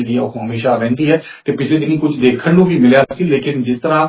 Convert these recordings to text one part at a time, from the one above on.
ਜਿਹੜੀ ਉਹ ਹਮੇਸ਼ਾ ਰਹਿੰਦੀ ਹੈ ਤੇ ਪਿਛਲੇ ਦਿਨੀ ਕੁਝ ਦੇਖਣ ਨੂੰ ਵੀ ਮਿਲਿਆ ਸੀ। ਲੇਕਿਨ ਜਿਸ ਤਰ੍ਹਾਂ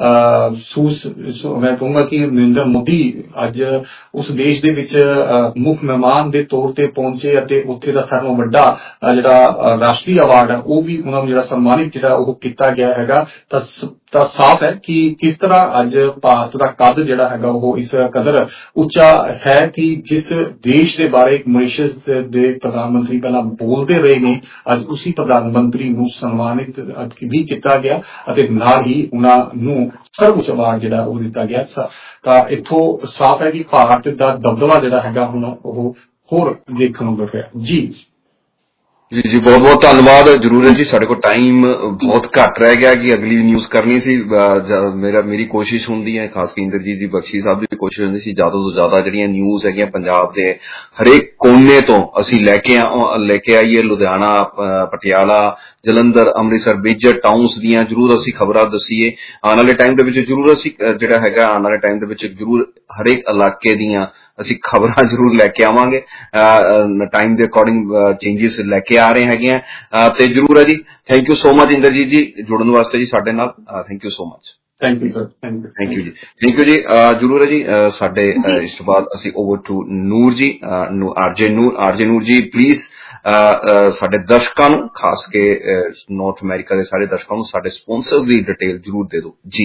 ਮੈਂ ਕਹੂੰਗਾ ਕਿ ਨਰਿੰਦਰ ਮੋਦੀ ਅੱਜ ਉਸ ਦੇਸ਼ ਦੇ ਵਿੱਚ ਮੁੱਖ ਮਹਿਮਾਨ ਦੇ ਤੌਰ ਤੇ ਪਹੁੰਚੇ ਅਤੇ ਉੱਥੇ ਦਾ ਸਾਰਿਆਂ ਨਾਲੋਂ ਵੱਡਾ ਜਿਹੜਾ ਰਾਸ਼ਟਰੀ ਅਵਾਰਡ ਹੈ ਉਹ ਵੀ ਉਹਨਾਂ ਨੂੰ ਜਿਹੜਾ ਸਨਮਾਨਿਤ ਜਿਹੜਾ ਉਹ ਕੀਤਾ ਗਿਆ ਹੈਗਾ। ਤਾਂ ਸਾਫ਼ ਹੈ ਕਿ ਕਿਸ ਤਰ੍ਹਾਂ ਅੱਜ ਭਾਰਤ ਦਾ ਕੱਦ ਜਿਹੜਾ ਹੈਗਾ ਉਹ ਇਸ ਕਦਰ ਉੱਚਾ ਹੈ ਕਿ ਜਿਸ ਦੇਸ਼ ਦੇ ਬਾਰੇ ਮੌਰੀਸ਼ੀਅਸ ਦੇ ਪ੍ਰਧਾਨ ਮੰਤਰੀ ਪਹਿਲਾਂ ਬੋਲਦੇ ਰਹੇ ਨੇ, ਅੱਜ ਉਸੇ ਪ੍ਰਧਾਨ ਮੰਤਰੀ ਨੂੰ ਸਨਮਾਨਿਤ ਵੀ ਕੀਤਾ ਗਿਆ ਅਤੇ ਨਾਲ ਹੀ ਉਹਨਾਂ ਨੂੰ ਸਰਵਉੱਚ ਅਵਾਰਡ ਜਿਹੜਾ ਉਹ ਦਿੱਤਾ ਗਿਆ। ਤਾਂ ਇੱਥੋਂ ਸਾਫ਼ ਹੈ ਕਿ ਭਾਰਤ ਦਾ ਦਬਦਬਾ ਜਿਹੜਾ ਹੈਗਾ ਹੁਣ ਉਹ ਹੋਰ ਦੇਖਣ ਨੂੰ ਮਿਲ ਰਿਹਾ। ਜੀ ਜੀ ਬਹੁਤ ਬਹੁਤ ਧੰਨਵਾਦ। ਜ਼ਰੂਰ ਹੈ ਜੀ, ਸਾਡੇ ਕੋਲ ਟਾਈਮ ਬਹੁਤ ਘੱਟ ਰਹਿ ਗਿਆ ਕਿ ਅਗਲੀ ਨਿਊਜ਼ ਕਰਨੀ ਸੀ। ਮੇਰੀ ਕੋਸ਼ਿਸ਼ ਹੁੰਦੀ ਹੈ, ਖਾਸ ਕਰ ਇੰਦਰਜੀਤ ਦੀ ਬਖਸ਼ੀ ਸਾਹਿਬ ਦੀ ਕੋਸ਼ਿਸ਼ ਹੁੰਦੀ ਸੀ ਜ਼ਿਆਦਾ ਤੋਂ ਜ਼ਿਆਦਾ ਜਿਹੜੀਆਂ ਨਿਊਜ਼ ਹੈਗੀਆਂ ਪੰਜਾਬ ਦੇ ਹਰੇਕ ਕੋਨੇ ਤੋਂ ਅਸੀਂ ਲੈ ਕੇ ਆਈਏ। ਲੁਧਿਆਣਾ, ਪਟਿਆਲਾ, ਜਲੰਧਰ, ਅੰਮ੍ਰਿਤਸਰ, ਮੇਜਰ ਟਾਊਨਸ ਦੀਆਂ ਜ਼ਰੂਰ ਅਸੀਂ ਖਬਰਾਂ ਦਸੀਏ। ਆਉਣ ਵਾਲੇ ਟਾਈਮ ਦੇ ਵਿੱਚ ਜ਼ਰੂਰ ਅਸੀਂ ਜਿਹੜਾ ਹੈਗਾ ਆਉਣ ਵਾਲੇ ਟਾਈਮ ਦੇ ਵਿੱਚ ਜ਼ਰੂਰ ਹਰੇਕ ਇਲਾਕੇ ਦੀਆਂ ਅਸੀਂ ਖਬਰਾਂ ਜ਼ਰੂਰ ਲੈ ਕੇ ਆਵਾਂਗੇ। ਟਾਈਮ ਦੇ ਅਕੋਰਡਿੰਗ ਚੇਂਜਿਸ ਲੈ ਕੇ ਆ ਰਹੇ ਹੈਗੇ ਆ ਤੇ ਜ਼ਰੂਰ ਹੈ ਜੀ। Thank you so much Inderjit ji ਜੁੜਨ ਵਾਸਤੇ ਜੀ ਸਾਡੇ ਨਾਲ। Thank you so much. Thank you sir. Thank you ਜੀ। ਥੈਂਕ ਯੂ ਜੀ। ਜ਼ਰੂਰ ਹੈ ਜੀ। ਸਾਡੇ ਇਸ ਤੋਂ ਬਾਅਦ ਅਸੀਂ ਓਵਰ ਟੂ ਨੂਰ ਜੀ, ਆਰਜੇ ਨੂਰ ਜੀ ਪਲੀਜ਼ ਸਾਡੇ ਦਰਸ਼ਕਾਂ ਨੂੰ, ਖਾਸ ਕੇ ਨਾਰਥ ਅਮਰੀਕਾ ਦੇ ਸਾਰੇ ਦਰਸ਼ਕਾਂ ਨੂੰ ਸਾਡੇ ਸਪਾਂਸਰਸ ਦੀ ਡਿਟੇਲ ਜ਼ਰੂਰ ਦੇ ਦਿਓ ਜੀ।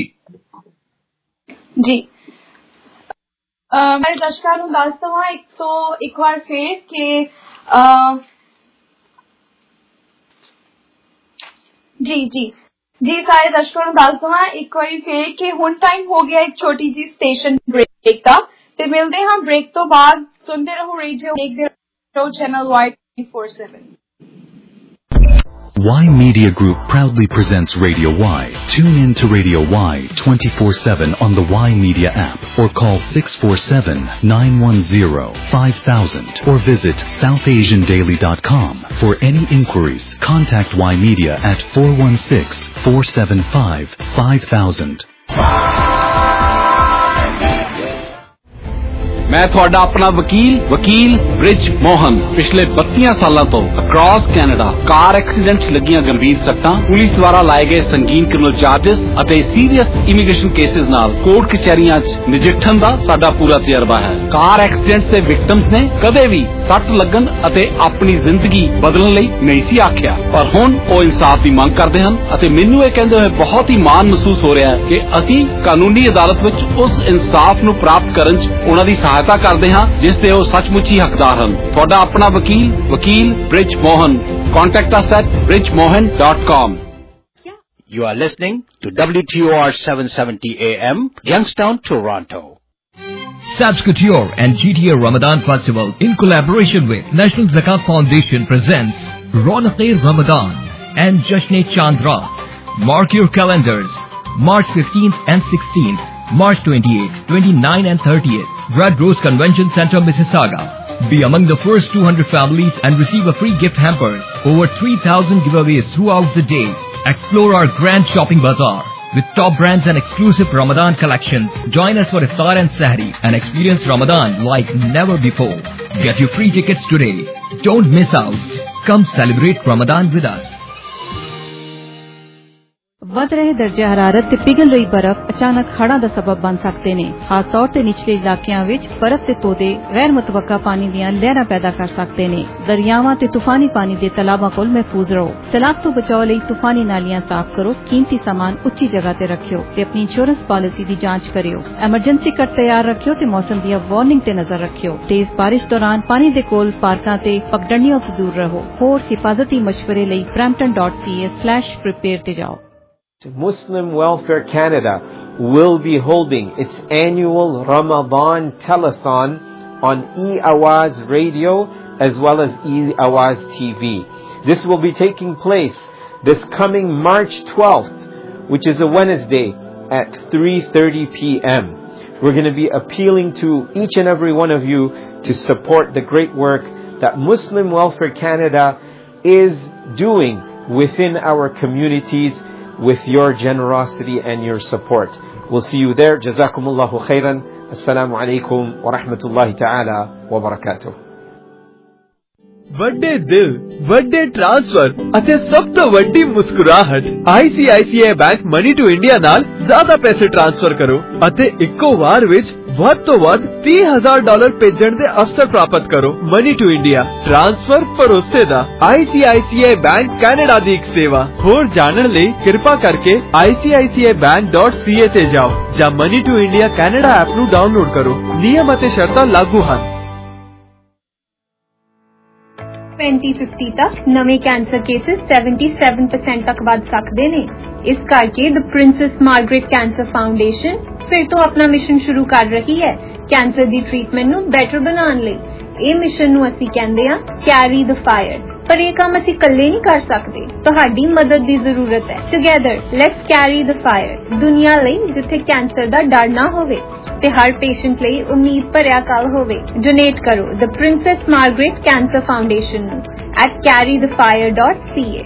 ਜੀ ਮੇਰੇ ਦਰਸ਼ਕਾਂ ਨੂੰ ਦੱਸ ਦਵਾਂ ਇੱਕ ਵਾਰ ਫੇਰ ਕਿ जी सारे दर्शकों ਨੂੰ ਦੱਸ ਦਵਾਂ ਇੱਕ ਵਾਰੀ ਫੇਰ ਕਿ ਹੁਣ ਟਾਈਮ ਹੋ ਗਿਆ ਇੱਕ ਛੋਟੀ ਜੀ ਸਟੇਸ਼ਨ ਬ੍ਰੇਕ ਦਾ ਤੇ ਮਿਲਦੇ ਹਾਂ ਬ੍ਰੇਕ ਤੋਂ ਬਾਅਦ। ਸੁਣਦੇ ਰਹੋ ਰੇਡੀਓ, ਦੇਖਦੇ ਰਹੋ channel Y24/7। Y Media Group proudly presents Radio Y. Tune in to Radio Y 24/7 on the Y Media app or call 647-910-5000 or visit southasiandaily.com. For any inquiries, contact Y Media at 416-475-5000. मैं ਤੁਹਾਡਾ ਆਪਣਾ ਵਕੀਲ ਬ੍ਰਿਜ ਮੋਹਨ ਪਿਛਲੇ 32 ਸਾਲਾਂ ਤੋਂ across Canada ਕਾਰ accidents ਲੱਗੀਆਂ ਗੰਭੀਰ ਸੱਟਾਂ, ਪੁਲਿਸ ਦੁਆਰਾ ਲਾਏ ਗਏ ਸੰਗੀਨ ਕ੍ਰਿਮੀਨਲ ਚਾਰजेस ਅਤੇ ਸੀਰੀਅਸ ਇਮੀਗ੍ਰੇਸ਼ਨ ਕੇਸਿਸ ਨਾਲ ਕੋਰਟ ਕਚਹਿਰੀਆਂ 'ਚ ਨਜਿੱਠਣ ਦਾ ਸਾਡਾ ਪੂਰਾ ਤਜਰਬਾ ਹੈ। ਕਾਰ ਐਕਸੀਡੈਂਟਸ ਦੇ ਵਿਕਟਮਸ ਨੇ ਕਦੇ ਵੀ ਸੱਟ ਲੱਗਣ ਅਤੇ ਆਪਣੀ ਜ਼ਿੰਦਗੀ ਬਦਲਣ ਲਈ ਨਹੀਂ ਸੀ ਆਖਿਆ, ਪਰ ਹੁਣ ਉਹ ਇਨਸਾਫ ਦੀ ਮੰਗ ਕਰਦੇ ਹਨ ਅਤੇ ਮੈਨੂੰ ਇਹ ਕਹਿੰਦੇ ਹੋਏ ਬਹੁਤ ਹੀ ਮਾਣ ਮਹਿਸੂਸ ਹੋ ਰਿਹਾ ਹੈ ਕਿ ਅਸੀਂ ਕਾਨੂੰਨੀ ਅਦਾਲਤ ਵਿੱਚ ਉਸ ਇਨਸਾਫ ਨੂੰ ਪ੍ਰਾਪਤ ਕਰਨ 'ਚ ਉਹਨਾਂ ਦੀ ਸਹਾਇਤਾ ਕਰਦੇ ਹਾਂ ਜਿਸ ਦੇ ਉਹ ਸੱਚਮੁੱਚ ਹੀ ਹੱਕਦਾਰ ਹਨ। ਤੁਹਾਡਾ ਆਪਣਾ ਵਕੀਲ Brij Mohan. Contact us at bridgemohan.com. You are listening to WTOR 770 AM, Youngstown, Toronto. Sabs Couture and GTA Ramadan Festival in collaboration with National Zakat Foundation presents Raunaq-e Ramadan and Jashn-e-Chandra. Mark your calendars. March 15th and 16th. March 28th, 29th and 30th. Red Rose Convention Center, Mississauga. Be among the first 200 families and receive a free gift hamper. Over 3,000 giveaways throughout the day. Explore our grand shopping bazaar with top brands and exclusive Ramadan collections. Join us for Iftar and Sahri and experience Ramadan like never before. Get your free tickets today. Don't miss out. Come celebrate Ramadan with us. ਵਧ ਰਹੇ ਦਰਜਾ ਹਰਾਰਤ ਤੇ ਪਿਘਲ ਰਹੀ ਬਰਫ਼ ਅਚਾਨਕ ਹੜ੍ਹਾਂ ਦਾ ਸਬਬ ਬਣ ਸਕਦੇ ਨੇ। ਖਾਸ ਤੌਰ ਤੇ ਨਿਚਲੇ ਇਲਾਕਿਆਂ ਵਿੱਚ ਬਰਫ਼ ਦੇ ਤੋਦੇ ਗੈਰ ਮੁਤਵੱਕਾ ਪਾਣੀ ਦੀਆਂ ਲਹਿਰਾਂ ਪੈਦਾ ਕਰ ਸਕਦੇ ਨੇ। ਦਰਿਆਵਾਂ ਤੇ ਤੂਫਾਨੀ ਪਾਣੀ ਦੇ ਤਲਾਬਾਂ ਕੋਲ ਮਹਿਫੂਜ਼ ਰਹੋ। ਸੈਲਾਬ ਤੋਂ ਬਚਾਅ ਲਈ ਤੂਫਾਨੀ ਨਾਲੀਆਂ ਸਾਫ਼ ਕਰੋ, ਕੀਮਤੀ ਸਾਮਾਨ ਉੱਚੀ ਜਗ੍ਹਾ ਤੇ ਰੱਖਿਓ ਤੇ ਆਪਣੀ ਇੰਸ਼ੋਰੈਂਸ ਪਾਲਿਸੀ ਦੀ ਜਾਂਚ ਕਰਿਓ। ਐਮਰਜੈਂਸੀ ਕਿੱਟ ਤਿਆਰ ਰੱਖਿਓ ਤੇ ਮੌਸਮ ਦੀਆਂ ਵਾਰਨਿੰਗ ਤੇ ਨਜ਼ਰ ਰੱਖਿਓ। ਤੇਜ਼ ਬਾਰਿਸ਼ ਦੌਰਾਨ ਪਾਣੀ ਦੇ ਕੋਲ ਪਾਰਕਾਂ ਤੇ ਪਗਡੰਡੀਆਂ ਤੋਂ ਦੂਰ ਰਹੋ। ਹੋਰ ਹਿਫਾਜ਼ਤੀ ਮਸ਼ਵਰੇ ਲਈ brampton.ca/prepare ਤੇ ਜਾਓ। Muslim Welfare Canada will be holding its annual Ramadan telethon on E-Awaz Radio as well as E-Awaz TV. This will be taking place this coming March 12th, which is a Wednesday at 3:30 p.m. We're going to be appealing to each and every one of you to support the great work that Muslim Welfare Canada is doing within our communities with your generosity and your support. We'll see you there. Jazakumullahu khairan. Assalamu alaikum wa rahmatullahi ta'ala wa barakatuh. ਵੱਡੇ ਦਿਲ, ਵੱਡੇ transfer ਅਤੇ ਸਭ ਤੋਂ ਵੱਡੀ ਮੁਸਕਰਾਹਟ ICICI bank money to India ਨਾਲ ਜ਼ਿਆਦਾ ਪੈਸੇ ਟ੍ਰਾਂਸਫਰ ਕਰੋ ਅਤੇ ਇੱਕੋ ਵਾਰ ਵਿੱਚ ਵੱਧ ਤੋਂ ਵੱਧ $30,000 ਭੇਜਣ ਦੇ ਅਵਸਰ ਪ੍ਰਾਪਤ ਕਰੋ। ਮਨੀ ਟੂ ਇੰਡੀਆ ਟ੍ਰਾਂਸਫਰ ਭਰੋਸੇ ਦਾ ICICI ਬੈਂਕ ਕੈਨੇਡਾ ਦੀ ਇੱਕ ਸੇਵਾ। ਹੋਰ ਜਾਣਨ ਲਈ ਕਿਰਪਾ ਕਰਕੇ ICICIBank.ca ਤੇ ਜਾਓ ਜਾਂ money to India Canada app ਨੂੰ ਡਾਊਨਲੋਡ ਕਰੋ। ਨਿਯਮ ਅਤੇ ਸ਼ਰਤਾਂ ਲਾਗੂ ਹਨ। 2050 ਤੱਕ ਨਵੇਂ ਕੈਂਸਰ ਕੇਸਿਸ 77% ਤੱਕ ਵੱਧ ਸਕਦੇ ਨੇ। ਇਸ ਕਰਕੇ the Princess Margaret cancer foundation ਫਿਰ ਤੋਂ ਆਪਣਾ ਮਿਸ਼ਨ ਸ਼ੁਰੂ ਕਰ ਰਹੀ ਹੈ ਕੈਂਸਰ ਦੀ ਟ੍ਰੀਟਮੈਂਟ ਨੂੰ ਬੈਟਰ ਬਣਾਉਣ ਲਈ। ਇਹ ਮਿਸ਼ਨ ਨੂੰ ਅਸੀਂ ਕਹਿੰਦੇ ਹਾਂ ਕੈਰੀ ਦ ਫਾਇਰ। ਪਰ ਇਹ ਕੰਮ ਅਸੀਂ ਇਕੱਲੇ ਨਹੀਂ ਕਰ ਸਕਦੇ, ਤੁਹਾਡੀ ਮਦਦ ਦੀ ਜ਼ਰੂਰਤ ਹੈ। Together let's carry the fire. ਦੁਨੀਆ ਲਈ ਜਿੱਥੇ ਕੈਂਸਰ ਦਾ ਡਰ ਨਾ ਹੋਵੇ ਤੇ ਹਰ ਪੇਸ਼ੈਂਟ ਲਈ ਉਮੀਦ ਭਰਿਆ ਕੱਲ ਹੋਵੇ। ਡੋਨੇਟ ਕਰੋ the Princess Margaret cancer foundation ਨੂੰ @carrythefire.ca।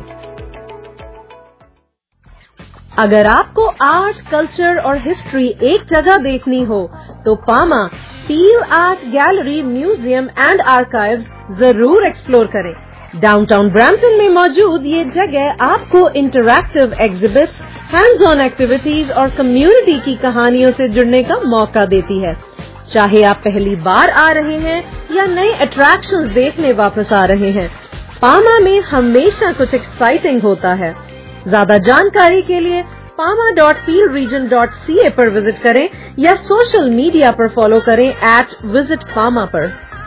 अगर आपको आर्ट, कल्चर और हिस्ट्री एक जगह देखनी हो तो PAMA Peel art gallery, museum and archives जरूर एक्सप्लोर करें। डाउनटाउन ब्रैम्पटन में मौजूद ये जगह आपको interactive exhibits, hands on activities और कम्युनिटी की कहानियों से जुड़ने का मौका देती है। चाहे आप पहली बार आ रहे हैं या नए अट्रैक्शंस देखने वापस आ रहे हैं, पामा में हमेशा कुछ एक्साइटिंग होता है। ज्यादा जानकारी के लिए pama.peelregion.ca पर विजिट करें या सोशल मीडिया पर फॉलो करें @visitpama पर।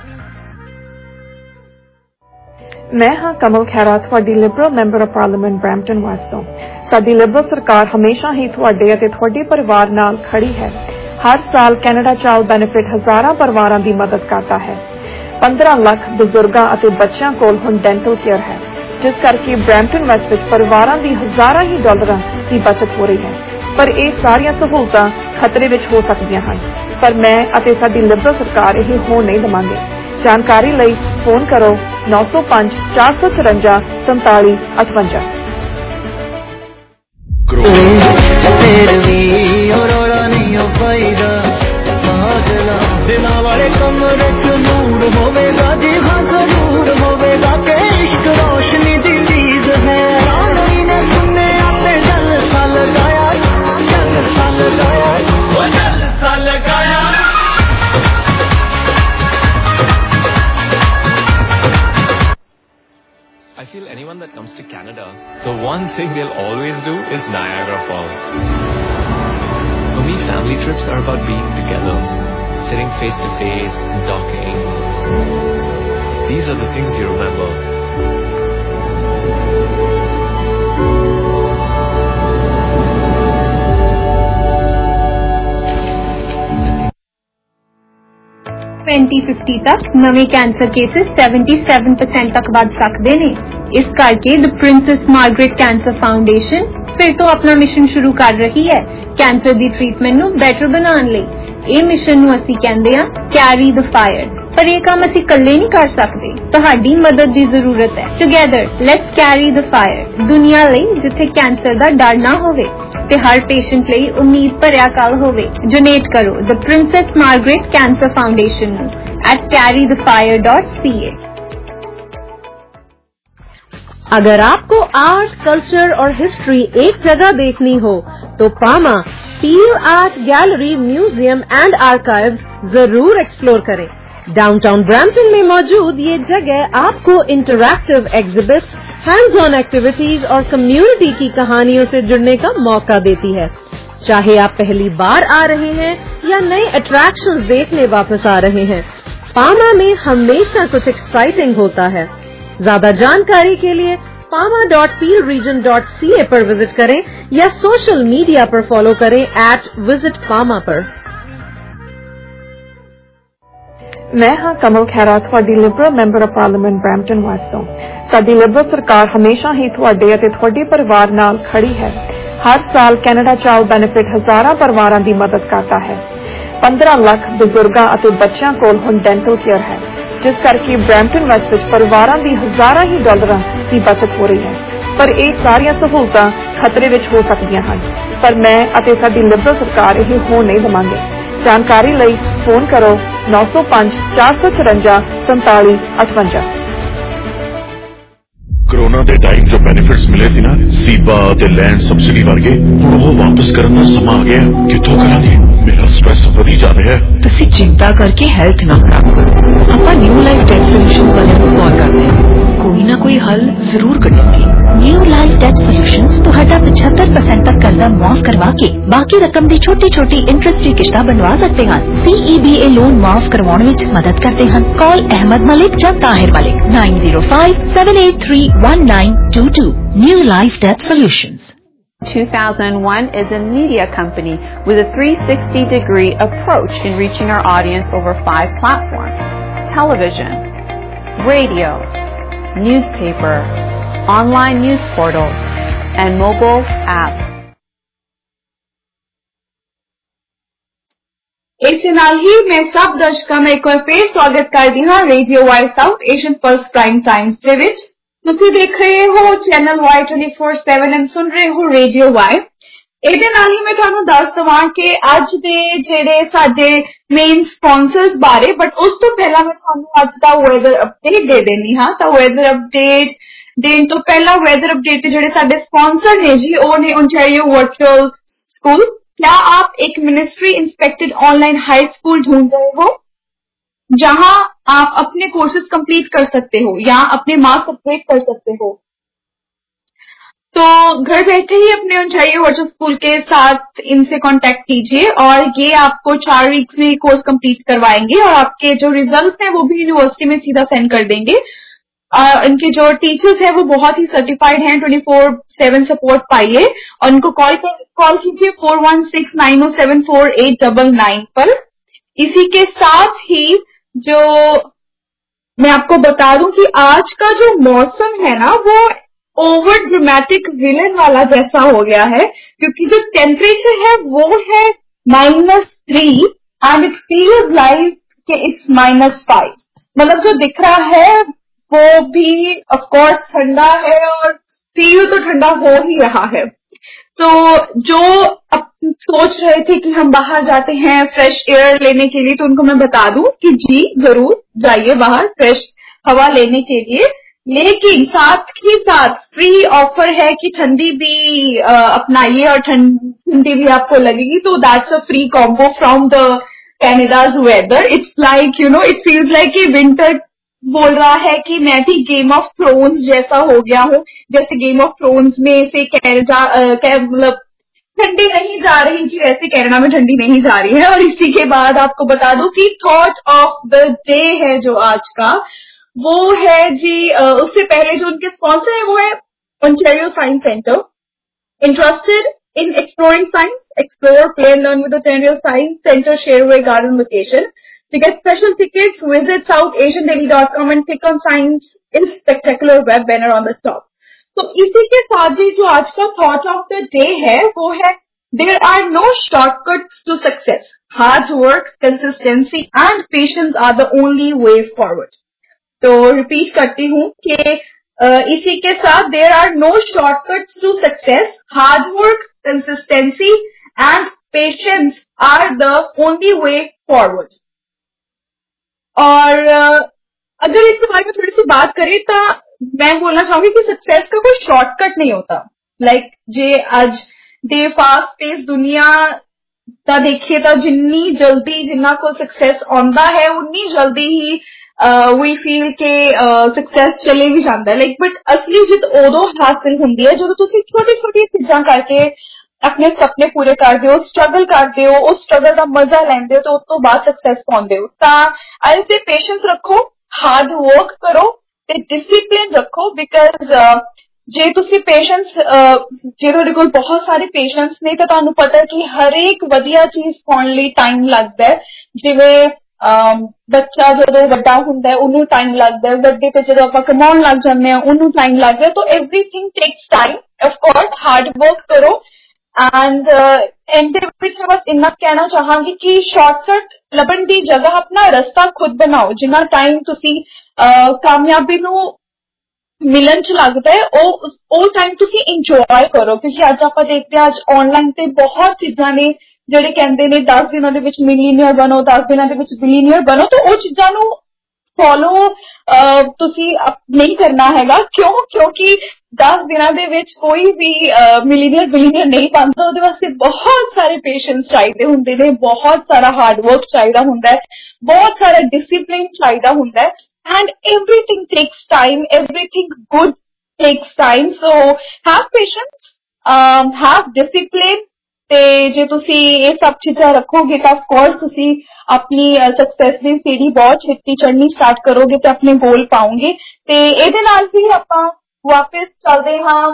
मैं हाँ कमल खैरा, ਤੁਹਾਡੀ Liberal member of parliament Brampton West ਤੋਂ। ਸਾਡੀ ਲਿਬਰਲ ਸਰਕਾਰ ਹਮੇਸ਼ਾ ਹੀ ਤੁਹਾਡੇ ਅਤੇ ਤੁਹਾਡੇ ਪਰਿਵਾਰ ਨਾਲ ਖੜੀ ਹੈ। ਹਰ ਸਾਲ ਕੈਨੇਡਾ ਚਾਈਲਡ ਬੈਨੀਫਿਟ ਹਜ਼ਾਰਾਂ ਪਰਿਵਾਰਾਂ ਦੀ ਮਦਦ ਕਰਦਾ ਹੈ। 15 ਲੱਖ ਬਜ਼ੁਰਗਾਂ ਅਤੇ ਬੱਚਿਆਂ ਕੋਲ ਹੁਣ ਡੈਂਟਲ ਕੇਅਰ ਹੈ, ਜਿਸ ਕਰਕੇ ਬਰੈਂਪਟਨ ਵੈਸਟ ਵਿੱਚ ਪਰਿਵਾਰਾਂ ਦੀ ਹਜ਼ਾਰਾਂ ਹੀ ਡਾਲਰਾਂ ਦੀ ਬਚਤ ਹੋ ਰਹੀ ਹੈ। ਪਰ ਇਹ ਸਾਰੀਆਂ ਸਹੂਲਤਾਂ ਖਤਰੇ ਵਿੱਚ ਹੋ ਸਕਦੀਆਂ ਹਨ, ਪਰ ਮੈਂ ਅਤੇ ਸਾਡੀ ਲਿਬਰਲ ਸਰਕਾਰ ਇਹ ਹੋਣ ਨਹੀਂ ਦੇਵਾਂਗੇ। ਜਾਣਕਾਰੀ ਲਈ ਫੋਨ ਕਰੋ 905 454 47 58। ਦਿਲਾਂ ਵਾਲੇ ਕਮਰੇ ਚ ਨੂਰ ਹੋਵੇਗਾ ਜੀ, ਹਾਂ ਜ਼ਰੂਰ ਹੋਵੇਗਾ ਕਿ ਇਸ਼ਕ ਰੋਸ਼ਨੀ ਦੀ ਚੀਜ਼ ਹੈ। ਰਾਣੀ ਨੇ ਸੁਣਿਆ ਤੇ ਜਲਸਾ ਲਗਾਇਆ, ਜਲਸਾ ਲਗਾਇਆ, ਉਹ ਜਲਸਾ ਲਗਾਇਆ। I feel anyone that comes to Canada, the one thing they'll always do is Niagara Falls. For me, family trips are about being together, sitting face to face and talking. These are the things you remember. तक नवे cancer cases 77% तक बढ़ सकते ने। इस करके the Princess Margaret cancer foundation फिर तो अपना मिशन शुरू कर रही है कैंसर दी ट्रीटमेंट नू बेटर बनाने लई। ਇਹ ਮਿਸ਼ਨ ਨੂੰ ਅਸੀਂ ਕਹਿੰਦੇ ਹਾਂ ਕੈਰੀ ਦ ਫਾਇਰ। ਪਰ ਇਹ ਕੰਮ ਅਸੀਂ ਇਕੱਲੇ ਨਹੀਂ ਕਰ ਸਕਦੇ, ਤੁਹਾਡੀ ਮਦਦ ਦੀ ਜ਼ਰੂਰਤ ਹੈ। Together let's carry the fire. ਦੁਨੀਆ ਲਈ ਜਿੱਥੇ ਕੈਂਸਰ ਦਾ ਡਰ ਨਾ ਹੋਵੇ ਤੇ ਹਰ ਪੇਸ਼ੈਂਟ ਲਈ ਉਮੀਦ ਭਰਿਆ ਕੱਲ ਹੋਵੇ। ਡੋਨੇਟ ਕਰੋ the Princess Margaret cancer foundation ਨੂੰ @carrythefire.ca। अगर आपको आर्ट, कल्चर और हिस्ट्री एक जगह देखनी हो तो PAMA Peel art gallery, museum and archives जरूर एक्सप्लोर करें। डाउनटाउन ब्रैम्पटन में मौजूद ये जगह आपको interactive exhibits, hands on activities और कम्युनिटी की कहानियों से जुड़ने का मौका देती है। चाहे आप पहली बार आ रहे हैं या नए अट्रैक्शंस देखने वापस आ रहे हैं, पामा में हमेशा कुछ एक्साइटिंग होता है। ज्यादा जानकारी के लिए pama.peelregion.ca पर विजिट करें या सोशल मीडिया पर फॉलो करें @visitpama पर। मैं हाँ कमल खैरा, ਤੁਹਾਡੀ Liberal member of parliament Brampton West ਤੋਂ। ਸਾਡੀ ਲਿਬਰਲ ਸਰਕਾਰ ਹਮੇਸ਼ਾ ਹੀ ਤੁਹਾਡੇ ਅਤੇ ਤੁਹਾਡੇ ਪਰਿਵਾਰ ਨਾਲ ਖੜੀ ਹੈ। ਹਰ ਸਾਲ ਕੈਨੇਡਾ ਚਾਈਲਡ ਬੈਨੀਫਿਟ ਹਜ਼ਾਰਾਂ ਪਰਿਵਾਰਾਂ ਦੀ ਮਦਦ ਕਰਦਾ ਹੈ। 15 ਲੱਖ ਬਜ਼ੁਰਗਾਂ ਅਤੇ ਬੱਚਿਆਂ ਕੋਲ ਹੁਣ ਡੈਂਟਲ ਕੇਅਰ ਹੈ, ਜਿਸ ਕਰਕੇ ਬਰੈਂਪਟਨ ਵੈਸਟ ਵਿੱਚ ਪਰਿਵਾਰਾਂ ਦੀ ਹਜ਼ਾਰਾਂ ਹੀ ਡਾਲਰਾਂ ਦੀ ਬਚਤ ਹੋ ਰਹੀ ਹੈ। ਪਰ ਇਹ ਸਾਰੀਆਂ ਸਹੂਲਤਾਂ ਖਤਰੇ ਵਿੱਚ ਹੋ ਸਕਦੀਆਂ ਹਨ, ਪਰ ਮੈਂ ਅਤੇ ਸਾਡੀ ਲਿਬਰਲ ਸਰਕਾਰ ਇਹ ਹੋਣ ਨਹੀਂ ਦੇਵਾਂਗੇ। ਜਾਣਕਾਰੀ ਲਈ ਫੋਨ ਕਰੋ 905 454 47 58। कोरोना के टाइम जो बेनिफिट्स मिले सी ना सीबा ते लैंड सबसिडी वर्गे हुण वो वापस करन दा समा आ गया किथों करांगे मेरा स्ट्रेस वधी जा रहा है तुसी चिंता करके हेल्थ ना खराब करो ਆਪਾਂ न्यू लाइफ डेट सॉल्यूशंस वाले को कॉल करते हैं कोई ना कोई हल जरूर कढेंगे न्यू लाइफ डेट सॉल्यूशंस ਤੁਹਾਡਾ 75% तक कर्जा माफ करवा के बाकी रकम दी छोटी छोटी इंटरेस्ट फ्री किश्तां बनवा सकते हैं CEBA लोन माफ करवाने में मदद करते हैं कॉल अहमद मलिक या Tahir Malik 9057831922 new life debt solutions 2001 is a media company with a 360-degree approach in reaching our audience over 5 platforms: television, radio, newspaper, online news portal, and mobile app. इस नाल ही मैं सब दर्शकों में एक बार फिर स्वागत करती हूँ radio Y South Asian pulse prime time ਦੇ ਵਿੱਚ ਤੁਸੀਂ देख रहे हो चैनल वाई 24/7 एंड सुन रहे हो रेडियो वाई ਇਹਦੇ ਨਾਲ ਹੀ ਮੈਂ ਤੁਹਾਨੂੰ ਦੱਸ ਦਵਾਂ ਕਿ ਅੱਜ ਦੇ ਜਿਹੜੇ ਸਾਡੇ ਮੇਨ ਸਪਾਂਸਰਸ ਬਾਰੇ ਬਟ ਉਸ ਤੋਂ ਪਹਿਲਾਂ ਮੈਂ ਤੁਹਾਨੂੰ ਅੱਜ ਦਾ ਵੈਦਰ ਅਪਡੇਟ ਦੇ ਦੇਣੀ ਹਾਂ ਤਾਂ ਵੈਦਰ ਅਪਡੇਟ ਦੇਣ ਤੋਂ ਪਹਿਲਾਂ ਵੈਦਰ ਅਪਡੇਟ ਤੇ ਜਿਹੜੇ ਸਾਡੇ ਸਪਾਂਸਰ ਨੇ ਜੀ ਉਹ ਨੇ ਓਨਟਾਰੀਓ ਵਰਚੁਅਲ स्कूल क्या आप एक ministry inspected online high school ढूंढ रहे हो जहां आप अपने कोर्सेज कंप्लीट कर सकते हो या अपने मार्क्स अपग्रेड कर सकते हो तो घर बैठे ही अपने ओनटारियो वर्चुअल स्कूल के साथ इनसे कांटेक्ट कीजिए और ये आपको 4 वीक्स में कोर्स कंप्लीट करवाएंगे और आपके जो रिजल्ट हैं वो भी यूनिवर्सिटी में सीधा सेंड कर देंगे इनके जो टीचर्स हैं वो बहुत ही सर्टिफाइड हैं 24/7 सपोर्ट पाइए और इनको कॉल कीजिए 4169074899 पर इसी के साथ ही जो मैं आपको बता दूं कि आज का जो मौसम है ना वो ओवर ड्रामेटिक विलन वाला जैसा हो गया है क्योंकि जो टेम्परेचर है वो है -3 एंड इट फील्स लाइक कि इट्स -5 मतलब जो दिख रहा है वो भी ऑफ कोर्स ठंडा है और फील तो ठंडा हो ही रहा है तो जो अब सोच रहे थे कि हम बाहर जाते हैं फ्रेश एयर लेने के लिए तो उनको मैं बता दूं कि जी जरूर जाइए बाहर फ्रेश हवा लेने के लिए लेकिन साथ ही साथ फ्री ऑफर है कि ठंडी भी अपनाइए और ठंडी भी आपको लगेगी तो that's a free combo from the Canada's weather it's like you know it feels like कि विंटर बोल रहा है कि मैं भी गेम ऑफ थ्रोन्स जैसा हो गया हूँ जैसे गेम ऑफ थ्रोन्स में से मतलब ठंडी नहीं जा रही थी वैसे कनाडा में ठंडी नहीं जा रही है और इसी के बाद आपको बता दूं कि थॉट ऑफ द डे है जो आज का वो है जी उससे पहले जो उनके स्पॉन्सर है वो है Ontario science centre interested in exploring science, explore, play and learn with the Ontario Science Centre Sherway Garden location. To get special tickets, visit southasiandaily.com and click on Science in spectacular web banner on the top. तो इसी के साथ ही जो आज का thought of the day है वो है there are no shortcuts to success. Hard work, consistency and patience are the only way forward. तो रिपीट करती हूँ कि इसी के साथ there are no shortcuts to success. Hard work, consistency and patience are the only way forward. और अगर इसके बारे में थोड़ी सी बात करें तो मैं बोलना चाहूंगी कि सक्सेस का कोई शॉर्टकट नहीं होता लाइक जे आज दे फास्ट पेस दुनिया दा देखिए तो जिन्नी जल्दी जिन्ना को सक्सेस आंदा है उन्नी जल्दी ही वी फील के सक्सेस चले भी जाता है लाइक बट असली जित उदों हासिल होंदी है जो तुसी छोटी छोटी चीजां करके अपने सपने पूरे करते हो स्ट्रगल करते हो उस स्ट्रगल का मजा लेंदे हो तो उस तो बाद सक्सेस पाउंदे हो ता आई से पेशेंस रखो हार्ड वर्क करो ते डिसिप्लिन रखो बिकॉज जे तुसी पेशेंस जे तुहाडे कोल बहुत सारे पेशेंस नहीं तो तुहानू पता है कि हर एक वधिया चीज पाउण लई टाइम लगदा है जिवें बच्चा जदों वड्डा हुंदा है उन्नू टाइम लगदा है वड्डे ते जदों आपां कमाउण लग जांदे हां उन्नू टाइम लगदा है तो everything takes time of course hard work करो एंड एंड विच बस इन्ना कहना चाहांगी कि शॉर्टकट लभण दी जगह अपना रास्ता खुद बनाओ जिन्ना टाइम तुसी कामयाबी नू मिलन च लगता है ओ टाइम तुसी इंजॉय करो क्योंकि अज आपां देखते हैं आज ऑनलाइन ते बहुत चीजां ने ਜਿਹੜੇ ਕਹਿੰਦੇ ਨੇ 10 ਦਿਨਾਂ ਦੇ ਵਿੱਚ ਮਿਲੀਨੀਅਰ ਬਣੋ 10 ਦਿਨਾਂ ਦੇ ਵਿੱਚ ਬਿਲੀਨੀਅਰ ਬਣੋ तो ਉਹ ਚੀਜ਼ਾਂ ਨੂੰ ਫੋਲੋ ਤੁਸੀਂ ਨਹੀਂ ਕਰਨਾ ਹੈਗਾ। ਕਿਉਂਕਿ 10 ਦਿਨਾਂ ਦੇ ਵਿੱਚ ਕੋਈ ਵੀ ਮਿਲੀਨੀਅਰ ਬਿਲੀਨੀਅਰ ਨਹੀਂ ਬਣਦਾ। ਉਹਦੇ ਵਾਸਤੇ ਬਹੁਤ ਸਾਰੇ ਪੇਸ਼ੈਂਸ ਚਾਹੀਦੇ ਹੁੰਦੇ ਨੇ, ਬਹੁਤ ਸਾਰਾ ਹਾਰਡ ਵਰਕ ਚਾਹੀਦਾ ਹੁੰਦਾ ਹੈ, ਬਹੁਤ ਸਾਰਾ ਡਿਸਿਪਲਿਨ ਚਾਹੀਦਾ ਹੁੰਦਾ ਹੈ। And everything takes time, everything good takes time, so have patience, have discipline, ਤੇ ਜੇ ਤੁਸੀਂ ਇਹ ਸਭ ਚੀਜ਼ਾਂ ਰੱਖੋਗੇ ਤਾਂ of course ਤੁਸੀਂ ਆਪਣੀ ਸਕਸੈਸ ਦੀ ਸੀੜੀ ਬਹੁਤ ਛੇਤੀ ਚੜ੍ਹਨੀ ਸਟਾਰਟ ਕਰੋਗੇ ਤੇ ਆਪਣੇ ਗੋਲ ਪਾਓਗੇ। ਤੇ ਇਹਦੇ ਨਾਲ ਹੀ ਆਪਾਂ ਵਾਪਸ ਚੱਲਦੇ ਹਾਂ।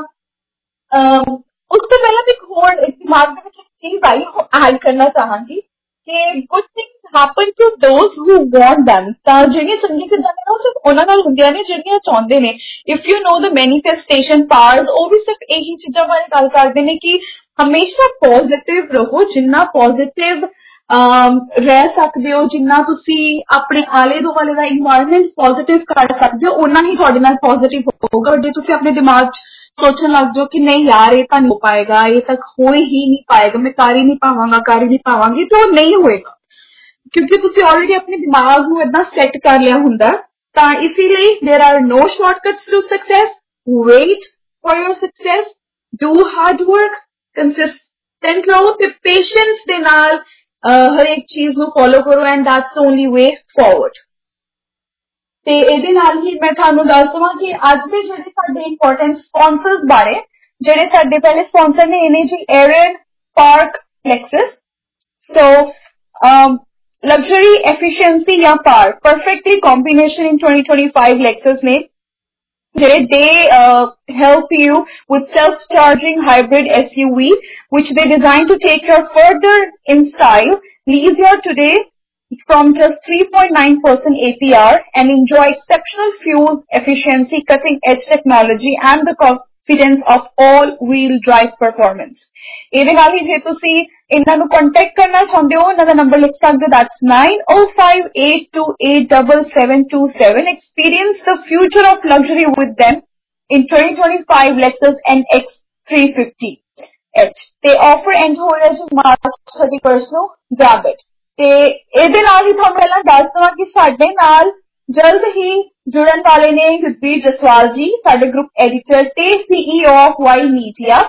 ਉਸ ਤੋਂ ਪਹਿਲਾਂ ਇੱਕ ਹੋਰ ਦਿਮਾਗ ਦੇ ਵਿੱਚ ਚੀਜ਼ ਆਈ, ਉਹ ਐਡ ਕਰਨਾ ਚਾਹਾਂਗੀ ਕਿ good things happen to those who want them। ਤਾਂ ਜਿਹੜੀਆਂ ਚੰਗੀ ਚੀਜ਼ਾਂ ਨੇ ਉਹ ਸਿਰਫ ਉਹਨਾਂ ਨਾਲ ਹੁੰਦੀਆਂ ਨੇ ਜਿਹੜੀਆਂ ਚਾਹੁੰਦੇ ਨੇ। If you know the manifestation powers, ਉਹ ਵੀ ਸਿਰਫ ਇਹੀ ਚੀਜ਼ਾਂ ਬਾਰੇ ਗੱਲ ਕਰਦੇ ਨੇ ਕਿ ਹਮੇਸ਼ਾ ਪੋਜ਼ਿਟਿਵ ਰਹੋ। ਜਿੰਨਾ ਪੋਜ਼ਿਟਿਵ ਰਹਿ ਸਕਦੇ ਹੋ, ਜਿੰਨਾ ਤੁਸੀਂ ਆਪਣੇ ਆਲੇ ਦੁਆਲੇ ਦਾ ਇਨਵਾਇਰਨਮੈਂਟ ਪੋਜ਼ਿਟਿਵ ਕਰ ਸਕਦੇ ਹੋ, ਓਨਾ ਹੀ ਤੁਹਾਡੇ ਨਾਲ ਪੋਜ਼ਿਟਿਵ ਹੋਊਗਾ। ਜੇ ਤੁਸੀਂ ਆਪਣੇ ਦਿਮਾਗ 'ਚ ਸੋਚਣ ਲੱਗ ਜਾਓ ਕਿ ਨਹੀਂ ਯਾਰ ਇਹ ਤਾਂ ਨਹੀਂ ਹੋ ਪਾਏਗਾ, ਇਹ ਤਾਂ ਹੋ ਹੀ ਨਹੀਂ ਪਾਏਗਾ, ਮੈਂ ਕਰ ਹੀ ਨਹੀਂ ਪਾਵਾਂਗੀ, ਤਾਂ ਉਹ ਨਹੀਂ ਹੋਏਗਾ ਕਿਉਂਕਿ ਤੁਸੀਂ ਆਲਰੇਡੀ ਆਪਣੇ ਦਿਮਾਗ ਨੂੰ ਏਦਾਂ ਸੈੱਟ ਕਰ ਲਿਆ ਹੁੰਦਾ। ਤਾਂ ਇਸੇ ਲਈ there are no shortcuts to success, wait for your success, do hard work, consistent ਰਹੋ ਤੇ patience ਦੇ ਨਾਲ ਹਰੇਕ ਚੀਜ਼ ਨੂੰ ਫੋਲੋ ਕਰੋ and that's the only way forward। ਤੇ ਇਹਦੇ ਨਾਲ ਹੀ ਮੈਂ ਤੁਹਾਨੂੰ ਦੱਸ ਦਵਾਂ ਕਿ ਅੱਜ ਦੇ ਜਿਹੜੇ ਸਾਡੇ ਇੰਪੋਰਟੈਂਟ ਸਪਾਂਸਰਸ ਬਾਰੇ, ਜਿਹੜੇ ਸਾਡੇ ਪਹਿਲੇ ਸਪਾਂਸਰ ਨੇ ਇਹ ਨੇ ਜੀ Erin Park Lexus. So luxury efficiency या par perfectly combination in 2025 Lexus ने ਜਿਹੜੇ they help you with self-charging hybrid SUV which they designed to take you further in style। Lease your today from just 3.9% APR and enjoy exceptional fuel efficiency, cutting edge technology and the confidence of all-wheel drive performance। ਇਹਦੇ ਨਾਲ ਹੀ ਜੇ ਤੁਸੀਂ ਇਹਨਾਂ ਨੂੰ contact ਕਰਨਾ ਚਾਹੁੰਦੇ ਹੋ, ਇਹਨਾਂ ਦਾ ਨੰਬਰ ਲਿਖ ਸਕਦੇ ਹੋ, that's 9058287727। Experience the future of luxury with them in 2025 Lexus NX 350H। ਤੇ ਆਫਰ ਐਂਡ ਹੋ ਰਿਹਾ ਜੀ ਮਾਰਚ 31 ਨੂੰ, grab it। ਤੇ ਇਹਦੇ ਨਾਲ ਹੀ ਤੁਹਾਨੂੰ ਪਹਿਲਾਂ ਦੱਸ ਦਵਾਂ ਕਿ ਸਾਡੇ ਨਾਲ ਜਲਦ ਹੀ ਜੁੜਨ ਵਾਲੇ ਨੇ ਯੁਧਵੀਰ ਜਸਵਾਲ ਜੀ, ਸਾਡੇ ਗਰੁੱਪ ਐਡੀਟਰ ਤੇ CEO ਆਫ ਵਾਈ ਮੀਡੀਆ।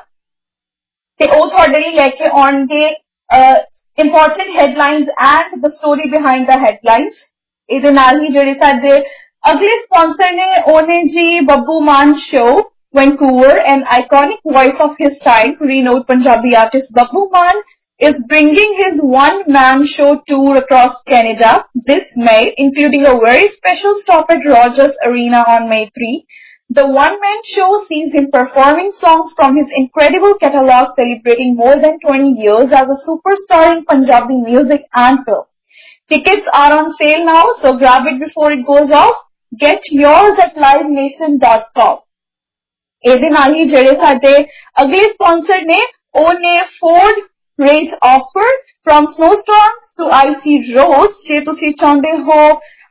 ਤੇ ਉਹ ਤੁਹਾਡੇ ਲਈ ਲੈ ਕੇ ਆਉਣਗੇ important headlines and the story behind the headlines. ਇਹਦੇ ਨਾਲ ਹੀ ਜਿਹੜੇ ਸਾਡੇ ਅਗਲੇ ਸਪਾਂਸਰ ਨੇ ਉਹ ਨੇ ਜੀ Babbu Maan show Vancouver, an iconic voice of his time, renowned Punjabi artist Babbu Maan is bringing his one-man show tour across Canada this May, including a very special stop at Rogers Arena on May 3. The one-man show sees him performing songs from his incredible catalog, celebrating more than 20 years as a superstar in Punjabi music and film. Tickets are on sale now, so grab it before it goes off. Get yours at livenation.com. ਇਹਦੇ ਨਾਲ ਹੀ ਜਿਹੜੇ ਸਾਡੇ ਅਗਲੇ sponsor ਨੇ ਉਹ ਨੇ Ford Rate Offer from snowstorms to icy roads। ਜੇ ਤੁਸੀਂ ਚਾਹੁੰਦੇ ਹੋ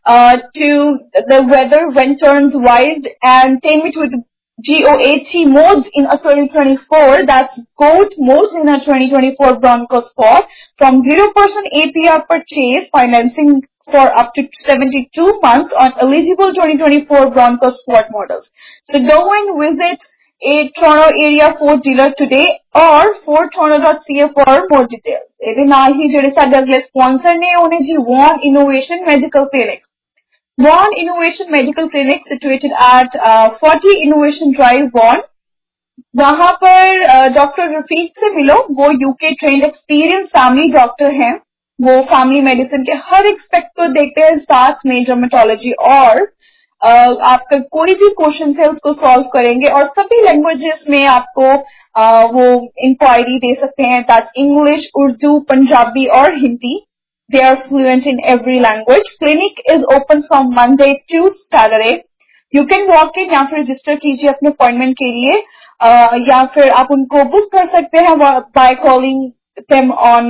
to the weather when turns wild and tame it with GOAT modes in a 2024, that's GOAT modes in a 2024 Bronco Sport from 0% APR purchase, financing for up to 72 months on eligible 2024 Bronco Sport models. So go and visit a Toronto area Ford dealer today or fordtoronto.ca for more details। ਇਹਦੇ ਨਾਲ ਹੀ ਜਿਹੜੇ ਸਾਡੇ ਅਗਲੇ sponsor ਨੇ ਉਹ ਨੇ ਜੀ Vaughan Innovation Medical Clinic। Vaughan Innovation Medical Clinic situated at 40 Innovation Drive, Vaughan। वहां पर डॉक्टर रफीक से मिलो। वो UK trained experience family doctor हैं। वो फैमिली मेडिसिन के हर एक्सपेक्ट को देखते हैं, साथ में डर्मेटोलॉजी और आपका कोई भी क्वेश्चन है उसको सॉल्व करेंगे और सभी लैंग्वेजेस में आपको वो इंक्वायरी दे सकते हैं, दैट्स इंग्लिश, उर्दू, पंजाबी और Hindi. They are fluent in every language. Clinic is open from Monday to Saturday. You can walk in या फिर रजिस्टर कीजिए अपने अपॉइंटमेंट के लिए या फिर आप उनको बुक कर सकते हैं by calling them on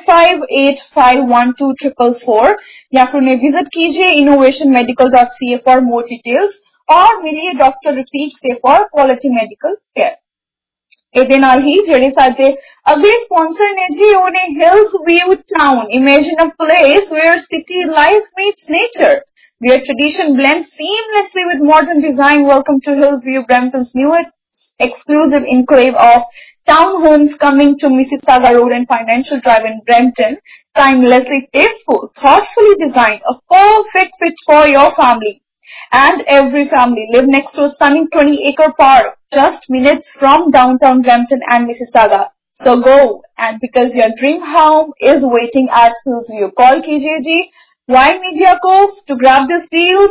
9058512444 या फिर उन्हें विजिट कीजिए innovationmedical.ca for more details और मिलिए डॉक्टर रफीक से for quality medical care। ਇਹਦੇ ਨਾਲ ਹੀ ਜਿਹੜੇ ਸਾਡੇ ਅਗਲੇ ਸਪਾਂਸਰ ਨੇ ਜੀ ਉਹ ਨੇ Hills View Town imagine a place where city life meets nature where tradition blends seamlessly with modern design. Welcome to Hillsview, Brampton's newest exclusive enclave of townhomes coming to Mississauga Road and Financial Drive in Brampton. Timelessly tasteful, thoughtfully designed, a perfect fit for your family. And every family. Live next to a stunning 20-acre park, just minutes from downtown Brampton and Mississauga. So go, and because your dream home is waiting at Hillsview. Call KJG Y Media Co to grab this deal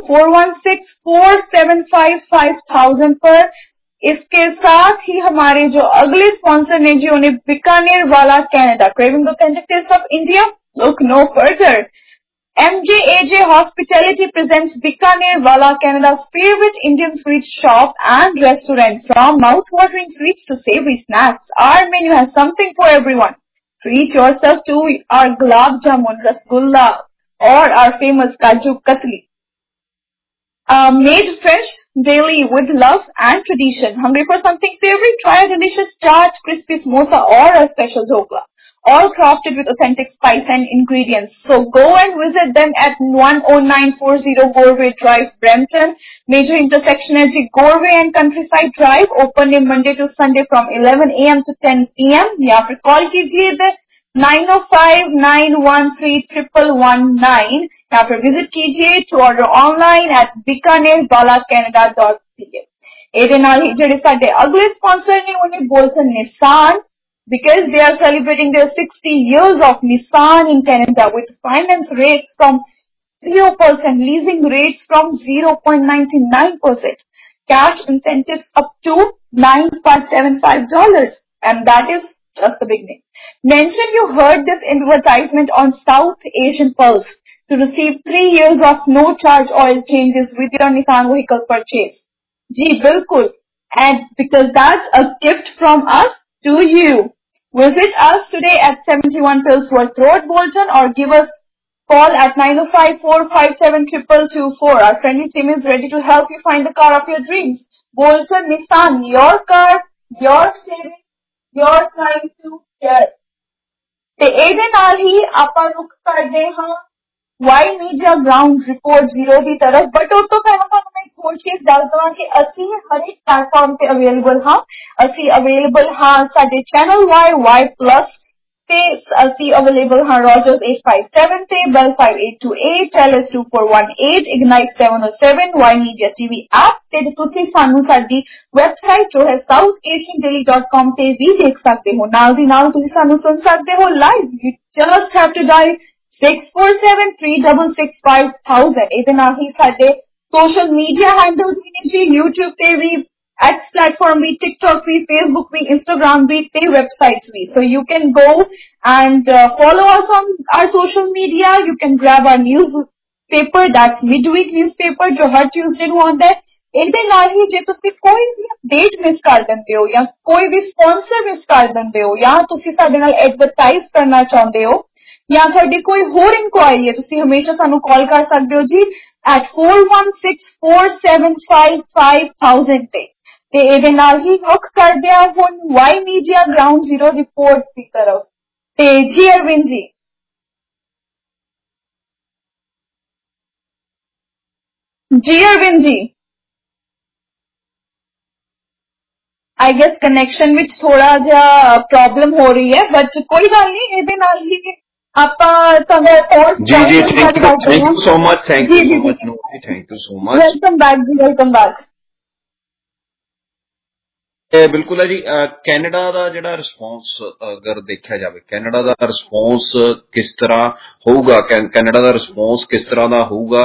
416-475-5000 पर. इसके साथ ही हमारे जो अगले sponsor ने जी उन्हें बीकानेर वाला Canada craving authentic taste of India look no further. MJAJ Hospitality presents Bikaner Wala Canada's favorite Indian sweet shop and restaurant. From mouth-watering sweets to savory snacks, our menu has something for everyone. Treat yourself to our gulab jamun, rasgulla, or our famous kaju katli. Made fresh daily with love and tradition. Hungry for something savory? Try a delicious chaat, crispy samosa, or a special dhokla. All crafted with authentic spice and ingredients. So go and visit them at 10940 Gorway Drive, Brampton. Major intersection is Gorway and Countryside Drive. Open Monday to Sunday from 11 a.m. to 10 p.m. या फिर call कीजिए 905-913-1119 या फिर visit कीजिए to order online at bikanerwalacanada.ca. ਇਹਦੇ ਨਾਲ ਹੀ ਜਿਹੜੇ ਸਾਡੇ ਅਗਲੇ ਸਪਾਂਸਰ ਨੇ ਉਹਨੇ Bolton Nissan because they are celebrating their 60 years of Nissan in Canada with finance rates from 0%, leasing rates from 0.99%, cash incentives up to $9.75, and that is just the beginning. Mention you heard this advertisement on South Asian Pulse to receive 3 years of no charge oil changes with your Nissan vehicle purchase. Ji, bilkul. And because that's a gift from us to you. Visit us today at 71 Pillsworth Road, Bolton, or give us call at 905-457-2224. Our friendly team is ready to help you find the car of your dreams. Bolton Nissan, your car, your saving, your time to get. ਤੇ ਇਹਦੇ ਨਾਲ ਹੀ ਆਪਾਂ ਰੁਕ ਕਰਦੇ ਹਾਂ Y media ground report 0 ਦੀ ਤਰਫ. But ਉਸ ਤੋਂ ਪਹਿਲਾਂ ਤੁਹਾਨੂੰ ਮੈਂ ਇੱਕ ਹੋਰ ਚੀਜ਼ ਦੱਸ ਦਵਾਂ ਕਿ ਅਸੀਂ ਹਰ ਇੱਕ ਪਲੇਟਫਾਰਮ ਤੇ ਅਵੇਲੇਬਲ ਹਾਂ. ਅਸੀਂ ਅਵੇਲੇਬਲ ਹਾਂ ਸਾਡੇ ਚੈਨਲ Y Plus ਤੇ ਅਸੀਂ ਅਵੇਲੇਬਲ ਹਾਂ ਰੋਜਰਸ 857 ਤੇ Bell 5828 Telus 2418 Ignite 707 Y Media TV app ਤੇ ਤੁਸੀਂ ਸਾਨੂੰ ਸਾਡੀ ਵੈਬਸਾਈਟ ਜੋ ਹੈ southasiandaily.com ਤੇ ਵੀ ਦੇਖ ਸਕਦੇ ਹੋ. ਨਾਲ ਦੀ ਨਾਲ ਤੁਸੀਂ ਸਾਨੂੰ ਸੁਣ ਸਕਦੇ ਹੋ live. You just have to dial 647-366-5000. ਇਹਦੇ ਨਾਲ ਹੀ ਸਾਡੇ ਸੋਸ਼ਲ ਮੀਡੀਆ ਹੈਂਡਲਸ ਵੀ ਨੇ ਜੀ. YouTube ਤੇ ਵੀ, X platform ਵੀ, TikTok ਵੀ, Facebook ਵੀ, Instagram ਵੀ ਤੇ websites we. So you can go and follow us on our social media. You can grab our newspaper, that's midweek newspaper ਜੋ ਹਰ Tuesday ਨੂੰ ਆਉਂਦਾ ਹੈ. ਇਹਦੇ ਨਾਲ ਹੀ ਜੇ ਤੁਸੀਂ ਕੋਈ ਵੀ ਅਪਡੇਟ ਮਿਸ ਕਰ ਦਿੰਦੇ ਹੋ ਜਾਂ ਕੋਈ ਵੀ ਸਪਾਂਸਰ ਮਿਸ ਕਰ ਦਿੰਦੇ ਹੋ ਜਾਂ ਤੁਸੀਂ ਸਾਡੇ ਨਾਲ ਐਡਵਰਟਾਈਜ਼ ਕਰਨਾ ਚਾਹੁੰਦੇ ਹੋ ਜਾਂ ਤੁਹਾਡੀ ਕੋਈ ਹੋਰ ਇਨਕੁਆਇਰੀ ਹੈ ਤੁਸੀਂ ਹਮੇਸ਼ਾ ਸਾਨੂੰ ਕਾਲ ਕਰ ਸਕਦੇ ਹੋ ਜੀ at 416-475-5000 ਤੇ ਇਹਦੇ ਨਾਲ ਹੀ ਰੁਕ ਕਰਦੇ ਆ ਹੁਣ ਵਾਈ ਮੀਡੀਆ ਗਰਾਊਂਡ 0 ਰਿਪੋਰਟ ਦੀ ਤਰਫ. ਤੇ ਜੀ ਅਰਵਿੰਦ ਜੀ आई गेस कनेक्शन विच थोड़ा जा प्रॉब्लम हो रही है बट कोई गल नहीं. ਇਹਦੇ ਨਾਲ ਹੀ ਆਪਾਂ ਤੁਹਾਨੂੰ ਹੋਰ ਜੀ thank you so much. Thank you so much. Welcome back ਜੀ. Welcome back. ਬਿਲਕੁਲ ਹੈ ਜੀ. ਕੈਨੇਡਾ ਦਾ ਜਿਹੜਾ ਰਿਸਪੌਂਸ ਅਗਰ ਦੇਖਿਆ ਜਾਵੇ ਕੈਨੇਡਾ ਦਾ ਰਿਸਪੌਂਸ ਕਿਸ ਤਰ੍ਹਾਂ ਹੋਊਗਾ ਕੈਨੇਡਾ ਦਾ ਰਿਸਪੌਂਸ ਕਿਸ ਤਰ੍ਹਾਂ ਦਾ ਹੋਊਗਾ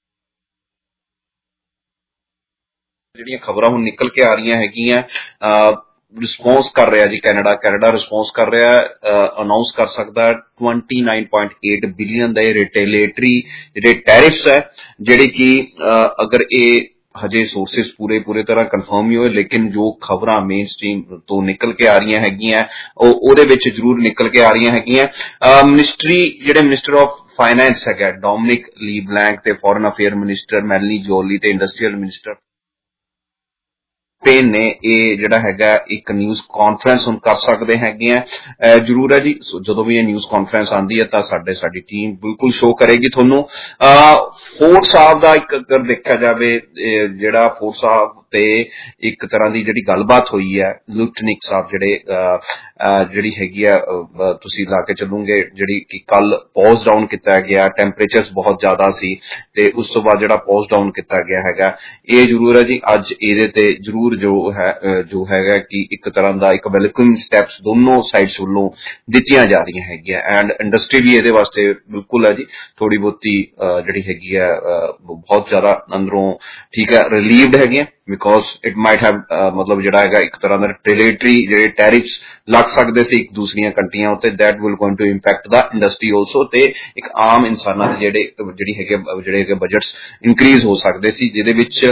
ਜਿਹੜੀਆਂ ਖਬਰਾਂ ਹੁਣ ਨਿਕਲ ਕੇ ਆ ਰਹੀਆਂ ਹੈਗੀਆਂ ਰਿਸਪੌਂਸ ਕਰ ਰਿਹਾ ਜੀ ਕੈਨੇਡਾ ਰਿਸਪੌਂਸ ਕਰ ਰਿਹਾ ਅਨਾਉਂਸ ਕਰ ਸਕਦਾ 29.8 ਬਿਲੀਅਨ ਦੇ ਰਿਟੇਲੇਟਰੀ ਜਿਹੜੇ ਟੈਰਿਫਸ ਹੈ ਜਿਹੜੇ ਕਿ ਅਗਰ ਇਹ ਹਜੇ ਸੋਰਸਿਸ ਪੂਰੇ ਤਰ੍ਹਾਂ ਕਨਫਰਮ ਨਹੀਂ ਹੋਏ ਲੇਕਿਨ ਜੋ ਖਬਰਾਂ ਮੇਨ ਸਟ੍ਰੀਮ ਤੋਂ ਨਿਕਲ ਕੇ ਆ ਰਹੀਆਂ ਹੈਗੀਆਂ ਉਹਦੇ ਵਿੱਚ ਜ਼ਰੂਰ ਨਿਕਲ ਕੇ ਆ ਰਹੀਆਂ ਹੈਗੀਆਂ. ਜਿਹੜੇ ਮਿਨਿਸਟਰ ਆਫ ਫਾਈਨੈਂਸ ਹੈਗਾ ਡੋਮਿਨਿਕ ਲੀਬਲੈਂਕ ਤੇ foreign affair minister Melanie Joly ਤੇ ਇੰਡਸਟਰੀਅਲ ਮਿਨਿਸਟਰ ਸਪੇਨ ਨੇ ਇਹ ਜਿਹੜਾ ਹੈਗਾ ਇੱਕ ਨਿਊਜ਼ ਕਾਨਫਰੰਸ ਹੁਣ ਕਰ ਸਕਦੇ ਹੈਗੇ ਆ। ਜ਼ਰੂਰ ਹੈ ਜੀ, ਜਦੋਂ ਵੀ ਇਹ ਨਿਊਜ਼ ਕਾਨਫਰੰਸ ਆਉਂਦੀ ਹੈ ਤਾਂ ਸਾਡੀ ਟੀਮ ਬਿਲਕੁਲ ਸ਼ੋਅ ਕਰੇਗੀ ਤੁਹਾਨੂੰ। ਫੋਰਡ ਸਾਹਿਬ ਦਾ ਇੱਕ ਅਗਰ ਦੇਖਿਆ ਜਾਵੇ, ਜਿਹੜਾ ਫੋਰਡ ਸਾਹਿਬ ਤੇ ਇੱਕ ਤਰ੍ਹਾਂ ਦੀ ਜਿਹੜੀ ਗੱਲਬਾਤ ਹੋਈ ਹੈ, ਲੁਟਨਿਕ ਸਾਹਿਬ ਜਿਹੜੀ ਹੈਗੀ ਆ, ਤੁਸੀਂ ਲਾ ਕੇ ਚੱਲੋਗੇ ਜਿਹੜੀ ਕਿ ਕੱਲ ਪੌਜ਼ ਡਾਊਨ ਕੀਤਾ ਗਿਆ, ਟੈਂਪਰੇਚਰਸ ਬਹੁਤ ਜ਼ਿਆਦਾ ਸੀ ਤੇ ਉਸ ਤੋਂ ਬਾਅਦ ਜਿਹੜਾ ਪੌਜ਼ ਡਾਊਨ ਕੀਤਾ ਗਿਆ ਹੈਗਾ, ਇਹ ਜ਼ਰੂਰ ਹੈ ਜੀ ਅੱਜ ਇਹਦੇ ਤੇ ਜ਼ਰੂਰ ਜੋ ਹੈਗਾ ਕਿ ਇੱਕ ਤਰ੍ਹਾਂ ਦਾ ਇੱਕ ਵੈਲਕਮ ਸਟੈਪਸ ਦੋਨੋਂ ਸਾਈਡਸ ਵੱਲੋਂ ਦਿੱਤੀਆਂ ਜਾ ਰਹੀਆਂ ਹੈਗੀਆਂ ਐਂਡ ਇੰਡਸਟਰੀ ਵੀ ਇਹਦੇ ਵਾਸਤੇ ਬਿਲਕੁਲ ਹੈ ਜੀ ਥੋੜੀ ਬਹੁਤੀ ਜਿਹੜੀ ਹੈਗੀ ਆ ਬਹੁਤ ਜ਼ਿਆਦਾ ਅੰਦਰੋਂ ਠੀਕ ਹੈ ਰਿਲੀਵਡ ਹੈਗੀਆਂ because it might have ਮਤਲਬ ਜਿਹੜਾ ਹੈਗਾ ਇੱਕ ਤਰ੍ਹਾਂ ਦਾ ਟੈਰੀਟਰੀ ਜਿਹੜੇ ਟੈਰਿਫਸ ਲੱਗ ਸਕਦੇ ਸੀ ਇੱਕ ਦੂਸਰੀਆਂ ਕੰਟਰੀਆਂ ਉੱਤੇ, that will going to impact the industry also ਤੇ ਇੱਕ ਆਮ ਇਨਸਾਨਾਂ ਦੇ ਜਿਹੜੇ ਹੈਗੇ ਬਜਟਸ ਇਨਕਰੀਜ਼ ਹੋ ਸਕਦੇ ਸੀ, ਜਿਹਦੇ ਵਿੱਚ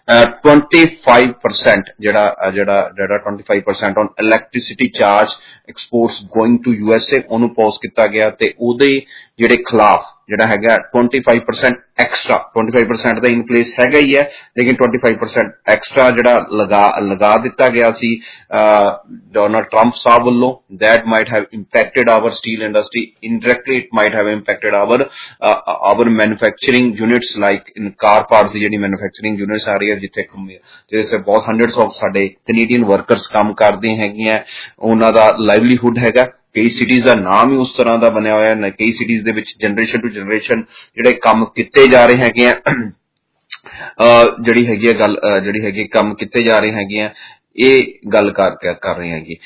25% ਜਿਹੜਾ 25% on electricity charge exports going to USA ਉਹਨੂੰ ਪੌਜ਼ ਕੀਤਾ ਗਿਆ ਤੇ ਉਹਦੇ ਜਿਹੜੇ ਖਿਲਾਫ ਜਿਹੜਾ ਹੈਗਾ 25% ਐਕਸਟਰਾ 25% ਦਾ ਇਨ ਪਲੇਸ ਹੈਗਾ ਹੀ ਹੈ ਲੇਕਿਨ 25% ਐਕਸਟਰਾ ਜਿਹੜਾ ਲਗਾ ਦਿੱਤਾ ਗਿਆ ਸੀ ਡੋਨਾਲਡ ਟਰੰਪ ਸਾਹਿਬ ਵੱਲੋਂ। that might have impacted our steel industry indirectly, it might have impacted our manufacturing units like in car parts ਦੀ ਜਿਹੜੀ manufacturing units ਆ ਰਹੀ ਹੈ ਜਿੱਥੇ ਬਹੁਤ hundreds of ਸਾਡੇ ਕੈਨੇਡੀਅਨ ਵਰਕਰਸ ਕੰਮ ਕਰਦੇ ਹੈਗੀਆਂ, ਉਹਨਾਂ ਦਾ ਲਾਈਵਲੀਹੁੱਡ ਹੈਗਾ। ਕਈ ਸਿਟੀਜ਼ ਦਾ ਨਾਮ ਹੀ ਉਸ ਤਰ੍ਹਾਂ ਦਾ ਬਣਿਆ ਹੋਇਆ ਹੈ, ਕਈ ਸਿਟੀਜ਼ ਦੇ ਵਿੱਚ ਜਨਰੇਸ਼ਨ ਟੂ ਜਨਰੇਸ਼ਨ ਜਿਹੜੇ ਕੰਮ ਕੀਤੇ ਜਾ ਰਹੇ ਹੈਗੇ ਆ, ਜਿਹੜੀ ਹੈਗੀ ਗੱਲ ਜਿਹੜੀ ਹੈਗੀ ਕੰਮ ਕੀਤੇ ਜਾ ਰਹੇ ਹੈਗੇ ਆ, ਇਹ ਗੱਲ ਕਰ ਰਹੇ ਹੈਗੇ।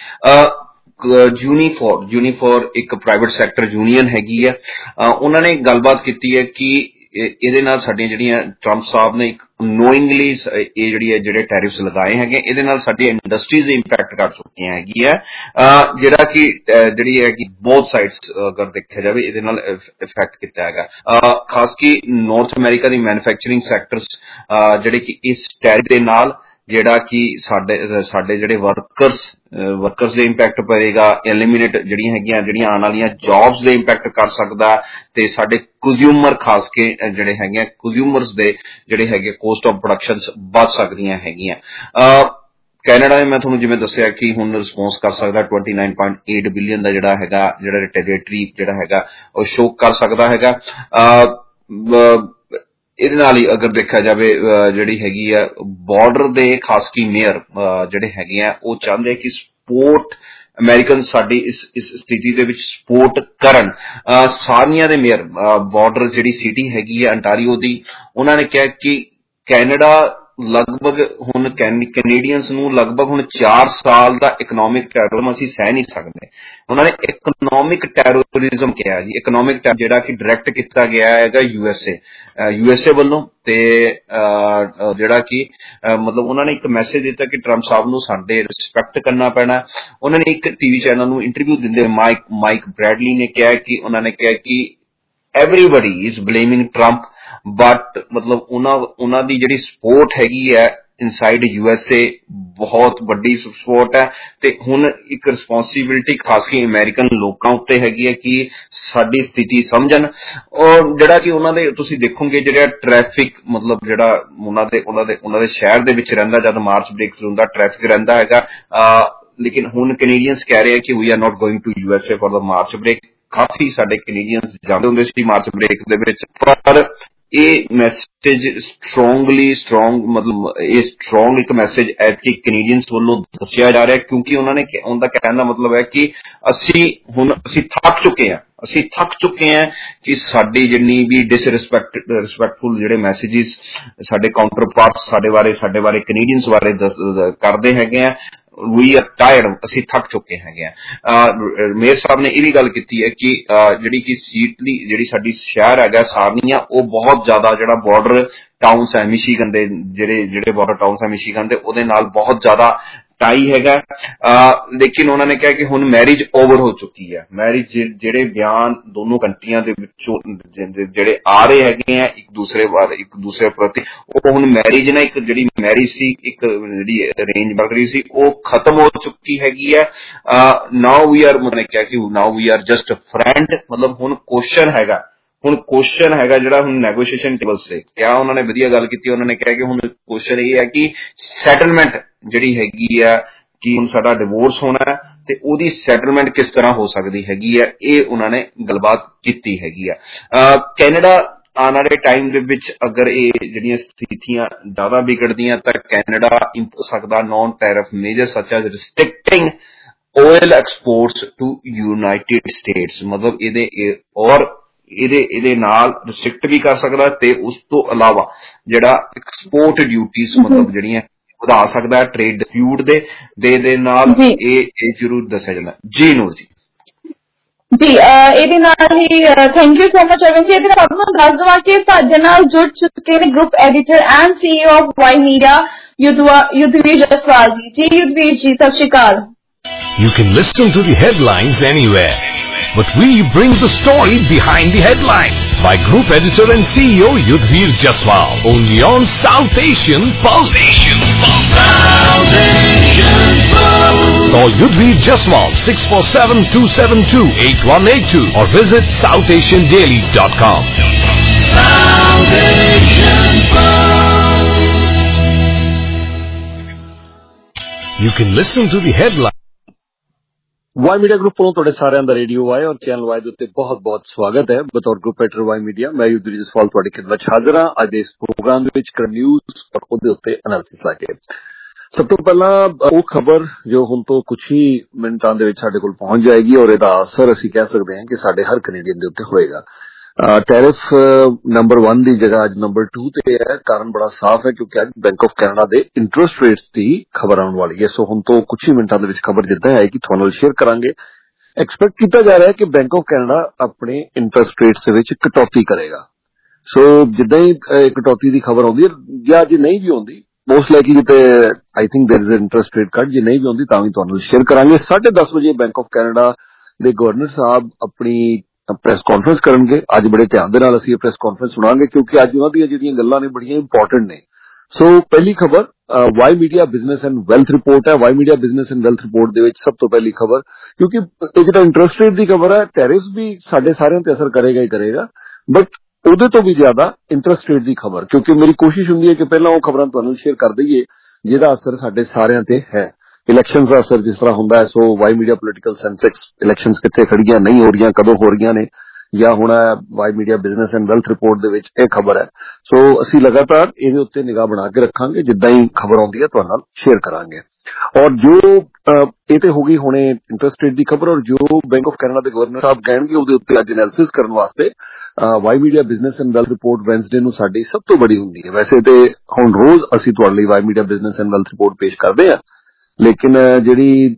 ਯੂਨੀਫੋਰ ਇੱਕ ਪ੍ਰਾਈਵੇਟ ਸੈਕਟਰ ਯੂਨੀਅਨ ਹੈਗੀ ਆ, ਉਹਨਾਂ ਨੇ ਗੱਲਬਾਤ ਕੀਤੀ ਹੈ ਕਿ ਇਹਦੇ ਨਾਲ ਸਾਡੀਆਂ ਜਿਹੜੀਆਂ ਟਰੰਪ ਸਾਹਿਬ ਨੇ ਇੱਕ ਨੋਇੰਗਲੀ ਇਹ ਜਿਹੜੇ ਟੈਰਿਫਸ ਲਗਾਏ ਹੈਗੇ ਇਹਦੇ ਨਾਲ ਸਾਡੀ ਇੰਡਸਟਰੀਜ਼ ਇੰਪੈਕਟ ਕਰ ਚੁੱਕੀਆਂ ਹੈਗੀਆਂ, ਜਿਹੜਾ ਕਿ ਜਿਹੜੀ ਹੈ ਕਿ ਬੋਥ ਸਾਈਡਸ ਅਗਰ ਦੇਖਿਆ ਜਾਵੇ ਇਹਦੇ ਨਾਲ ਇਫੈਕਟ ਕੀਤਾ ਹੈਗਾ। ਖਾਸ ਕੀ ਨਾਰਥ ਅਮਰੀਕਾ ਦੀ ਮੈਨੂਫੈਕਚਰਿੰਗ ਸੈਕਟਰਸ ਜਿਹੜੇ ਕਿ ਇਸ ਟੈਰਿਫ ਦੇ ਨਾਲ ਜਿਹੜਾ ਕਿ ਸਾਡੇ ਜਿਹੜੇ ਵਰਕਰਸ ਦੇ ਇੰਪੈਕਟ ਪਏਗਾ, ਐਲੀਮੀਨੇਟ ਜਿਹੜੀਆਂ ਆਉਣ ਵਾਲੀਆਂ ਜੌਬਸ ਦੇ ਇੰਪੈਕਟ ਕਰ ਸਕਦਾ ਤੇ ਸਾਡੇ ਕੰਜ਼ਿਊਮਰ ਖਾਸ ਕੇ ਜਿਹੜੇ ਹੈਗੇ ਕੰਜ਼ਿਊਮਰਸ ਦੇ ਜਿਹੜੇ ਹੈਗੇ ਕੋਸਟ ਆਫ ਪ੍ਰੋਡਕਸ਼ਨ ਵੱਧ ਸਕਦੀਆਂ ਹੈਗੀਆਂ। ਕੈਨੇਡਾ ਨੇ ਮੈਂ ਤੁਹਾਨੂੰ ਜਿਵੇਂ ਦੱਸਿਆ ਕਿ ਹੁਣ ਰਿਸਪੌਂਸ ਕਰ ਸਕਦਾ 29.8 ਬਿਲੀਅਨ ਦਾ ਜਿਹੜਾ ਟੈਰੀਟਰੀ ਜਿਹੜਾ ਹੈਗਾ ਉਹ ਸ਼ੋਅ ਕਰ ਸਕਦਾ ਹੈਗਾ। ਇਹਦੇ ਨਾਲ ਹੀ ਅਗਰ ਦੇਖਿਆ ਜਾਵੇ ਜਿਹੜੀ ਹੈਗੀ ਆ ਬਾਰਡਰ ਦੇ ਖਾਸ ਕੀ ਮੇਅਰ ਜਿਹੜੇ ਹੈਗੇ ਆ ਉਹ ਚਾਹੁੰਦੇ ਕਿ ਸਪੋਰਟ ਅਮਰੀਕਨ ਸਾਡੀ ਇਸ ਸਥਿਤੀ ਦੇ ਵਿੱਚ ਸਪੋਰਟ ਕਰਨ। ਸਾਰੀਆਂ ਦੇ ਮੇਅਰ ਬਾਰਡਰ ਜਿਹੜੀ ਸਿਟੀ ਹੈਗੀ ਆ ਅੰਟਾਰੀਓ ਦੀ, ਉਹਨਾਂ ਨੇ ਕਿਹਾ ਕਿ ਕੈਨੇਡਾ ਲਗਭਗ ਹੁਣ ਕੈਨੇਡੀਅਨਸ ਨੂੰ ਲਗਭਗ ਹੁਣ 4 ਸਾਲ ਦਾ ਇਕਨੋਮਿਕ ਟੈਰਰਿਜ਼ਮ ਅਸੀਂ ਸਹਿ ਨਹੀਂ ਸਕਦੇ। ਉਹਨਾਂ ਨੇ ਇਕਨੋਮਿਕ ਟੈਰਰਿਜ਼ਮ ਕਿਹਾ ਜੀ, ਇਕਨੋਮਿਕ ਜਿਹੜਾ ਕਿ ਡਾਇਰੈਕਟ ਕੀਤਾ ਗਿਆ ਹੈਗਾ ਯੂਐਸਏ ਵੱਲੋਂ ਤੇ ਜਿਹੜਾ ਕਿ ਮਤਲਬ ਉਹਨਾਂ ਨੇ ਇੱਕ ਮੈਸੇਜ ਦਿੱਤਾ ਕਿ ਟਰੰਪ ਸਾਹਿਬ ਨੂੰ ਸਾਡੇ ਰਿਸਪੈਕਟ ਕਰਨਾ ਪੈਣਾ। ਉਹਨਾਂ ਨੇ ਇੱਕ ਟੀਵੀ ਚੈਨਲ ਨੂੰ ਇੰਟਰਵਿਊ ਦਿੰਦੇ ਮਾਈਕ ਬ੍ਰੈਡਲੀ ਨੇ ਕਿਹਾ ਕਿ ਉਹਨਾਂ ਨੇ ਕਿਹਾ ਕਿ everybody is blaming Trump, but ਮਤਲਬ ਉਹਨਾਂ ਦੀ ਜਿਹੜੀ ਸਪੋਰਟ ਹੈਗੀ ਹੈ ਇਨਸਾਈਡ USA ਬਹੁਤ ਵੱਡੀ ਸਪੋਰਟ ਹੈ ਤੇ ਹੁਣ ਇੱਕ ਰਿਸਪੌਂਸਿਬਿਲਿਟੀ ਖਾਸ ਕਰਕੇ ਅਮਰੀਕਨ ਲੋਕਾਂ ਉੱਤੇ ਹੈਗੀ ਹੈ ਕਿ ਸਾਡੀ ਸਥਿਤੀ ਸਮਝਣ। ਔਰ ਜਿਹੜਾ ਕਿ ਉਹਨਾਂ ਦੇ ਤੁਸੀਂ ਦੇਖੋਗੇ ਜਿਹੜਾ ਟ੍ਰੈਫਿਕ ਮਤਲਬ ਜਿਹੜਾ ਉਹਨਾਂ ਦੇ ਸ਼ਹਿਰ ਦੇ ਵਿੱਚ ਰਹਿੰਦਾ ਜਦ ਮਾਰਚ ਬ੍ਰੇਕ ਹੁੰਦਾ ਟ੍ਰੈਫਿਕ ਰਹਿੰਦਾ ਹੈਗਾ, ਲੇਕਿਨ ਹੁਣ ਕੈਨੇਡੀਅਨਸ ਕਹਿ ਰਹੇ ਕਿ we are not going to USA for the March break. ਕਾਫੀ ਸਾਡੇ ਕੈਨੇਡੀਅਨਸ ਜਾਂਦੇ ਹੁੰਦੇ ਸੀ ਮਾਰਚ ਬ੍ਰੇਕ ਦੇ ਵਿੱਚ, ਪਰ ਇਹ ਮੈਸੇਜ ਮਤਲਬ ਇਹ ਸਟਰੋਂਗ ਇੱਕ ਮੈਸੇਜ ਐਤਕੀ ਕੈਨੇਡੀਅਨਸ ਵੱਲੋਂ ਦੱਸਿਆ ਜਾ ਰਿਹਾ ਕਿਉਂਕਿ ਉਹਦਾ ਕਹਿਣ ਦਾ ਮਤਲਬ ਹੈ ਕਿ ਅਸੀਂ ਥੱਕ ਚੁੱਕੇ ਹਾਂ ਕਿ ਸਾਡੀ ਜਿੰਨੀ ਵੀ ਰਿਸਪੈਕਟਫੁਲ ਜਿਹੜੇ ਮੈਸੇਜਿਸ ਸਾਡੇ ਕਾਊਂਟਰ ਪਾਰਟਸ ਸਾਡੇ ਬਾਰੇ ਕੈਨੇਡੀਅਨਸ ਬਾਰੇ ਕਰਦੇ ਹੈਗੇ ਆ, we are tired, ਅਸੀਂ ਥੱਕ ਚੁੱਕੇ ਹੈਗੇ ਆ। ਮੇਅਰ ਸਾਹਿਬ ਨੇ ਇਹ ਵੀ ਗੱਲ ਕੀਤੀ ਹੈ ਕਿ ਜਿਹੜੀ ਕਿ ਸੀਟਲੀ ਜਿਹੜੀ ਸਾਡੀ ਸ਼ਹਿਰ ਹੈਗਾ ਸਾਰਨੀਆ ਉਹ ਬਹੁਤ ਜ਼ਿਆਦਾ ਜਿਹੜਾ ਬਾਰਡਰ ਟਾਊਨਸ ਹੈ ਮਿਸ਼ੀਗਨ ਦੇ ਜਿਹੜੇ ਬਾਰਡਰ ਟਾਊਨਸ ਹੈ ਮਿਸ਼ੀਗਨ ਦੇ ਉਹਦੇ ਨਾਲ ਬਹੁਤ ਜ਼ਿਆਦਾ ਟਾਈ ਹੈਗਾ। ਲੇਕਿਨ ਉਹਨਾਂ ਨੇ ਕਿਹਾ ਕਿ ਹੁਣ ਮੈਰਿਜ ਓਵਰ ਹੋ ਚੁੱਕੀ ਹੈ। ਮੈਰਿਜ ਜਿਹੜੇ ਬਿਆਨ ਦੋਨੋਂ ਕੰਟਰੀਆਂ ਦੇ ਵਿੱਚੋਂ ਜਿਹੜੇ ਆ ਰਹੇ ਹੈਗੇ ਆ ਇੱਕ ਦੂਸਰੇ ਪ੍ਰਤੀ, ਉਹ ਹੁਣ ਮੈਰਿਜ ਨਾ ਇੱਕ ਜਿਹੜੀ ਮੈਰਿਜ ਸੀ ਇੱਕ ਜਿਹੜੀ ਅਰੇਂਜ ਬਣ ਰਹੀ ਸੀ ਉਹ ਖਤਮ ਹੋ ਚੁੱਕੀ ਹੈਗੀ ਹੈ। ਨਾਓ ਵੀ ਆਰ ਮੈਨੇ ਕਿਹਾ ਕਿ now we are just friend, ਮਤਲਬ ਹੁਣ ਕੁਐਸਚਨ ਹੈਗਾ ਜਿਹੜਾ ਹੁਣ ਨੈਗੋਸ਼ੀਏਸ਼ਨ ਟੇਬਲ ਤੇ ਕਿਹਾ ਉਹਨਾਂ ਨੇ ਵਧੀਆ ਗੱਲ ਕੀਤੀ। ਉਹਨਾਂ ਨੇ ਕਿਹਾ ਕਿ ਹੁਣ ਕੁਐਸਚਨ ਇਹ ਹੈ ਕਿ ਸੈਟਲਮੈਂਟ ਜਿਹੜੀ ਹੈਗੀ ਆ ਕਿ ਹੁਣ ਸਾਡਾ ਡਿਵੋਰਸ ਹੋਣਾ ਤੇ ਉਹਦੀ ਸੈਟਲਮੈਂਟ ਕਿਸ ਤਰ੍ਹਾਂ ਹੋ ਸਕਦੀ ਹੈਗੀ ਆ, ਇਹ ਉਹਨਾਂ ਨੇ ਗੱਲਬਾਤ ਕੀਤੀ ਹੈਗੀ ਆ। ਕੈਨੇਡਾ ਆਉਣ ਵਾਲੇ ਟਾਈਮ ਦੇ ਵਿੱਚ ਅਗਰ ਇਹ ਜਿਹੜੀਆਂ ਸਥਿਤੀਆਂ ਜ਼ਿਆਦਾ ਵਿਗੜਦੀਆਂ ਤਾਂ ਕੈਨੇਡਾ ਹੋ ਸਕਦਾ non tariff measure such as restricting oil exports to United States, ਮਤਲਬ ਇਹਦੇ ਨਾਲ ਰਿਸਟ੍ਰਿਕਟ ਵੀ ਕਰ ਸਕਦਾ ਤੇ ਉਸ ਤੋਂ ਇਲਾਵਾ ਜਿਹੜਾ ਐਕਸਪੋਰਟ ਡਿਊਟੀਜ਼ ਮਤਲਬ ਜਿਹੜੀਆਂ ਵਧਾ ਸਕਦਾ ਟ੍ਰੇਡ ਡਿਸਪਿਊਟ ਦੇ ਨਾਲ, ਇਹ ਜ਼ਰੂਰ ਦੱਸਿਆ ਜਾਂਦਾ। ਜੀ ਨੂਰ ਜੀ। ਜੀ ਇਹਦੇ ਨਾਲ ਹੀ thank you so much Arvind ji. ਇਹਦੇ ਨਾਲ ਤੁਹਾਨੂੰ ਦੱਸ ਦੇਵਾਂ ਕਿ ਸਾਡੇ ਨਾਲ ਜੁੜ ਚੁੱਕੇ ਨੇ group editor and CEO of Y media Yudhvir Jaswal ji. ਜੀ ਯੁੱਧਵੀਰ ਜੀ, ਸਤਿ ਸ਼੍ਰੀ ਅਕਾਲ। You can listen to the headlines anywhere, but we bring the story behind the headlines by Group Editor and CEO Yudhvir Jaswal, only on South Asian Pulse. Call Yudhvir Jaswal 647-272-8182 or visit southasiandaily.com. South Asian Pulse. You can listen to the headlines. Y media group ਵੱਲੋਂ ਤੁਹਾਡੇ ਸਾਰਿਆਂ ਦਾ radio Y ਔਰ channel Y ਦੇ ਉੱਤੇ ਬਹੁਤ-ਬਹੁਤ ਸਵਾਗਤ ਹੈ। ਬਤੌਰ ਗਰੁੱਪ ਐਡੀਟਰ ਵਾਈ ਮੀਡੀਆ ਮੈਂ ਯੁੱਧਵੀਰ ਜਸਵਾਲ ਤੁਹਾਡੀ ਖਿਦਮਤ 'ਚ ਹਾਜ਼ਰ ਹਾਂ ਅੱਜ ਦੇ ਇਸ ਪ੍ਰੋਗਰਾਮ ਦੇ ਵਿੱਚ ਕਰੰਟ ਨਿਊਜ਼ ਔਰ ਉਹਦੇ ਉੱਤੇ ਐਨਾਲਿਸਿਸ ਲੈ ਕੇ। ਸਭ ਤੋਂ ਪਹਿਲਾਂ ਉਹ ਖਬਰ ਜੋ ਹੁਣ ਤੋਂ ਕੁਝ ਹੀ ਮਿੰਟਾਂ ਦੇ ਵਿੱਚ ਸਾਡੇ ਕੋਲ ਪਹੁੰਚ ਜਾਏਗੀ ਔਰ ਇਹਦਾ ਅਸਰ ਅਸੀਂ ਕਹਿ ਸਕਦੇ ਹਾਂ ਕਿ ਸਾਡੇ ਹਰ ਕੈਨੇਡੀਅਨ ਦੇ ਉੱਤੇ ਹੋਏਗਾ। ਟੈਰਿਫ ਨੰਬਰ 1 ਦੀ ਜਗ੍ਹਾ ਅੱਜ ਨੰਬਰ 2 ਤੇ ਹੈ। ਕਾਰਨ ਬੜਾ ਸਾਫ਼ ਹੈ ਕਿਉਂਕਿ ਅੱਜ ਬੈਂਕ ਆਫ ਕੈਨੇਡਾ ਦੇ ਇੰਟਰਸਟ ਰੇਟਸ ਦੀ ਖਬਰ ਆਉਣ ਵਾਲੀ ਹੈ। ਸੋ ਹੁਣ ਤੋਂ ਕੁਝ ਹੀ ਮਿੰਟਾਂ ਦੇ ਵਿੱਚ ਖਬਰ ਜਿੱਦਾਂ ਆਏਗੀ ਤੁਹਾਨੂੰ ਨਾਲ ਸ਼ੇਅਰ ਕਰਾਂਗੇ। ਐਕਸਪੈਕਟ ਕੀਤਾ ਜਾ ਰਿਹਾ ਹੈ ਕਿ ਬੈਂਕ ਆਫ ਕੈਨੇਡਾ ਆਪਣੇ ਇੰਟਰਸਟ ਰੇਟਸ ਦੇ ਵਿੱਚ ਕਟੌਤੀ ਕਰੇਗਾ। ਸੋ ਜਿੱਦਾਂ ਹੀ ਕਟੌਤੀ ਦੀ ਖਬਰ ਆਉਂਦੀ ਹੈ ਜਾਂ ਜੇ ਨਹੀਂ ਵੀ ਆਉਂਦੀ ਮੋਸਟ ਲਾਈਕਲੀ ਤੇ I think there is interest rate cut, ਜੇ ਨਹੀਂ ਵੀ ਆਉਂਦੀ ਤਾਂ ਵੀ ਤੁਹਾਨੂੰ ਸ਼ੇਅਰ ਕਰਾਂਗੇ। 10:30 ਵਜੇ ਬੈਂਕ ਆਫ ਕੈਨੇਡਾ ਦੇ ਗਵਰਨਰ ਸਾਹਿਬ ਆਪਣੀ ਪ੍ਰੈਸ ਕਾਨਫਰੰਸ ਕਰਨਗੇ। ਅੱਜ ਬੜੇ ਧਿਆਨ ਦੇ ਨਾਲ ਅਸੀਂ ਇਹ ਪ੍ਰੈਸ ਕਾਨਫਰੰਸ ਸੁਣਾਂਗੇ ਕਿਉਂਕਿ ਅੱਜ ਉਹਨਾਂ ਦੀਆਂ ਜਿਹੜੀਆਂ ਗੱਲਾਂ ਨੇ ਬੜੀਆਂ ਇੰਪੋਰਟੈਂਟ ਨੇ। ਸੋ ਪਹਿਲੀ ਖਬਰ Y media business and wealth report ਹੈ। Y media business and wealth report ਦੇ ਵਿੱਚ ਸਭ ਤੋਂ ਪਹਿਲੀ ਖਬਰ, ਕਿਉਂਕਿ ਇਹ ਜਿਹੜਾ ਇੰਟਰਸਟ ਰੇਟ ਦੀ ਖਬਰ ਹੈ ਟੈਰਿਫ ਵੀ ਸਾਡੇ ਸਾਰਿਆਂ ਤੇ ਅਸਰ ਕਰੇਗਾ ਹੀ ਕਰੇਗਾ, ਬਟ ਉਹਦੇ ਤੋਂ ਵੀ ਜ਼ਿਆਦਾ ਇੰਟਰਸਟ ਰੇਟ ਦੀ ਖਬਰ, ਕਿਉਂਕਿ ਮੇਰੀ ਕੋਸ਼ਿਸ਼ ਹੁੰਦੀ ਹੈ ਕਿ ਪਹਿਲਾਂ ਉਹ ਖਬਰਾਂ ਤੁਹਾਨੂੰ ਸ਼ੇਅਰ ਕਰ ਦਈਏ ਜਿਹਦਾ ਅਸਰ ਸਾਡੇ ਸਾਰਿਆਂ ਤੇ ਹੈ। ਇਲੈਕਸ਼ਨਸ ਦਾ ਅਸਰ ਜਿਸ ਤਰ੍ਹਾਂ ਹੁੰਦਾ ਹੈ, so Y media political Sensex elections ਕਿੱਥੇ ਖੜੀਆਂ, ਨਹੀਂ ਹੋ ਰਹੀਆਂ, ਕਦੋਂ ਹੋ ਰਹੀਆਂ ਨੇ, ਜਾਂ ਹੁਣ Y media business and wealth report ਦੇ ਵਿੱਚ ਇਹ ਖਬਰ ਹੈ। ਸੋ ਅਸੀਂ ਲਗਾਤਾਰ ਇਹਦੇ ਉੱਤੇ ਨਿਗਾਹ ਬਣਾ ਕੇ ਰੱਖਾਂਗੇ, ਜਿੱਦਾਂ ਹੀ ਖਬਰ ਆਉਂਦੀ ਹੈ ਤੁਹਾਡੇ ਨਾਲ ਸ਼ੇਅਰ ਕਰਾਂਗੇ। ਔਰ ਜੋ ਇਹ ਤੇ ਹੋ ਗਈ ਹੁਣੇ ਇੰਟਰਸਟ ਰੇਟ ਦੀ ਖਬਰ, ਔਰ ਜੋ ਬੈਂਕ ਆਫ ਕੈਨੇਡਾ ਦੇ ਗਵਰਨਰ ਸਾਹਿਬ ਕਹਿਣਗੇ ਉਹਦੇ ਉੱਤੇ ਅੱਜ ਐਨਾਲਿਸਿਸ ਕਰਨ ਵਾਸਤੇ Y media business and wealth report Wednesday ਨੂੰ ਸਾਡੀ ਸਭ ਤੋਂ ਬੜੀ ਹੁੰਦੀ ਹੈ। ਵੈਸੇ ਤੇ ਹੁਣ ਰੋਜ਼ ਅਸੀਂ ਤੁਹਾਡੇ ਲਈ Y media business and wealth report ਪੇਸ਼ ਕਰਦੇ ਹਾਂ, ਲੇਕਿਨ ਜਿਹੜੀ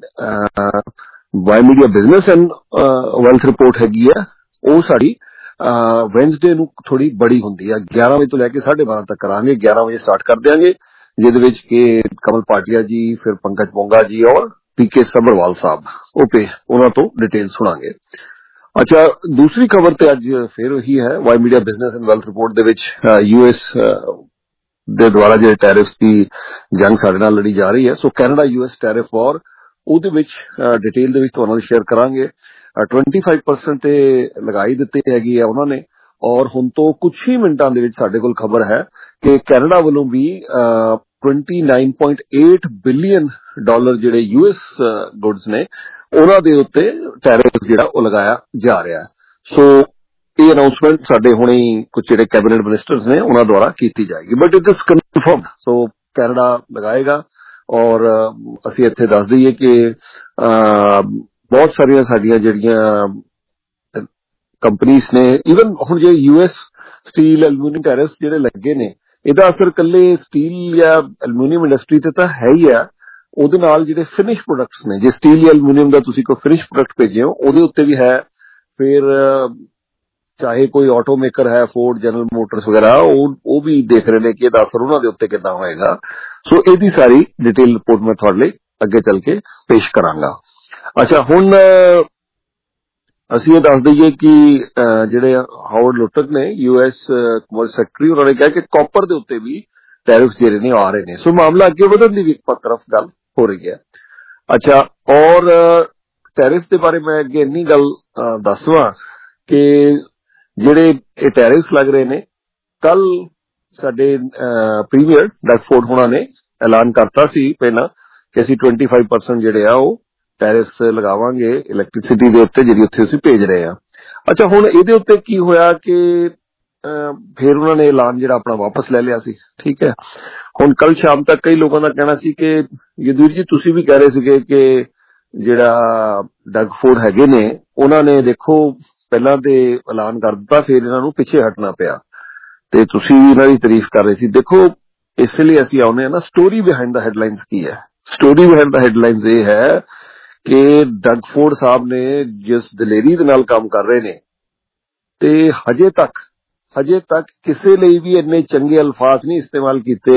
Y media business and wealth report ਹੈਗੀ ਆ ਉਹ ਸਾਡੀ ਵੈਂਸਡੇ ਨੂੰ ਥੋੜੀ ਬੜੀ ਹੁੰਦੀ ਹੈ। 11 ਵਜੇ ਤੋਂ ਲੈ ਕੇ 12:30 ਤੱਕ ਕਰਾਂਗੇ। 11 ਵਜੇ ਸਟਾਰਟ ਕਰ ਦਿਆਂਗੇ, ਜਿਹਦੇ ਵਿੱਚ ਕਿ ਕਮਲ ਪਾਟਿਆ ਜੀ, ਫਿਰ ਪੰਕਜ ਪੋਂਗਾ ਜੀ ਔਰ ਪੀਕੇ ਸਬਰਵਾਲ ਸਾਹਿਬ ਉਹਨਾਂ ਤੋਂ ਡਿਟੇਲ ਸੁਣਾਂਗੇ। ਅੱਛਾ, ਦੂਸਰੀ ਖਬਰ ਤੇ ਅੱਜ ਫਿਰ ਉਹੀ ਹੈ Y media business and wealth report ਦੇ ਵਿੱਚ US ਦੇ ਦੁਆਰਾ ਜਿਹੜੇ ਟੈਰਿਫਸ ਦੀ ਜੰਗ ਸਾਡੇ ਨਾਲ ਲੜੀ ਜਾ ਰਹੀ ਹੈ। So Canada US tariff war, ਉਹਦੇ ਵਿੱਚ ਡਿਟੇਲ ਦੇ ਵਿੱਚ ਤੁਹਾਨੂੰ ਸ਼ੇਅਰ ਕਰਾਂਗੇ। 25% ਤੇ ਲਗਾਈ ਦਿੱਤੀ ਹੈਗੀ ਆ ਉਹਨਾਂ ਨੇ, ਔਰ ਹੁਣ ਤੋਂ ਕੁਝ ਹੀ ਮਿੰਟਾਂ ਦੇ ਵਿੱਚ ਸਾਡੇ ਕੋਲ ਖਬਰ ਹੈ ਕਿ ਕੈਨੇਡਾ ਵੱਲੋਂ ਵੀ $29.8 ਬਿਲੀਅਨ ਜਿਹੜੇ US ਗੁੱਡਸ ਨੇ ਉਹਨਾਂ ਦੇ ਉੱਤੇ ਟੈਰਿਫ ਜਿਹੜਾ ਉਹ ਲਗਾਇਆ ਜਾ ਰਿਹਾ। ਸੋ ਇਹ ਅਨਾਉਂਸਮੈਂਟ ਸਾਡੇ ਹੁਣੇ ਕੁਝ ਜਿਹੜੇ ਕੈਬਨਿਟ ਮਿਨਿਸਟਰਸ ਨੇ ਉਹਨਾਂ ਦੁਆਰਾ ਕੀਤੀ ਜਾਏਗੀ, but it is confirmed. So Canada ਲਗਾਏਗਾ, ਔਰ ਅਸੀਂ ਇੱਥੇ ਦੱਸ ਦਈਏ ਕਿ ਬਹੁਤ ਸਾਰੀਆਂ ਸਾਡੀਆਂ ਜਿਹੜੀਆਂ ਕੰਪਨੀਆਂ ਨੇ, ਈਵਨ ਹੁਣ ਜੇ US ਸਟੀਲ ਐਲੂਮੀਨੀਅਮ ਟੈਰਿਫਸ ਜਿਹੜੇ ਲੱਗੇ ਨੇ, ਇਹਦਾ ਅਸਰ ਇਕੱਲੇ ਸਟੀਲ ਜਾਂ ਐਲੂਮੀਨੀਅਮ ਇੰਡਸਟਰੀ ਤੇ ਤਾਂ ਹੈ ਹੀ ਆ, ਉਹਦੇ ਨਾਲ ਜਿਹੜੇ ਫਿਨਿਸ਼ ਪ੍ਰੋਡਕਟਸ ਨੇ, ਜੇ ਸਟੀਲ ਜਾਂ ਐਲੂਮੀਨੀਅਮ ਦਾ ਤੁਸੀਂ ਕੋਈ ਫਿਨਿਸ਼ ਪ੍ਰੋਡਕਟ ਭੇਜੇ ਹੋ ਉਹਦੇ ਉੱਤੇ ਵੀ ਹੈ। ਫਿਰ ਚਾਹੇ ਕੋਈ ਆਟੋ ਮੇਕਰ ਹੈ, ਫੋਰਡ, ਜਨਰਲ ਮੋਟਰਸ ਵਗੈਰਾ, ਉਹ ਵੀ ਦੇਖ ਰਹੇ ਨੇ ਕਿ ਇਹਦਾ ਅਸਰ ਉਹਨਾਂ ਦੇ ਉੱਤੇ ਕਿੱਦਾਂ ਹੋਏਗਾ। ਸੋ ਇਹਦੀ ਸਾਰੀ ਡਿਟੇਲ ਰਿਪੋਰਟ ਮੈਂ ਤੁਹਾਡੇ ਲਈ ਅੱਗੇ ਚੱਲ ਕੇ ਪੇਸ਼ ਕਰਾਂਗਾ। ਅੱਛਾ, ਹੁਣ ਅਸੀਂ ਇਹ ਦੱਸ ਦਈਏ ਕਿ ਜਿਹੜੇ ਹਾਵਰਡ ਲੁਟਕ ਨੇ US ਕਮਰਸ ਸੈਕਟਰੀ, ਉਹਨਾਂ ਨੇ ਕਿਹਾ ਕਿ ਕਾਪਰ ਦੇ ਉੱਤੇ ਵੀ ਟੈਰਿਫ ਜਿਹੜੇ ਨੇ ਆ ਰਹੇ ਨੇ। ਸੋ ਮਾਮਲਾ ਅੱਗੇ ਵਧਣ ਦੀ ਵੀ ਇੱਕ ਤਰਫ ਗੱਲ ਹੋ ਰਹੀ ਹੈ। ਅੱਛਾ, ਔਰ ਟੈਰਿਫ ਦੇ ਬਾਰੇ ਮੈਂ ਅੱਗੇ ਇੰਨੀ ਗੱਲ ਦੱਸਵਾਂ ਕਿ ਜਿਹੜੇ ਇਹ ਟੈਰਿਫ ਲੱਗ ਰਹੇ ਨੇ, ਕੱਲ ਸਾਡੇ ਪ੍ਰੀਮੀਅਰ ਡਗ ਫੋਰਡ ਹੋਣਾ ਨੇ ਐਲਾਨ ਕਰਤਾ ਸੀ ਪਹਿਲਾਂ ਕਿ ਅਸੀਂ 25% ਜਿਹੜੇ ਆ ਉਹ ਟੈਰਿਫਸ ਲਗਾਵਾਂਗੇ ਇਲੈਕਟ੍ਰਿਸਿਟੀ ਦੇ ਉੱਤੇ ਜਿਹੜੀ ਉੱਥੇ ਅਸੀਂ ਭੇਜ ਰਹੇ ਆ। ਅੱਛਾ, ਹੁਣ ਇਹਦੇ ਉੱਤੇ ਕੀ ਹੋਇਆ ਕਿ ਫਿਰ ਉਹਨਾਂ ਨੇ ਐਲਾਨ ਜਿਹੜਾ ਆਪਣਾ ਵਾਪਸ ਲੈ ਲਿਆ ਸੀ। ਠੀਕ ਹੈ, ਹੁਣ ਕੱਲ ਸ਼ਾਮ ਤੱਕ ਕਈ ਲੋਕਾਂ ਦਾ ਕਹਿਣਾ ਸੀ ਕਿ ਯਦੂਰ ਜੀ ਤੁਸੀਂ ਵੀ ਕਹਿ ਰਹੇ ਸੀਗੇ ਕਿ ਜਿਹੜਾ ਡਗ ਫੋਰਡ ਹੈਗੇ ਨੇ ਉਹਨਾਂ ਨੇ ਦੇਖੋ ਪਹਿਲਾਂ ਤੇ ਐਲਾਨ ਕਰ ਦਿੱਤਾ, ਫਿਰ ਇਹਨਾਂ ਨੂੰ ਪਿੱਛੇ ਹਟਣਾ ਪਿਆ, ਤੇ ਤੁਸੀਂ ਵੀ ਇਹਨਾਂ ਦੀ ਤਾਰੀਫ ਕਰ ਰਹੇ ਸੀ। ਦੇਖੋ ਇਸ ਲਈ ਅਸੀਂ ਆਉਂਦੇ ਹਾਂ ਨਾ, ਸਟੋਰੀ ਬਿਹਾਈਂਡ ਦਾ ਹੈਡਲਾਈਨਸ ਕੀ ਹੈ। ਸਟੋਰੀ ਬਿਹਾਈਂਡ ਦਾ ਹੈਡਲਾਈਨਸ ਇਹ ਹੈ ਕਿ ਡਗ ਫੋਰਡ ਸਾਹਿਬ ਨੇ ਜਿਸ ਦਲੇਰੀ ਦੇ ਨਾਲ ਕੰਮ ਕਰ ਰਹੇ ਨੇ, ਤੇ ਹਜੇ ਤੱਕ ਕਿਸੇ ਲਈ ਵੀ ਇੰਨੇ ਚੰਗੇ ਅਲਫਾਜ਼ ਨਹੀਂ ਇਸਤੇਮਾਲ ਕੀਤੇ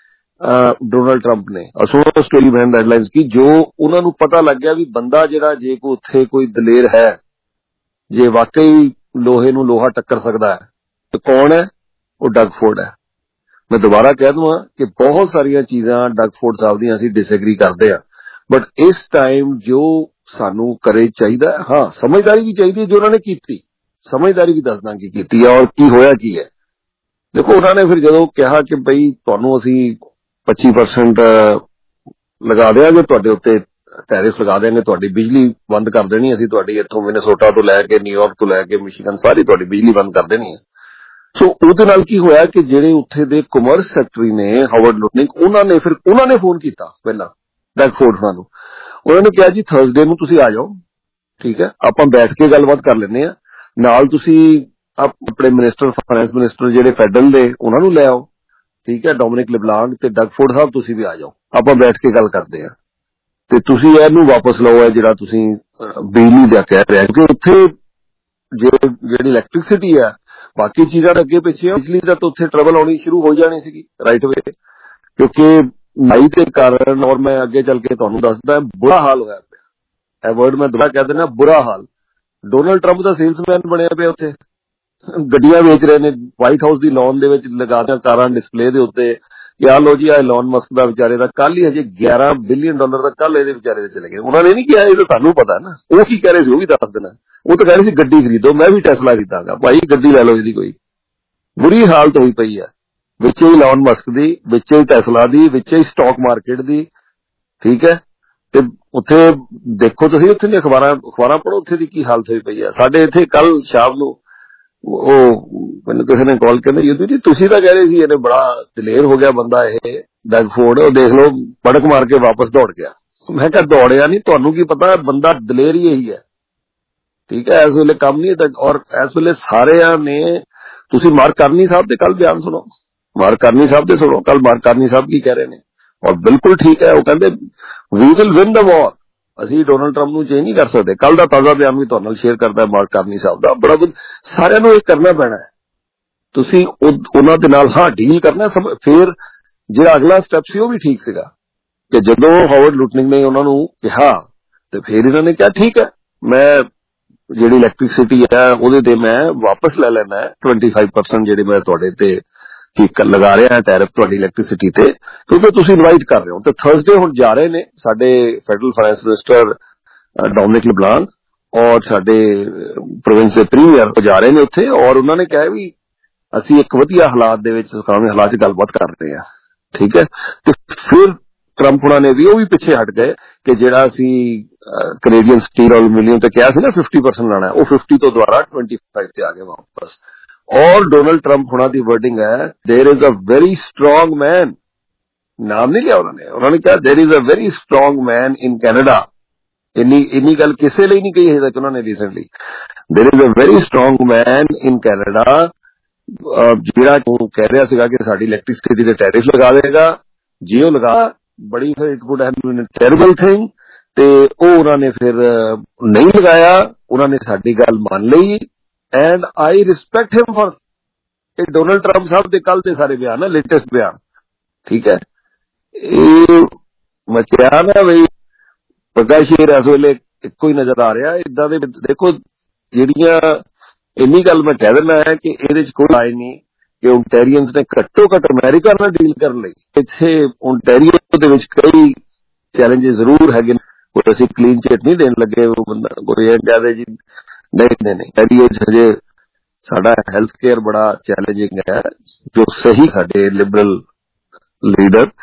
ਡੋਨਾਲਡ ਟਰੰਪ ਨੇ। ਅਸਲ ਸਟੋਰੀ ਬਿਹਾਈਂਡ ਦਾ ਹੈਡਲਾਈਨਸ ਕੀ, ਜੋ ਉਹਨਾਂ ਨੂੰ ਪਤਾ ਲੱਗ ਗਿਆ ਵੀ ਬੰਦਾ ਜਿਹੜਾ ਜੇ ਕੋ ਉੱਥੇ ਕੋਈ ਦਲੇਰ ਹੈ, ਜੇ ਵਾਕਈ ਲੋਹੇ ਨੂੰ ਲੋਹਾ ਟੱਕਰ ਸਕਦਾ ਹੈ, ਤੇ ਕੌਣ ਹੈ ਉਹ? ਡਗ ਫੋਰਡ ਹੈ। ਮੈਂ ਦੁਬਾਰਾ ਕਹਿ ਦਵਾਂ ਕਿ ਬਹੁਤ ਸਾਰੀਆਂ ਚੀਜ਼ਾਂ ਡਗ ਫੋਰਡ ਸਾਹਿਬ ਦੀਆਂ ਅਸੀਂ ਡਿਸਐਗਰੀ ਕਰਦੇ ਹਾਂ, ਬਟ ਇਸ ਟਾਈਮ ਜੋ ਸਾਨੂੰ ਕਰੇ ਚਾਹੀਦਾ, ਹਾਂ ਸਮਝਦਾਰੀ ਵੀ ਚਾਹੀਦੀ ਹੈ ਜੋ ਉਹਨਾਂ ਨੇ ਕੀਤੀ, ਸਮਝਦਾਰੀ ਵੀ ਦੱਸਦਾ ਕੀ ਕੀਤੀ ਹੈ ਔਰ ਕੀ ਹੋਇਆ ਕੀ ਹੈ। ਦੇਖੋ ਉਹਨਾਂ ਨੇ ਫਿਰ ਜਦੋਂ ਕਿਹਾ ਕਿ ਬਈ ਤੁਹਾਨੂੰ ਅਸੀਂ 25% ਲਗਾ ਦੇਵਾਂਗੇ, ਤੁਹਾਡੇ ਉੱਤੇ ਟੈਰਿਫ ਲਗਾ ਦੇਵਾਂਗੇ, ਤੁਹਾਡੀ ਬਿਜਲੀ ਬੰਦ ਕਰ ਦੇਣੀ ਅਸੀਂ, ਤੁਹਾਡੀ ਇੱਥੋਂ ਮਿਨੇਸੋਟਾ ਤੋਂ ਲੈ ਕੇ ਨਿਊਯਾਰਕ ਤੋਂ ਲੈ ਕੇ ਮਿਸ਼ੀਗਨ ਸਾਰੀ ਤੁਹਾਡੀ ਬਿਜਲੀ ਬੰਦ ਕਰ ਦੇਣੀ ਹੈ। ਸੋ ਉਹਦੇ ਨਾਲ ਕੀ ਹੋਇਆ ਕਿ ਜਿਹੜੇ ਉੱਥੇ ਦੇ ਕਮਰਸ ਸੈਕਟਰੀ ਨੇ ਹਾਵਰਡ ਲੁਟਨਿਕ, ਉਹਨਾਂ ਨੇ ਫੋਨ ਕੀਤਾ ਪਹਿਲਾਂ ਡਗ ਫੋਰਡ ਨੂੰ। ਉਹਨਾਂ ਨੇ ਕਿਹਾ ਜੀ ਥਰਸਡੇ ਨੂੰ ਤੁਸੀਂ ਆ ਜਾਓ, ਠੀਕ ਹੈ, ਆਪਾਂ ਬੈਠ ਕੇ ਗੱਲਬਾਤ ਕਰ ਲੈਂਦੇ ਆ, ਨਾਲ ਤੁਸੀਂ ਆਪਣੇ ਫਾਈਨੈਂਸ ਮਿਨਿਸਟਰ ਜਿਹੜੇ ਫੈਡਰਲ ਦੇ ਉਹਨਾਂ ਨੂੰ ਲੈ ਆਓ, ਠੀਕ ਹੈ, ਡੋਮਿਨਿਕ ਲਿਬਲਾਂਗ ਤੇ ਡਗ ਫੋਰਡ ਸਾਹਿਬ ਤੁਸੀਂ ਵੀ ਆ ਜਾਓ, ਆਪਾਂ ਬੈਠ ਕੇ ਗੱਲ ਕਰਦੇ ਆ, ਤੇ ਤੁਸੀਂ ਇਹਨੂੰ ਵਾਪਸ ਲਓ ਹੈ ਜਿਹੜਾ ਤੁਸੀਂ ਬਿਜਲੀ ਦਾ ਕਹਿ ਰਹੇ, ਕਿਉਂਕਿ ਉੱਥੇ ਜਿਹੜੀ ਇਲੈਕਟ੍ਰਿਸਿਟੀ ਹੈ ਬਾਕੀ ਚੀਜ਼ਾਂ ਦੇ ਅੱਗੇ ਪਿੱਛੇ, ਬਿਜਲੀ ਦਾ ਤਾਂ ਉੱਥੇ ਟਰਬਲ ਆਉਣੀ ਸ਼ੁਰੂ ਹੋ ਜਾਣੀ ਸੀਗੀ ਰਾਈਟ ਵੇ, ਕਿਉਂਕਿ ਮਈ ਦੇ ਕਾਰਨ। ਔਰ ਮੈਂ ਅੱਗੇ ਚੱਲ ਕੇ ਤੁਹਾਨੂੰ ਦੱਸਦਾ ਬੁਰਾ ਹਾਲ ਹੋਇਆ ਪਿਆ, ਇਹ ਵਰਡ ਮੈਂ ਦੁਬਾਰਾ ਕਹਿ ਦਿੰਦਾ, ਬੁਰਾ ਹਾਲ। ਡੋਨਾਲਡ ਟਰੰਪ ਦਾ ਸੇਲਸਮੈਨ ਬਣਿਆ ਪਿਆ, ਉੱਥੇ ਗੱਡੀਆਂ ਵੇਚ ਰਹੇ ਨੇ, ਵਾਈਟ ਹਾਊਸ ਦੀ ਲੌਨ ਦੇ ਵਿੱਚ ਲਗਾ ਦਿਆਂ ਕਾਰਾਂ ਡਿਸਪਲੇ ਦੇ ਉੱਤੇ ਕਿ ਆ ਲੋ ਜੀ ਆ ਐਲਨ ਮਸਕ ਦਾ ਵਿਚਾਰੇ ਦਾ ਕੱਲ ਹੀ ਹਜੇ $11 ਬਿਲੀਅਨ ਦਾ ਕੱਲ ਇਹਦੇ ਵਿਚਾਰੇ ਦੇ ਚਲੇ ਗਏ। ਉਹਨਾਂ ਨੇ ਨਹੀਂ ਕਿਹਾ, ਇਹ ਤਾਂ ਸਾਨੂੰ ਪਤਾ ਨਾ ਉਹ ਕੀ ਕਹਿ ਰਹੇ ਸੀ, ਉਹ ਵੀ ਦੱਸ ਦੇਣਾ। ਉਹ ਤਾਂ ਕਹਿ ਰਹੇ ਸੀ ਗੱਡੀ ਖਰੀਦੋ, ਮੈਂ ਵੀ ਟੈਸਲਾ ਖਰੀਦਾਂਗਾ, ਭਾਈ ਗੱਡੀ ਲੈ ਲਓ, ਇਹਦੀ ਕੋਈ ਬੁਰੀ ਹਾਲਤ ਹੋਈ ਪਈ ਹੈ, ਵਿੱਚ ਹੀ ਐਲਨ ਮਸਕ ਦੀ, ਵਿੱਚ ਹੀ ਟੈਸਲਾ ਦੀ, ਵਿੱਚ ਹੀ ਸਟਾਕ ਮਾਰਕੀਟ ਦੀ, ਠੀਕ ਹੈ। ਤੇ ਉੱਥੇ ਦੇਖੋ ਤੁਸੀਂ, ਉੱਥੇ ਦੀ ਅਖਬਾਰਾਂ ਪੜ੍ਹੋ, ਉੱਥੇ ਦੀ ਕੀ ਹਾਲਤ ਹੋਈ ਪਈ ਹੈ। ਸਾਡੇ ਇੱਥੇ ਕੱਲ ਸ਼ਾਮ ਨੂੰ ਉਹ ਮੈਨੂੰ ਕਿਸੇ ਨੇ ਕਾਲ ਕਹਿੰਦੇ, ਯੂਦੀ ਜੀ ਤੁਸੀਂ ਤਾਂ ਕਹਿ ਰਹੇ ਸੀ ਇਹਨੇ ਬੜਾ ਦਲੇਰ ਹੋ ਗਿਆ ਬੰਦਾ ਇਹ ਡਗ ਫੋਰਡ, ਉਹ ਦੇਖ ਲਓ ਪੜਕ ਮਾਰ ਕੇ ਵਾਪਸ ਦੌੜ ਗਿਆ। ਮੈਂ ਕਿਹਾ ਦੌੜਿਆ ਨਹੀਂ, ਤੁਹਾਨੂੰ ਕੀ ਪਤਾ, ਬੰਦਾ ਦਲੇਰ ਹੀ ਇਹੀ ਹੈ, ਠੀਕ ਹੈ। ਇਸ ਵੇਲੇ ਕੰਮ ਨਹੀਂ, ਔਰ ਇਸ ਵੇਲੇ ਸਾਰਿਆਂ ਨੇ, ਤੁਸੀਂ ਮਾਰਕ ਕਰਨੀ ਸਾਹਿਬ ਦੇ ਕੱਲ ਬਿਆਨ ਸੁਣੋ, ਮਾਰਕ ਕਰਨੀ ਸਾਹਿਬ ਦੇ ਸੁਣੋ ਕੱਲ ਮਾਰਕ ਕਰਨੀ ਸਾਹਿਬ ਕੀ ਕਹਿ ਰਹੇ ਨੇ, ਔਰ ਬਿਲਕੁਲ ਠੀਕ ਹੈ। ਉਹ ਕਹਿੰਦੇ ਵੀ ਵਿਲ ਵਿਨ ਦ ਵਾਰ, ਅਸੀਂ ਡੋਨਾਲਡ ਟਰੰਪ ਨੂੰ ਚੇਂਜ ਨਹੀਂ ਕਰ ਸਕਦੇ। ਕੱਲ ਦਾ ਤਾਜ਼ਾ ਬਿਆਨ ਵੀ ਤੁਹਾਡੇ ਨਾਲ ਸ਼ੇਅਰ ਕਰਦਾ ਮਾਰਕ ਕਰਨੀ ਸਾਹਿਬ ਦਾ, ਬੜਾ ਸਾਰਿਆਂ ਨੂੰ ਇਹ ਕਰਨਾ ਪੈਣਾ ਹੈ, ਤੁਸੀਂ ਉਹਨਾਂ ਦੇ ਨਾਲ ਹਾਂ ਡੀਲ ਕਰਨਾ। ਫਿਰ ਜਿਹੜਾ ਅਗਲਾ ਸਟੈਪ ਸੀ ਉਹ ਵੀ ਠੀਕ ਸੀਗਾ ਕਿ ਜਦੋਂ ਹਾਵਰਡ ਲੁਟਨਿਕ ਨੇ ਉਹਨਾਂ ਨੂੰ ਕਿਹਾ, ਤੇ ਫਿਰ ਇਹਨਾਂ ਨੇ ਕਿਹਾ ਠੀਕ ਹੈ, ਮੈਂ ਜਿਹੜੀ ਇਲੈਕਟ੍ਰਿਸਿਟੀ ਹੈ ਉਹਦੇ ਤੇ ਮੈਂ ਵਾਪਸ ਲੈ ਲੈਣਾ ਹੈ 25% ਜਿਹੜੇ ਮੈਂ ਤੁਹਾਡੇ ਤੇ ਲਗਾ ਰਿਹਾ ਟੈਰਿਫ ਤੁਹਾਡੀ ਇਲੈਕਟ੍ਰਿਸਿਟੀ ਤੇ, ਕਿਉਂਕਿ ਤੁਸੀਂ ਇਨਵਾਈਟ ਕਰ ਰਹੇ ਹੋ। ਤੇ ਥਰਸਡੇ ਹੁਣ ਜਾ ਰਹੇ ਨੇ ਸਾਡੇ federal finance minister Dominic LeBlanc ਔਰ ਸਾਡੇ ਪ੍ਰੋਵਿੰਸ ਦੇ ਪ੍ਰੀਮੀਅਰ ਜਾ ਰਹੇ ਨੇ ਉੱਥੇ, ਔਰ ਉਹਨਾਂ ਨੇ ਕਿਹਾ ਵੀ ਅਸੀਂ ਇੱਕ ਵਧੀਆ ਹਾਲਾਤ ਦੇ ਵਿੱਚ, ਕਾਨੂੰਨੀ ਹਾਲਾਤ 'ਚ ਗੱਲਬਾਤ ਕਰ ਰਹੇ ਹਾਂ, ਠੀਕ ਹੈ। ਤੇ ਫਿਰ ਟਰੰਪ ਉਹਨਾਂ ਨੇ ਵੀ ਉਹ ਵੀ ਪਿੱਛੇ ਹਟ ਗਏ ਕਿ ਜਿਹੜਾ ਅਸੀਂ ਕੈਨੇਡੀਅਨ ਸਟੀਲ ਐਲੂਮੀਨੀਅਮ ਤੇ ਕਿਹਾ ਸੀ ਨਾ 50% ਲਾਣਾ, ਉਹ 50 ਤੋਂ ਦੁਬਾਰਾ 25 ਤੇ ਆ ਗਏ ਵਾਪਸ। ਔਰ ਡੋਨਾਲਡ ਟਰੰਪ ਹੋਣਾ ਦੀ ਵਰਡਿੰਗ ਹੈ, there is a very strong man, ਨਾਮ ਨਹੀਂ ਲਿਆ ਉਹਨਾਂ ਨੇ ਕਿਹਾ there is a very strong man in Canada. ਇੰਨੀ ਗੱਲ ਕਿਸੇ ਲਈ ਨਹੀਂ ਕਹੀ ਹੈ ਕਿ ਉਹਨਾਂ ਨੇ recently, there is a very strong man in Canada, ਜਿਹੜਾ ਉਹ ਕਹਿ ਰਿਹਾ ਸੀਗਾ ਕਿ ਸਾਡੀ ਇਲੈਕਟ੍ਰਿਸਿਟੀ ਦੇ ਟੈਰਿਫ ਲਗਾ ਦੇਗਾ, ਜੇ ਉਹ ਲਗਾ ਬੜੀ it would have been a terrible thing, ਤੇ ਉਹ ਉਹਨਾਂ ਨੇ ਫਿਰ ਨਹੀਂ ਲਗਾਇਆ, ਉਹਨਾਂ ਨੇ ਸਾਡੀ ਗੱਲ ਮੰਨ ਲਈ, and I respect him for ਇਹ ਡੋਨਾਲਡ ਟਰੰਪ ਸਾਹਿਬ ਦੇ ਕੱਲ ਦੇ ਸਾਰੇ ਬਿਆਨ ਹੈ, ਲੇਟੈਸਟ ਬਿਆਨ, ਠੀਕ ਹੈ। ਇਹ ਮੈਂ ਕਿਹਾ ਨਾ ਬਈ ਪੱਗਾ ਸ਼ੇਰ ਇਸ ਵੇਲੇ ਇੱਕੋ ਹੀ ਨਜ਼ਰ ਆ ਰਿਹਾ ਇਦਾਂ ਦੇ। ਦੇਖੋ ਜਿਹੜੀਆਂ ਇੰਨੀ ਗੱਲ ਮੈਂ ਕਹਿ ਦਿੰਦਾ ਹੈ ਕਿ ਇਹਦੇ ਚ ਕੋਈ ਰਾਏ ਨਹੀਂ ਕਿ ਓਨਟਾਰੀਅਨਸ ਨੇ ਘੱਟੋ ਘੱਟ ਅਮਰੀਕਾ ਨਾਲ ਡੀਲ ਕਰਨ ਲਈ, ਇੱਥੇ ਓਨਟਾਰੀਓ ਦੇ ਵਿੱਚ ਕਈ ਚੈਲੰਜਸ ਜ਼ਰੂਰ ਹੈਗੇ ਨੇ, ਕੋਈ ਅਸੀਂ ਕਲੀਨ ਚਿੱਟ ਨਹੀਂ ਦੇਣ ਲੱਗੇ, ਉਹ ਬੰਦਾ ਕੋਈ ਇਹ ਕਹਦੇ ਜੀ ਨਹੀਂ ਓਨਟਾਰੀਓ ਹਜੇ ਸਾਡਾ ਹੈਲਥ ਕੇਅਰ ਬੜਾ ਚੈਲੰਜਿੰਗ ਹੈ, ਜੋ ਸਹੀ ਸਾਡੇ ਲਿਬਰਲ ਲੀਡਰ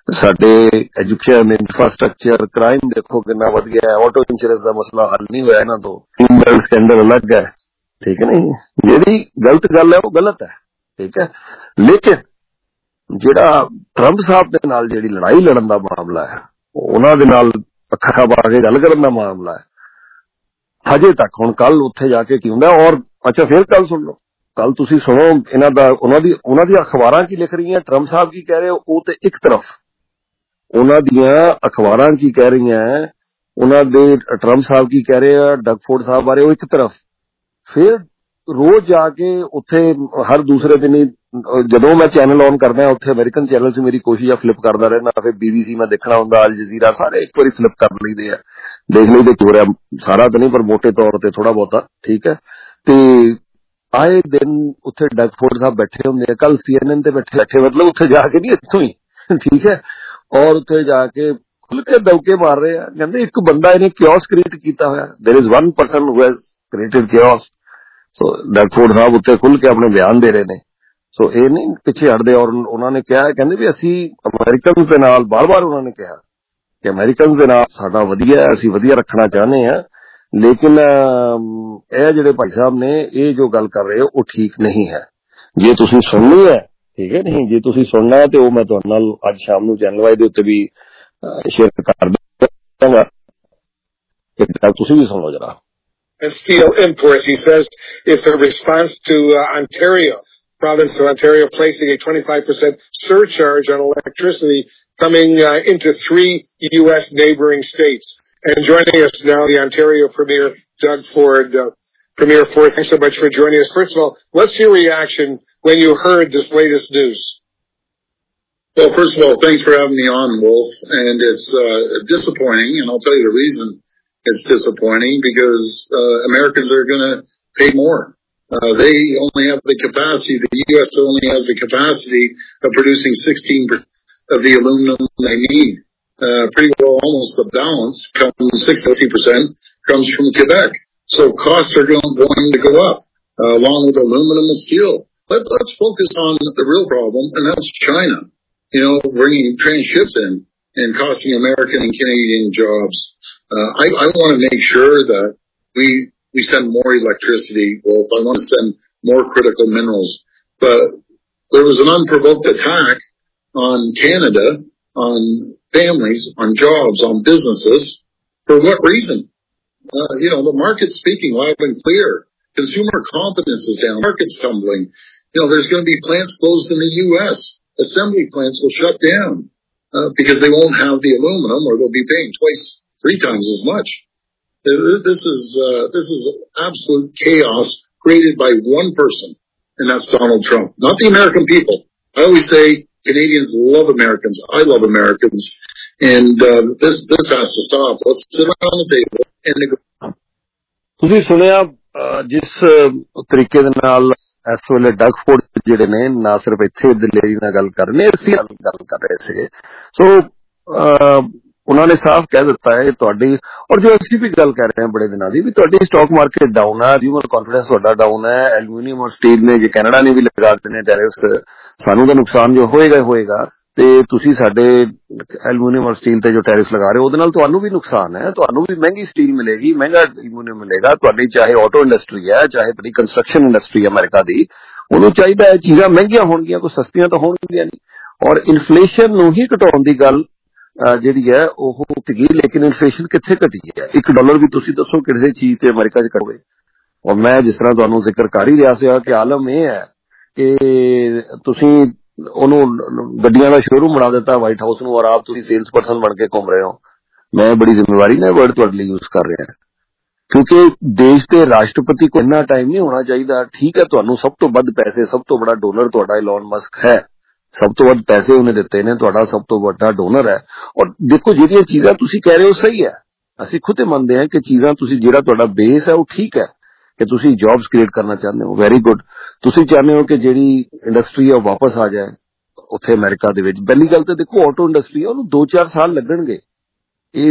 ਸਾਡੇ ਐਜੂਕੇਸ਼ਨ, ਇਨਫਰਾਸਟ੍ਰਕਚਰ, ਕ੍ਰਾਈਮ ਦੇਖੋ ਕਿੰਨਾ ਵਧ ਗਿਆ ਹੈ। ਆਟੋ ਇੰਸ਼ੋਰੈਂਸ ਦਾ ਮਸਲਾ ਹੱਲ ਨਹੀਂ ਹੋਇਆ ਇਹਨਾਂ ਤੋਂ, ਫੀਮੇਲ ਸਕੈਂਡਲ ਅਲੱਗ ਹੈ, ਠੀਕ ਹੈ ਨਹੀਂ। ਜਿਹੜੀ ਗਲਤ ਗੱਲ ਹੈ ਉਹ ਗਲਤ ਹੈ, ਠੀਕ ਹੈ। ਲੇਕਿਨ ਜਿਹੜਾ ਟਰੰਪ ਸਾਹਿਬ ਦੇ ਨਾਲ ਜਿਹੜੀ ਲੜਾਈ ਲੜਨ ਦਾ ਮਾਮਲਾ ਹੈ, ਉਹਨਾਂ ਦੇ ਨਾਲ ਅੱਖਾਂ ਪਾ ਕੇ ਗੱਲ ਕਰਨ ਦਾ ਮਾਮਲਾ ਹੈ, ਹਜੇ ਤੱਕ ਹੁਣ ਕੱਲ ਉੱਥੇ ਜਾ ਕੇ ਕੀ ਹੁੰਦਾ। ਔਰ ਅੱਛਾ ਫਿਰ ਕੱਲ ਸੁਣ ਲਓ, ਕੱਲ ਤੁਸੀਂ ਸੁਣੋ ਇਹਨਾਂ ਦਾ, ਉਹਨਾਂ ਦੀ ਅਖਬਾਰਾਂ ਕੀ ਲਿਖ ਰਹੀਆਂ, ਟਰੰਪ ਸਾਹਿਬ ਕੀ ਕਹਿ ਰਹੇ ਹੋ ਉਹ ਤੇ ਇੱਕ ਤਰਫ, ਉਹਨਾਂ ਦੀਆਂ ਅਖਬਾਰਾਂ ਕੀ ਕਹਿ ਰਹੀਆਂ, ਉਹਨਾਂ ਦੇ ਟਰੰਪ ਸਾਹਿਬ ਕੀ ਕਹਿ ਰਹੇ ਆ ਡਗ ਫੋਰਡ ਸਾਹਿਬ ਬਾਰੇ ਉਹ ਇੱਕ ਤਰਫ। ਫਿਰ ਰੋਜ਼ ਜਾ ਕੇ ਉੱਥੇ ਹਰ ਦੂਸਰੇ ਦਿਨ ਹੀ ਜਦੋਂ ਮੈਂ ਚੈਨਲ ਔਨ ਕਰਦਾ ਉੱਥੇ ਅਮਰੀਕਨ ਚੈਨਲ 'ਚ ਮੇਰੀ ਕੋਸ਼ਿਸ਼ ਆ ਫਲਿਪ ਕਰਦਾ ਰਹਿਣਾ, ਫਿਰ BBC ਮੈਂ ਦੇਖਣਾ ਹੁੰਦਾ, ਅਲ ਜਜ਼ੀਰਾ, ਸਾਰੇ ਇੱਕ ਵਾਰੀ ਫਲਿਪ ਕਰ ਲਈਦੇ ਆ, ਦੇਖ ਲਈਦੇ ਕੀ ਹੋ ਰਿਹਾ, ਸਾਰਾ ਤਾਂ ਨਹੀਂ ਪਰ ਮੋਟੇ ਤੌਰ ਤੇ ਥੋੜਾ ਬਹੁਤਾ, ਠੀਕ ਹੈ। ਤੇ ਆਏ ਦਿਨ ਉੱਥੇ ਡਗ ਫੋਰਡ ਸਾਹਿਬ ਬੈਠੇ ਹੁੰਦੇ ਆ, ਕੱਲ CNN ਤੇ ਬੈਠੇ ਮਤਲਬ ਉੱਥੇ ਜਾ ਕੇ ਨਹੀਂ ਇੱਥੋਂ ਹੀ, ਠੀਕ ਹੈ। ਔਰ ਉੱਥੇ ਜਾ ਕੇ ਖੁੱਲ ਕੇ ਦੌਕੇ ਮਾਰ ਰਹੇ ਆ, ਕਹਿੰਦੇ ਇੱਕ ਬੰਦਾ ਇਹਨੇ ਕਿਓਸ ਕ੍ਰੀਏਟ ਕੀਤਾ ਹੋਇਆ, there is one person who has created chaos. So Doug Ford ਸਾਹਿਬ ਉੱਤੇ ਖੁੱਲ ਕੇ ਆਪਣੇ ਬਿਆਨ ਦੇ ਰਹੇ ਨੇ, ਸੋ ਇਹ ਨਹੀਂ ਪਿੱਛੇ ਹਟਦੇ। ਔਰ ਉਹਨਾਂ ਨੇ ਕਿਹਾ, ਕਹਿੰਦੇ ਵੀ ਅਸੀਂ ਅਮਰੀਕਨਸ ਦੇ ਨਾਲ, ਬਾਰ-ਬਾਰ ਉਹਨਾਂ ਨੇ ਕਿਹਾ ਕਿ ਅਮਰੀਕਨਸ ਦੇ ਨਾਲ ਸਾਡਾ ਵਧੀਆ, ਅਸੀਂ ਵਧੀਆ ਰੱਖਣਾ ਚਾਹੁੰਦੇ ਹਾਂ, ਲੇਕਿਨ ਇਹ ਜਿਹੜੇ ਭਾਈ ਸਾਹਿਬ ਨੇ ਇਹ ਜੋ ਗੱਲ ਕਰ ਰਹੇ ਹੋ ਉਹ ਠੀਕ ਨਹੀਂ ਹੈ। ਜੇ ਤੁਸੀਂ ਸੁਣਨੀ ਹੈ, ਠੀਕ ਹੈ ਨਹੀਂ, ਜੇ ਤੁਸੀਂ ਸੁਣਨਾ ਹੈ ਤੇ ਉਹ ਮੈਂ ਤੁਹਾਡੇ ਨਾਲ ਅੱਜ ਸ਼ਾਮ ਨੂੰ ਚੈਨਲ ਵਾਈ ਦੇ ਉੱਤੇ ਵੀ ਸ਼ੇਅਰ ਕਰ ਦਾਂਗਾ, ਤੁਸੀਂ ਵੀ ਸੁਣੋ ਜਰਾ। Steel imports, he says it's a response to Ontario, province of Ontario placing a 25% surcharge on electricity coming into 3 U.S. neighboring states. And joining us now, the Ontario Premier, Doug Ford. Premier Ford, thanks so much for joining us. First of all, what's your reaction when you heard this latest news? Well, first of all, thanks for having me on, Wolf. And it's disappointing, and I'll tell you the reason it's disappointing, because Americans are going to pay more. They only have the capacity, the U.S. only has the capacity of producing 16% of the aluminum they need. Pretty well almost the balance comes, 60% comes from Quebec. So costs are going to go up, along with aluminum and steel. Let's focus on the real problem, and that's China. You know, bringing transships in and costing American and Canadian jobs. I want to make sure that we send more electricity. Well, I want to send more critical minerals. But there was an unprovoked attack on Canada, on families, on jobs, on businesses. For what reason? You know, the market's speaking loud and clear. Consumer confidence is down. Market's tumbling. You know, there's going to be plants closed in the U.S. Assembly plants will shut down because they won't have the aluminum, or they'll be paying 3 times as much. This is absolute chaos created by one person, and that's Donald Trump, not the American people. I always say Canadians love Americans. I love Americans, and this has to stop. Let's sit around the table and ਤੁਸੀਂ ਸੁਣਿਆ ਜਿਸ ਤਰੀਕੇ ਦੇ ਨਾਲ ਇਸ ਵੇਲੇ Doug Ford ਜਿਹੜੇ ਨੇ ਨਾ ਸਿਰਫ ਇੱਥੇ ਦਲੇਰੀ ਨਾਲ ਗੱਲ ਕਰ ਰਹੇ, ਅਸੀਂ ਗੱਲ ਕਰ ਰਹੇ ਸੀਗੇ। ਸੋ ਉਹਨਾਂ ਨੇ ਸਾਫ਼ ਕਹਿ ਦਿੱਤਾ ਹੈ ਤੁਹਾਡੀ, ਔਰ ਜੋ ਅਸੀਂ ਵੀ ਗੱਲ ਕਰ ਰਹੇ ਹਾਂ ਬੜੇ ਦਿਨਾਂ ਦੀ, ਵੀ ਤੁਹਾਡੀ ਸਟਾਕ ਮਾਰਕੀਟ ਡਾਊਨ ਹੈ, ਕੰਜ਼ਿਊਮਰ ਕੌਨਫੀਡੈਂਸ ਤੁਹਾਡਾ ਡਾਊਨ ਹੈ, ਐਲੂਮੀਨੀਅਮ ਔਰ ਸਟੀਲ ਨੇ ਜੇ ਕੈਨੇਡਾ ਨੇ ਵੀ ਲਗਾ ਦਿੱਤੇ ਨੇ ਟੈਰਿਫਸ, ਸਾਨੂੰ ਤਾਂ ਨੁਕਸਾਨ ਜੋ ਹੋਏਗਾ, ਤੇ ਤੁਸੀਂ ਸਾਡੇ ਐਲੂਮੀਨੀਅਮ ਔਰ ਸਟੀਲ ਤੇ ਜੋ ਟੈਰਿਫਸ ਲਗਾ ਰਹੇ ਹੋ ਉਹਦੇ ਨਾਲ ਤੁਹਾਨੂੰ ਵੀ ਨੁਕਸਾਨ ਹੈ, ਤੁਹਾਨੂੰ ਵੀ ਮਹਿੰਗੀ ਸਟੀਲ ਮਿਲੇਗੀ, ਮਹਿੰਗਾ ਐਲੂਮੀਨੀਅਮ ਮਿਲੇਗਾ, ਤੁਹਾਡੀ ਚਾਹੇ ਆਟੋ ਇੰਡਸਟਰੀ ਹੈ, ਚਾਹੇ ਤੁਹਾਡੀ ਕੰਸਟਰਕਸ਼ਨ ਇੰਡਸਟਰੀ ਹੈ ਅਮਰੀਕਾ ਦੀ, ਉਹਨੂੰ ਚਾਹੀਦਾ ਹੈ ਚੀਜ਼ਾਂ ਮਹਿੰਗੀਆਂ ਹੋਣਗੀਆਂ, ਕੋਈ ਸਸਤੀਆਂ ਤਾਂ ਹੋਣਗੀਆਂ ਨਹੀਂ। ਔਰ ਇਨਫਲੇਸ਼ਨ ਨੂੰ ਹੀ ਘਟਾਉਣ ਦੀ ਗੱਲ ਜਿਹੜੀ ਹੈ ਉਹ ਸੀਗੀ, ਲੇਕਿਨ ਇਨਫਲੇਸ਼ਨ ਕਿੱਥੇ ਘਟੀ ਹੈ? $1 ਵੀ ਤੁਸੀਂ ਦੱਸੋ ਕਿਸੇ ਚੀਜ਼ ਤੇ ਅਮਰੀਕਾ 'ਚ ਘਟੋਗੇ। ਔਰ ਮੈਂ ਜਿਸ ਤਰ੍ਹਾਂ ਤੁਹਾਨੂੰ ਜ਼ਿਕਰ ਕਰ ਹੀ ਰਿਹਾ ਸੀਗਾ ਕਿ ਆਲਮ ਇਹ ਹੈ ਕਿ ਤੁਸੀਂ ਉਹਨੂੰ ਗੱਡੀਆਂ ਦਾ ਸ਼ੋਰੂਮ ਬਣਾ ਦਿੱਤਾ ਵਾਈਟ ਹਾਊਸ ਨੂੰ, ਔਰ ਆਪ ਤੁਸੀਂ ਸੇਲਸ ਪਰਸਨ ਬਣ ਕੇ ਘੁੰਮ ਰਹੇ ਹੋ। ਮੈਂ ਬੜੀ ਜ਼ਿੰਮੇਵਾਰੀ ਨਾਲ ਵਰਡ ਤੁਹਾਡੇ ਲਈ ਯੂਜ਼ ਕਰ ਰਿਹਾ, ਕਿਉਂਕਿ ਦੇਸ਼ ਦੇ ਰਾਸ਼ਟਰਪਤੀ ਕੋਲ ਇੰਨਾ ਟਾਈਮ ਨਹੀਂ ਹੋਣਾ ਚਾਹੀਦਾ। ਠੀਕ ਹੈ, ਤੁਹਾਨੂੰ ਸਭ ਤੋਂ ਵੱਧ ਪੈਸੇ, ਸਭ ਤੋਂ ਬੜਾ ਡੋਨਰ ਤੁਹਾਡਾ ਇਲਨ ਮਸਕ ਹੈ, ਸਭ ਤੋਂ ਵੱਧ ਪੈਸੇ ਉਹਨੇ ਦਿੱਤੇ ਨੇ, ਤੁਹਾਡਾ ਸਭ ਤੋਂ ਵੱਡਾ ਡੋਨਰ ਹੈ। ਔਰ ਦੇਖੋ ਜਿਹੜੀਆਂ ਚੀਜ਼ਾਂ ਤੁਸੀਂ ਕਹਿ ਰਹੇ ਹੋ ਸਹੀ ਹੈ, ਅਸੀਂ ਖੁਦ ਮੰਨਦੇ ਹਾਂ ਕਿ ਚੀਜ਼ਾਂ ਤੁਸੀਂ ਜਿਹੜਾ ਤੁਹਾਡਾ ਬੇਸ ਹੈ ਉਹ ਠੀਕ ਹੈ, ਕਿ ਤੁਸੀਂ ਜੌਬਸ ਕ੍ਰੀਏਟ ਕਰਨਾ ਚਾਹੁੰਦੇ ਹੋ, ਵੈਰੀ ਗੁੱਡ। ਤੁਸੀਂ ਚਾਹੁੰਦੇ ਹੋ ਕਿ ਜਿਹੜੀ ਇੰਡਸਟਰੀ ਹੈ ਵਾਪਸ ਆ ਜਾਏ ਉੱਥੇ ਅਮਰੀਕਾ ਦੇ ਵਿੱਚ। ਪਹਿਲੀ ਗੱਲ ਤਾਂ ਦੇਖੋ ਆਟੋ ਇੰਡਸਟਰੀ ਹੈ, ਉਹਨੂੰ 2-4 ਸਾਲ ਲੱਗਣਗੇ।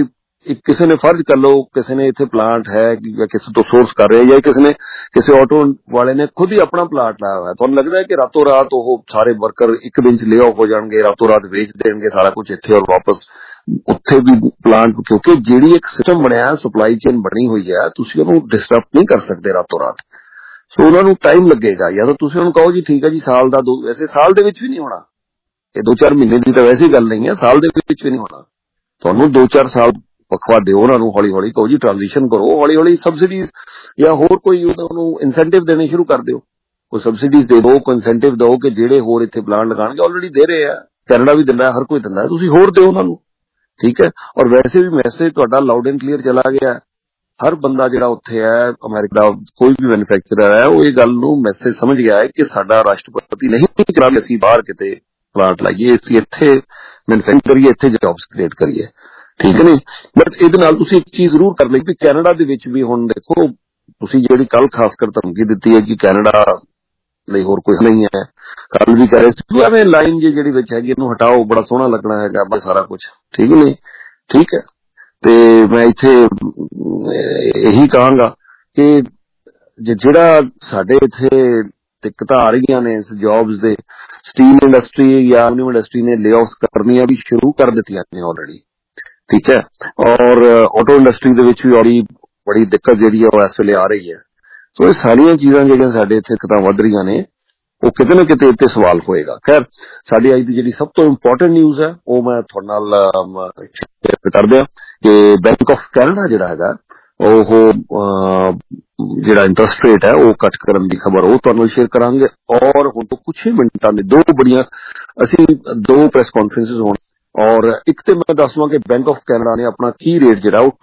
ਕਿਸੇ ਨੇ ਫਰਜ਼ ਕਰ ਲਓ, ਕਿਸੇ ਨੇ ਇੱਥੇ ਪਲਾਂਟ ਹੈ ਜਾਂ ਕਿਸੇ ਤੋਂ ਸੋਰਸ ਕਰ ਰਿਹਾ, ਜਾਂ ਕਿਸੇ ਆਟੋ ਵਾਲੇ ਨੇ ਖੁਦ ਹੀ ਆਪਣਾ ਪਲਾਂਟ ਲਾਇਆ ਹੋਇਆ, ਤੁਹਾਨੂੰ ਲੱਗਦਾ ਹੈ ਕਿ ਰਾਤੋਂ ਰਾਤ ਉਹ ਸਾਰੇ ਵਰਕਰ ਇੱਕ ਦਿਨ 'ਚ ਲੇ ਆਫ ਹੋ ਜਾਣਗੇ, ਰਾਤੋਂ ਰਾਤ ਵੇਚ ਦੇਣਗੇ ਸਾਰਾ ਕੁਝ ਇੱਥੇ ਔਰ ਵਾਪਸ ਉੱਥੇ ਵੀ ਪਲਾਂਟ? ਕਿਉਂਕਿ ਜਿਹੜੀ ਇੱਕ ਸਿਸਟਮ ਬਣਿਆ, ਸਪਲਾਈ ਚੇਨ ਬਣੀ ਹੋਈ ਹੈ, ਤੁਸੀਂ ਉਹਨੂੰ ਡਿਸਟਰਬ ਨਹੀਂ ਕਰ ਸਕਦੇ ਰਾਤੋਂ ਰਾਤ। ਸੋ ਉਹਨਾਂ ਨੂੰ ਟਾਈਮ ਲੱਗੇਗਾ। ਜਾਂ ਤਾਂ ਤੁਸੀਂ ਉਹਨੂੰ ਕਹੋ ਜੀ ਠੀਕ ਹੈ ਜੀ ਸਾਲ ਦਾ ਵੈਸੇ ਸਾਲ ਦੇ ਵਿੱਚ ਵੀ ਨਹੀਂ ਹੋਣਾ, ਇਹ 2-4 ਮਹੀਨੇ ਦੀ ਤਾਂ ਵੈਸੇ ਗੱਲ ਨਹੀਂ ਹੈ, ਸਾਲ ਦੇ ਵਿੱਚ ਵੀ ਨਹੀਂ ਹੋਣਾ। ਤੁਹਾਨੂੰ 2-4 ਸਾਲ ਵਕਫਾ ਦਿਓ ਉਹਨਾਂ ਨੂੰ, ਹੌਲੀ ਹੌਲੀ ਕਹੋ ਜੀ ਟ੍ਰਾਂਜੀਸ਼ਨ ਕਰੋ, ਹੌਲੀ ਹੌਲੀ ਸਬਸਿਡੀਜ਼ ਜਾਂ ਹੋਰ ਕੋਈ ਉਹਨੂੰ ਇਨਸੈਂਟਿਵ ਦੇਣੇ ਸ਼ੁਰੂ ਕਰ ਦਿਓ, ਕੋਈ ਸਬਸਿਡੀਜ਼ ਦੇ ਦਿਓ, ਕੋਈ ਇਨਸੈਂਟਿਵ ਦਿਓ ਕਿ ਜਿਹੜੇ ਹੋਰ ਇੱਥੇ ਪਲਾਂਟ ਲਗਾਉਣਗੇ, ਆਲਰੇਡੀ ਦੇ ਰਹੇ ਆ, ਕੈਨੇਡਾ ਵੀ ਦਿੰਦਾ, ਹਰ ਕੋਈ ਦਿੰਦਾ, ਤੁਸੀਂ ਹੋਰ ਦਿਓ ਉਹਨਾਂ ਨੂੰ, ਠੀਕ ਹੈ। ਔਰ ਵੈਸੇ ਵੀ ਮੈਸੇਜ ਤੁਹਾਡਾ ਲਾਊਡ ਐਂਡ ਕਲੀਅਰ ਚਲਾ ਗਿਆ, ਹਰ ਬੰਦਾ ਜਿਹੜਾ ਉੱਥੇ ਹੈ ਅਮਰੀਕਾ ਦਾ ਕੋਈ ਵੀ ਮੈਨੂਫੈਕਚਰਰ ਹੈ ਉਹ ਇਹ ਗੱਲ ਨੂੰ ਮੈਸੇਜ ਸਮਝ ਗਿਆ ਹੈ ਕਿ ਸਾਡਾ ਰਾਸ਼ਟਰਪਤੀ ਨਹੀਂ ਚਾਹੁੰਦਾ ਕਿ ਅਸੀਂ ਬਾਹਰ ਕਿਤੇ ਪਲਾਂਟ ਲਾਈਏ, ਅਸੀਂ ਇੱਥੇ ਮੈਨੂਫੈਕਚਰ ਕਰੀਏ, ਇੱਥੇ ਜੌਬਸ ਕ੍ਰੀਏਟ ਕਰੀਏ, ਠੀਕ ਨਹੀਂ। ਬਟ ਇਹਦੇ ਨਾਲ ਤੁਸੀਂ ਇੱਕ ਚੀਜ਼ ਜ਼ਰੂਰ ਕਰ ਲਈ ਵੀ ਕੈਨੇਡਾ ਦੇ ਵਿੱਚ ਵੀ ਹੁਣ ਦੇਖੋ, ਤੁਸੀਂ ਜਿਹੜੀ ਕੱਲ ਖਾਸ ਕਰ ਧਮਕੀ ਦਿੱਤੀ ਹੈ ਕਿ ਕੈਨੇਡਾ ਲਈ ਹੋਰ ਕੋਈ ਨਹੀਂ ਹੈ, ਕੱਲ ਵੀ ਕਹਿ ਰਹੇ ਸੀ ਐਵੇਂ ਲਾਈਨ ਜਿਹੜੀ ਵਿੱਚ ਹੈਗੀ ਇਹਨੂੰ ਹਟਾਓ, ਬੜਾ ਸੋਹਣਾ ਲੱਗਣਾ ਹੈਗਾ ਬਸ ਸਾਰਾ ਕੁਝ, ਠੀਕ ਨਹੀਂ, ਠੀਕ ਹੈ। ਤੇ ਮੈਂ ਇੱਥੇ ਇਹੀ ਕਹਾਂਗਾ ਕਿ ਜਿਹੜਾ ਸਾਡੇ ਇੱਥੇ ਦਿੱਕਤਾਂ ਆ ਰਹੀਆਂ ਨੇ ਜੌਬਸ ਦੇ, ਸਟੀਲ ਇੰਡਸਟਰੀ ਜਾਂ ਐਲੂਮੀਨੀਅਮ ਇੰਡਸਟਰੀ ਨੇ ਲੇਆਫਸ ਕਰਨੀਆਂ ਵੀ ਸ਼ੁਰੂ ਕਰ ਦਿੱਤੀਆਂ ਨੇ ਆਲਰੇਡੀ, ਠੀਕ ਹੈ। ਔਰ ਆਟੋ ਇੰਡਸਟਰੀ ਦੇ ਵਿੱਚ ਵੀ ਬੜੀ ਦਿੱਕਤ ਜਿਹੜੀ ਹੈ ਉਹ ਇਸ ਵੇਲੇ ਆ ਰਹੀ ਹੈ। ਸੋ ਇਹ ਸਾਰੀਆਂ ਚੀਜ਼ਾਂ ਜਿਹੜੀਆਂ ਸਾਡੇ ਇੱਥੇ ਦਿੱਕਤਾਂ ਵੱਧ ਰਹੀਆਂ ਨੇ, ਉਹ ਕਿਤੇ ਨਾ ਕਿਤੇ ਇੱਥੇ ਸਵਾਲ ਹੋਏਗਾ। ਖੈਰ ਸਾਡੀ ਅੱਜ ਦੀ ਜਿਹੜੀ ਸਭ ਤੋਂ ਇੰਪੋਰਟੈਂਟ ਨਿਊਜ਼ ਹੈ ਉਹ ਮੈਂ ਤੁਹਾਡੇ ਨਾਲ ਸ਼ੇਅਰ ਕਰ ਦਿਆਂ ਕਿ ਬੈਂਕ ਆਫ ਕੈਨੇਡਾ ਜਿਹੜਾ ਹੈਗਾ ਉਹ ਜਿਹੜਾ ਇੰਟਰਸਟ ਰੇਟ ਹੈ ਉਹ ਕੱਟ ਕਰਨ ਦੀ ਖਬਰ ਉਹ ਤੁਹਾਨੂੰ ਸ਼ੇਅਰ ਕਰਾਂਗੇ। ਔਰ ਹੁਣ ਤੋਂ ਕੁਝ ਹੀ ਮਿੰਟਾਂ ਦੇ ਦੋ ਪ੍ਰੈਸ ਕਾਨਫਰੰਸਿਸ ਹੋਣ, ਔਰ ਇੱਕ ਤੇ ਮੈਂ ਦੱਸਵਾਂ ਕਿ ਬੈਂਕ ਆਫ ਕੈਨੇਡਾ ਨੇ ਆਪਣਾ ਕੀ ਰੇਟ ਜਿਹੜਾ ਉਹ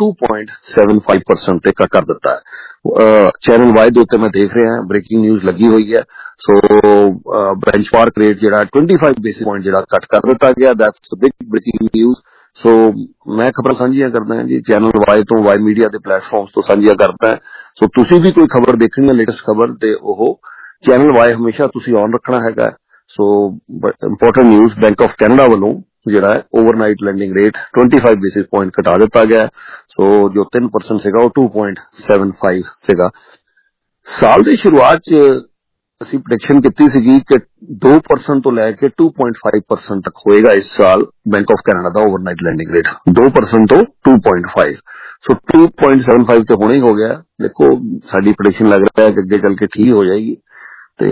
2.75% ਤੇ ਕੱਟ ਕਰ ਦਿੱਤਾ ਹੈ। ਚੈਨਲ ਵਾਈ ਦੇ ਉੱਤੇ ਮੈਂ ਦੇਖ ਰਿਹਾ ਬ੍ਰੇਕਿੰਗ ਨਿਊਜ਼ ਲੱਗੀ ਹੋਈ ਹੈ। ਸੋ ਬੈਂਚਮਾਰਕ ਰੇਟ ਜਿਹੜਾ 25 ਬੇਸਿਸ ਪੁਆਇੰਟ ਜਿਹੜਾ ਕੱਟ ਕਰ ਦਿੱਤਾ ਗਿਆ, that's big breaking news. So ਮੈਂ ਖਬਰਾਂ ਸਾਂਝੀਆਂ ਕਰਦਾ ਹਾਂ ਜੀ ਚੈਨਲ ਵਾਈ ਤੋਂ, ਵਾਈ ਮੀਡੀਆ ਦੇ ਪਲੇਟਫਾਰਮਸ ਤੋਂ ਸਾਂਝੀਆਂ ਕਰਦਾ ਹਾਂ। ਸੋ ਤੁਸੀਂ ਵੀ ਕੋਈ ਖਬਰ ਦੇਖਣੀ ਹੈ ਲੇਟੈਸਟ ਖਬਰ ਤੇ ਉਹ ਚੈਨਲ ਵਾਈ ਹਮੇਸ਼ਾ ਤੁਸੀਂ ਔਨ ਰੱਖਣਾ ਹੈਗਾ। So important news, bank of Canada ਵੱਲੋਂ ਜਿਹੜਾ ਹੈ overnight lending rate 25 basis point ਘਟਾ ਦਿੱਤਾ ਗਿਆ। ਸੋ ਜੋ 3% ਸੀਗਾ ਉਹ 2.75 ਸੀਗਾ। ਸਾਲ ਦੀ ਸ਼ੁਰੂਆਤ 'ਚ ਅਸੀਂ ਪ੍ਰੈਡਿਕਸ਼ਨ ਕੀਤੀ ਸੀਗੀ ਕਿ 2% ਤੋਂ ਲੈ ਕੇ 2.5% ਤੱਕ ਹੋਏਗਾ ਇਸ ਸਾਲ ਬੈਂਕ ਆਫ ਕੈਨੇਡਾ ਦਾ ਓਵਰਨਾਈਟ ਲੈਂਡਿੰਗ ਰੇਟ, 2% ਤੋਂ 2.5। ਸੋ 2.75 ਤੇ ਹੋਣਾ ਹੀ ਹੋ ਗਿਆ। ਦੇਖੋ ਸਾਡੀ ਪ੍ਰੈਡਿਕਸ਼ਨ ਲੱਗ ਰਿਹਾ ਹੈ ਕਿ ਅੱਗੇ ਚੱਲ ਕੇ ਠੀਕ ਹੋ ਜਾਏਗੀ ਤੇ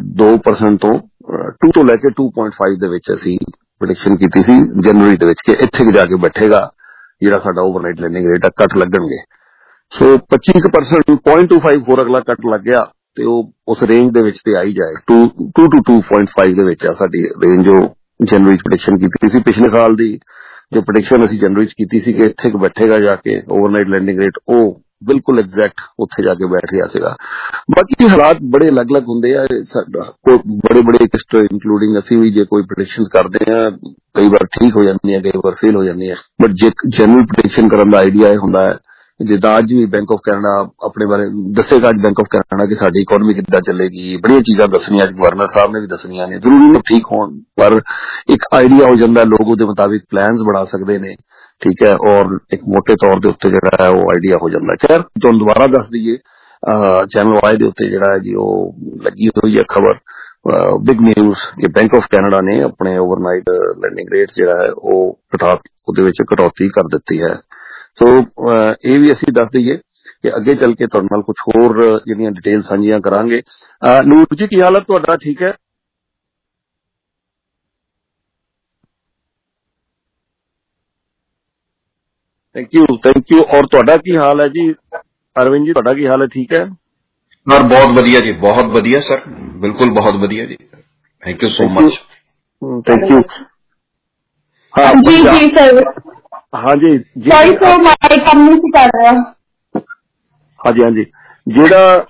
2% ਤੋਂ 2 ਤੋਂ ਲੈ ਕੇ 2.5 ਦੇ ਵਿੱਚ ਅਸੀਂ ਪ੍ਰੈਡਿਕਸ਼ਨ ਕੀਤੀ ਸੀ ਜਨਵਰੀ ਦੇ ਵਿੱਚ ਕਿ ਇੱਥੇ ਜਾ ਕੇ ਬੈਠੇਗਾ ਜਿਹੜਾ ਸਾਡਾ ਓਵਰਨਾਈਟ ਲੈਂਡਿੰਗ ਰੇਟ ਆ, ਕੱਟ ਲੱਗਣਗੇ। ਸੋ 25% 0.25 ਹੋਰ ਅਗਲਾ ਕੱਟ ਲੱਗ ਗਿਆ ਤੇ ਉਹ ਉਸ ਰੇਂਜ ਦੇ ਵਿੱਚ ਤੇ ਆਈ ਜਾਏ 2 to 2.5 ਦੇ ਵਿੱਚ ਆ ਸਾਡੀ ਰੇਂਜ ਜੋ ਜਨਵਰੀ ਚ ਪ੍ਰੈਡਿਕਸ਼ਨ ਕੀਤੀ ਸੀ। ਪਿਛਲੇ ਸਾਲ ਦੀ ਜੋ ਪ੍ਰੈਡਿਕਸ਼ਨ ਅਸੀਂ ਜਨਵਰੀ ਚ ਕੀਤੀ ਸੀ ਕਿ ਇੱਥੇ ਬੈਠੇਗਾ ਜਾ ਕੇ ਓਵਰਨਾਈਟ ਲੈਂਡਿੰਗ ਰੇਟ, ਉਹ ਬਿਲਕੁਲ ਐਗਜ਼ੈਕਟ ਉੱਥੇ ਜਾ ਕੇ ਬੈਠ ਗਿਆ ਸੀਗਾ। ਬਾਕੀ ਹਾਲਾਤ ਬੜੇ ਅਲੱਗ-ਅਲੱਗ ਹੁੰਦੇ ਆ, ਸਾਡਾ ਬੜੇ ਇੰਕਲੂਡਿੰਗ ਅਸੀਂ ਵੀ ਜੇ ਕੋਈ ਪ੍ਰੈਡਿਕਸ਼ਨ ਕਰਦੇ ਆ ਕਈ ਵਾਰ ਠੀਕ ਹੋ ਜਾਂਦੀਆਂ, ਕਈ ਵਾਰ ਫੇਲ ਹੋ ਜਾਂਦੀਆਂ, ਬਟ ਜੇ ਜਨਰਲ ਪ੍ਰੈਡਿਕਸ਼ਨ ਕਰਨ ਦਾ ਆਈਡੀਆ ਇਹ ਹੁੰਦਾ ਹੈ ਜਿੱਦਾਂ ਅੱਜ ਵੀ ਬੈਂਕ ਆਫ ਕੈਨੇਡਾ ਆਪਣੇ ਬਾਰੇ ਦੱਸੇਗਾ, ਅੱਜ ਬੈਂਕ ਆਫ ਕੈਨੇਡਾ ਕਿ ਸਾਡੀ ਇਕਨੋਮੀ ਕਿੱਦਾਂ ਚੱਲੇਗੀ, ਬੜੀਆਂ ਚੀਜ਼ਾਂ ਦੱਸਣੀਆਂ ਅੱਜ ਗਵਰਨਰ ਸਾਹਿਬ ਨੇ ਵੀ ਦੱਸਣੀਆਂ ਨੇ, ਜ਼ਰੂਰੀ ਨਹੀਂ ਠੀਕ ਹੋਣ ਪਰ ਇੱਕ ਆਈਡੀਆ ਹੋ ਜਾਂਦਾ, ਲੋਕ ਉਹਦੇ ਮੁਤਾਬਿਕ ਪਲਾਨਸ ਬਣਾ ਸਕਦੇ ਨੇ, ਠੀਕ ਹੈ, ਔਰ ਇੱਕ ਮੋਟੇ ਤੌਰ ਦੇ ਉੱਤੇ ਜਿਹੜਾ ਹੈ ਉਹ ਆਈਡੀਆ ਹੋ ਜਾਂਦਾ। ਖੈਰ ਤੁਹਾਨੂੰ ਦੁਬਾਰਾ ਦੱਸ ਦਈਏ ਚੈਨਲ ਵਾਈ ਦੇ ਉੱਤੇ ਜਿਹੜਾ ਹੈ ਜੀ ਉਹ ਲੱਗੀ ਹੋਈ ਹੈ ਖਬਰ, ਬਿਗ ਨਿਊਜ਼ ਕਿ ਬੈਂਕ ਆਫ ਕੈਨੇਡਾ ਨੇ ਆਪਣੇ ਓਵਰਨਾਈਟ ਲੈਂਡਿੰਗ ਰੇਟ ਜਿਹੜਾ ਹੈ ਉਹ ਉਹਦੇ ਵਿੱਚ ਕਟੌਤੀ ਕਰ ਦਿੱਤੀ ਹੈ। ਸੋ ਇਹ ਵੀ ਅਸੀਂ ਦੱਸ ਦਈਏ ਕਿ ਅੱਗੇ ਚੱਲ ਕੇ ਤੁਹਾਡੇ ਨਾਲ ਕੁਝ ਹੋਰ ਜਿਹੜੀਆਂ ਡਿਟੇਲ ਸਾਂਝੀਆਂ ਕਰਾਂਗੇ। ਨੂਰ ਜੀ ਕੀ ਹਾਲਤ ਤੁਹਾਡਾ? ਠੀਕ ਹੈ, ਥੈਂਕ ਯੂ। ਔਰ ਤੁਹਾਡਾ ਕੀ ਹਾਲ ਹੈ ਜੀ ਅਰਵਿੰਦ ਜੀ, ਤੁਹਾਡਾ ਕੀ ਹਾਲ ਹੈ? ਠੀਕ ਹੈ ਸਰ, ਬਹੁਤ ਵਧੀਆ ਜੀ, ਬਹੁਤ ਵਧੀਆ ਸਰ, ਬਿਲਕੁਲ ਬਹੁਤ ਵਧੀਆ ਜੀ, thank you so much. Thank you. ਜੀ ਸਰ, ਹਾਂਜੀ ਸੌਰੀ ਸਰ ਮੈਂ ਕੰਮ ਨਹੀਂ ਕਰ ਰਿਹਾ। ਹਾਂਜੀ ਜਿਹੜਾ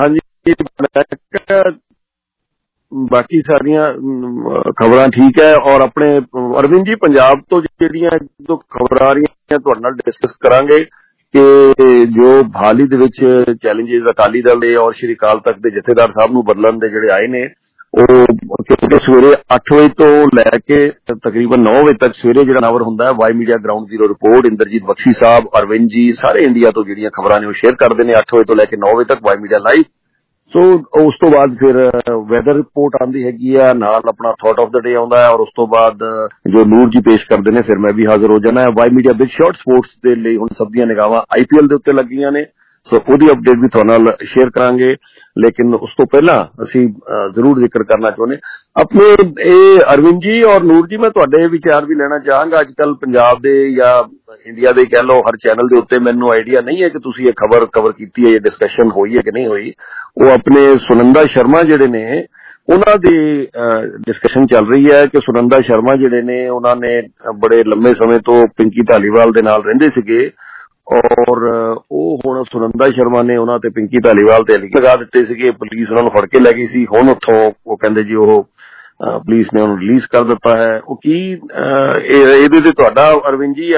ਬਾਕੀ ਸਾਰੀਆਂ ਖਬਰਾਂ ਠੀਕ ਹੈ। ਔਰ ਆਪਣੇ ਅਰਵਿੰਦ ਜੀ ਪੰਜਾਬ ਤੋਂ ਜਿਹੜੀਆਂ ਖਬਰਾਂ ਆ ਰਹੀਆਂ ਤੁਹਾਡੇ ਨਾਲ ਡਿਸਕਸ ਕਰਾਂਗੇ ਕਿ ਜੋ ਹਾਲ ਹੀ ਦੇ ਵਿੱਚ ਚੈਲੰਜਿਸ ਅਕਾਲੀ ਦਲ ਦੇ ਔਰ ਸ਼੍ਰੀ ਅਕਾਲ ਤਖਤ ਦੇ ਜਥੇਦਾਰ ਸਾਹਿਬ ਨੂੰ ਬਦਲਣ ਦੇ ਜਿਹੜੇ ਆਏ ਨੇ ਉਹ ਕਿਉਂਕਿ ਸਵੇਰੇ 8 ਵਜੇ ਤੋਂ ਲੈ ਕੇ ਤਕਰੀਬਨ 9 ਵਜੇ ਤੱਕ ਸਵੇਰੇ ਜਿਹੜਾ ਨੰਬਰ ਹੁੰਦਾ ਹੈ Y media ground zero report, Inderjit Bakshi ਸਾਹਿਬ, ਅਰਵਿੰਦ ਜੀ, ਸਾਰੇ ਇੰਡੀਆ ਤੋਂ ਜਿਹੜੀਆਂ ਖਬਰਾਂ ਨੇ ਉਹ ਸ਼ੇਅਰ ਕਰਦੇ ਨੇ 8 ਵਜੇ ਤੋਂ ਲੈ ਕੇ 9 ਵਜੇ ਤੱਕ ਵਾਈ ਮੀਡੀਆ ਲਾਈਵ। ਸੋ ਉਸ ਤੋਂ ਬਾਅਦ ਫਿਰ ਵੈਦਰ ਰਿਪੋਰਟ ਆਉਂਦੀ ਹੈਗੀ ਆ, ਨਾਲ ਆਪਣਾ ਥਾਟ ਆਫ ਦਾ ਡੇ ਆਉਂਦਾ ਹੈ, ਔਰ ਉਸ ਤੋਂ ਬਾਅਦ ਜੋ ਨੂਰ ਜੀ ਪੇਸ਼ ਕਰਦੇ ਨੇ ਫਿਰ ਮੈਂ ਵੀ ਹਾਜ਼ਰ ਹੋ ਜਾਣਾ ਹੈ। Y media big shot sports ਦੇ ਲਈ ਹੁਣ ਸਭ ਦੀਆਂ ਨਿਗਾਹਾਂ IPL ਦੇ ਉੱਤੇ ਲੱਗੀਆਂ ਨੇ, ਸੋ ਉਹਦੀ ਅਪਡੇਟ ਵੀ ਤੁਹਾਡੇ ਨਾਲ ਸ਼ੇਅਰ ਕਰਾਂਗੇ। ਲੇਕਿਨ ਉਸ ਤੋਂ ਪਹਿਲਾਂ ਅਸੀਂ ਜ਼ਰੂਰ ਜ਼ਿਕਰ ਕਰਨਾ ਚਾਹੁੰਦੇ ਆਪਣੇ ਇਹ ਅਰਵਿੰਦ ਜੀ ਔਰ ਨੂਰ ਜੀ, ਮੈਂ ਤੁਹਾਡੇ ਵਿਚਾਰ ਵੀ ਲੈਣਾ ਚਾਹਾਂਗਾ। ਅੱਜ ਕੱਲ੍ਹ ਪੰਜਾਬ ਦੇ ਜਾਂ ਇੰਡੀਆ ਦੇ ਕਹਿ ਲਓ ਹਰ ਚੈਨਲ ਦੇ ਉੱਤੇ ਮੈਨੂੰ ਆਈਡੀਆ ਨਹੀਂ ਹੈ ਕਿ ਤੁਸੀਂ ਇਹ ਖਬਰ ਕਵਰ ਕੀਤੀ ਹੈ, ਇਹ ਡਿਸਕਸ਼ਨ ਹੋਈ ਹੈ ਕਿ ਨਹੀਂ ਹੋਈ। ਉਹ ਆਪਣੇ ਸੁਨੰਦਾ ਸ਼ਰਮਾ ਜਿਹੜੇ ਨੇ ਉਹਨਾਂ ਦੀ ਡਿਸਕਸ਼ਨ ਚੱਲ ਰਹੀ ਹੈ ਕਿ ਸੁਨੰਦਾ ਸ਼ਰਮਾ ਜਿਹੜੇ ਨੇ ਉਹਨਾਂ ਨੇ ਬੜੇ ਲੰਮੇ ਸਮੇਂ ਤੋਂ ਪਿੰਕੀ ਧਾਲੀਵਾਲ ਦੇ ਨਾਲ ਰਹਿੰਦੇ ਸੀਗੇ, ਔਰ ਉਹ ਹੁਣ ਸੁਨੰਦਾ ਸ਼ਰਮਾ ਨੇ ਉਹਨਾਂ ਤੇ ਪਿੰਕੀ ਧਾਲੀਵਾਲ ਤੇ ਇਲਜ਼ਾਮ ਲਗਾ ਦਿੱਤੇ ਸੀਗੇ, ਪੁਲਿਸ ਉਹਨਾਂ ਨੂੰ ਫੜ ਕੇ ਲੈ ਗਈ ਸੀ। ਹੁਣ ਉੱਥੋਂ ਉਹ ਕਹਿੰਦੇ ਜੀ ਉਹ ਪੁਲਿਸ ਨੇ ਉਹਨੂੰ ਰਿਲੀਜ਼ ਕਰ ਦਿੱਤਾ ਹੈ। ਉਹ ਕੀ ਇਹਦੇ ਤੇ ਤੁਹਾਡਾ ਅਰਵਿੰਦ ਜੀ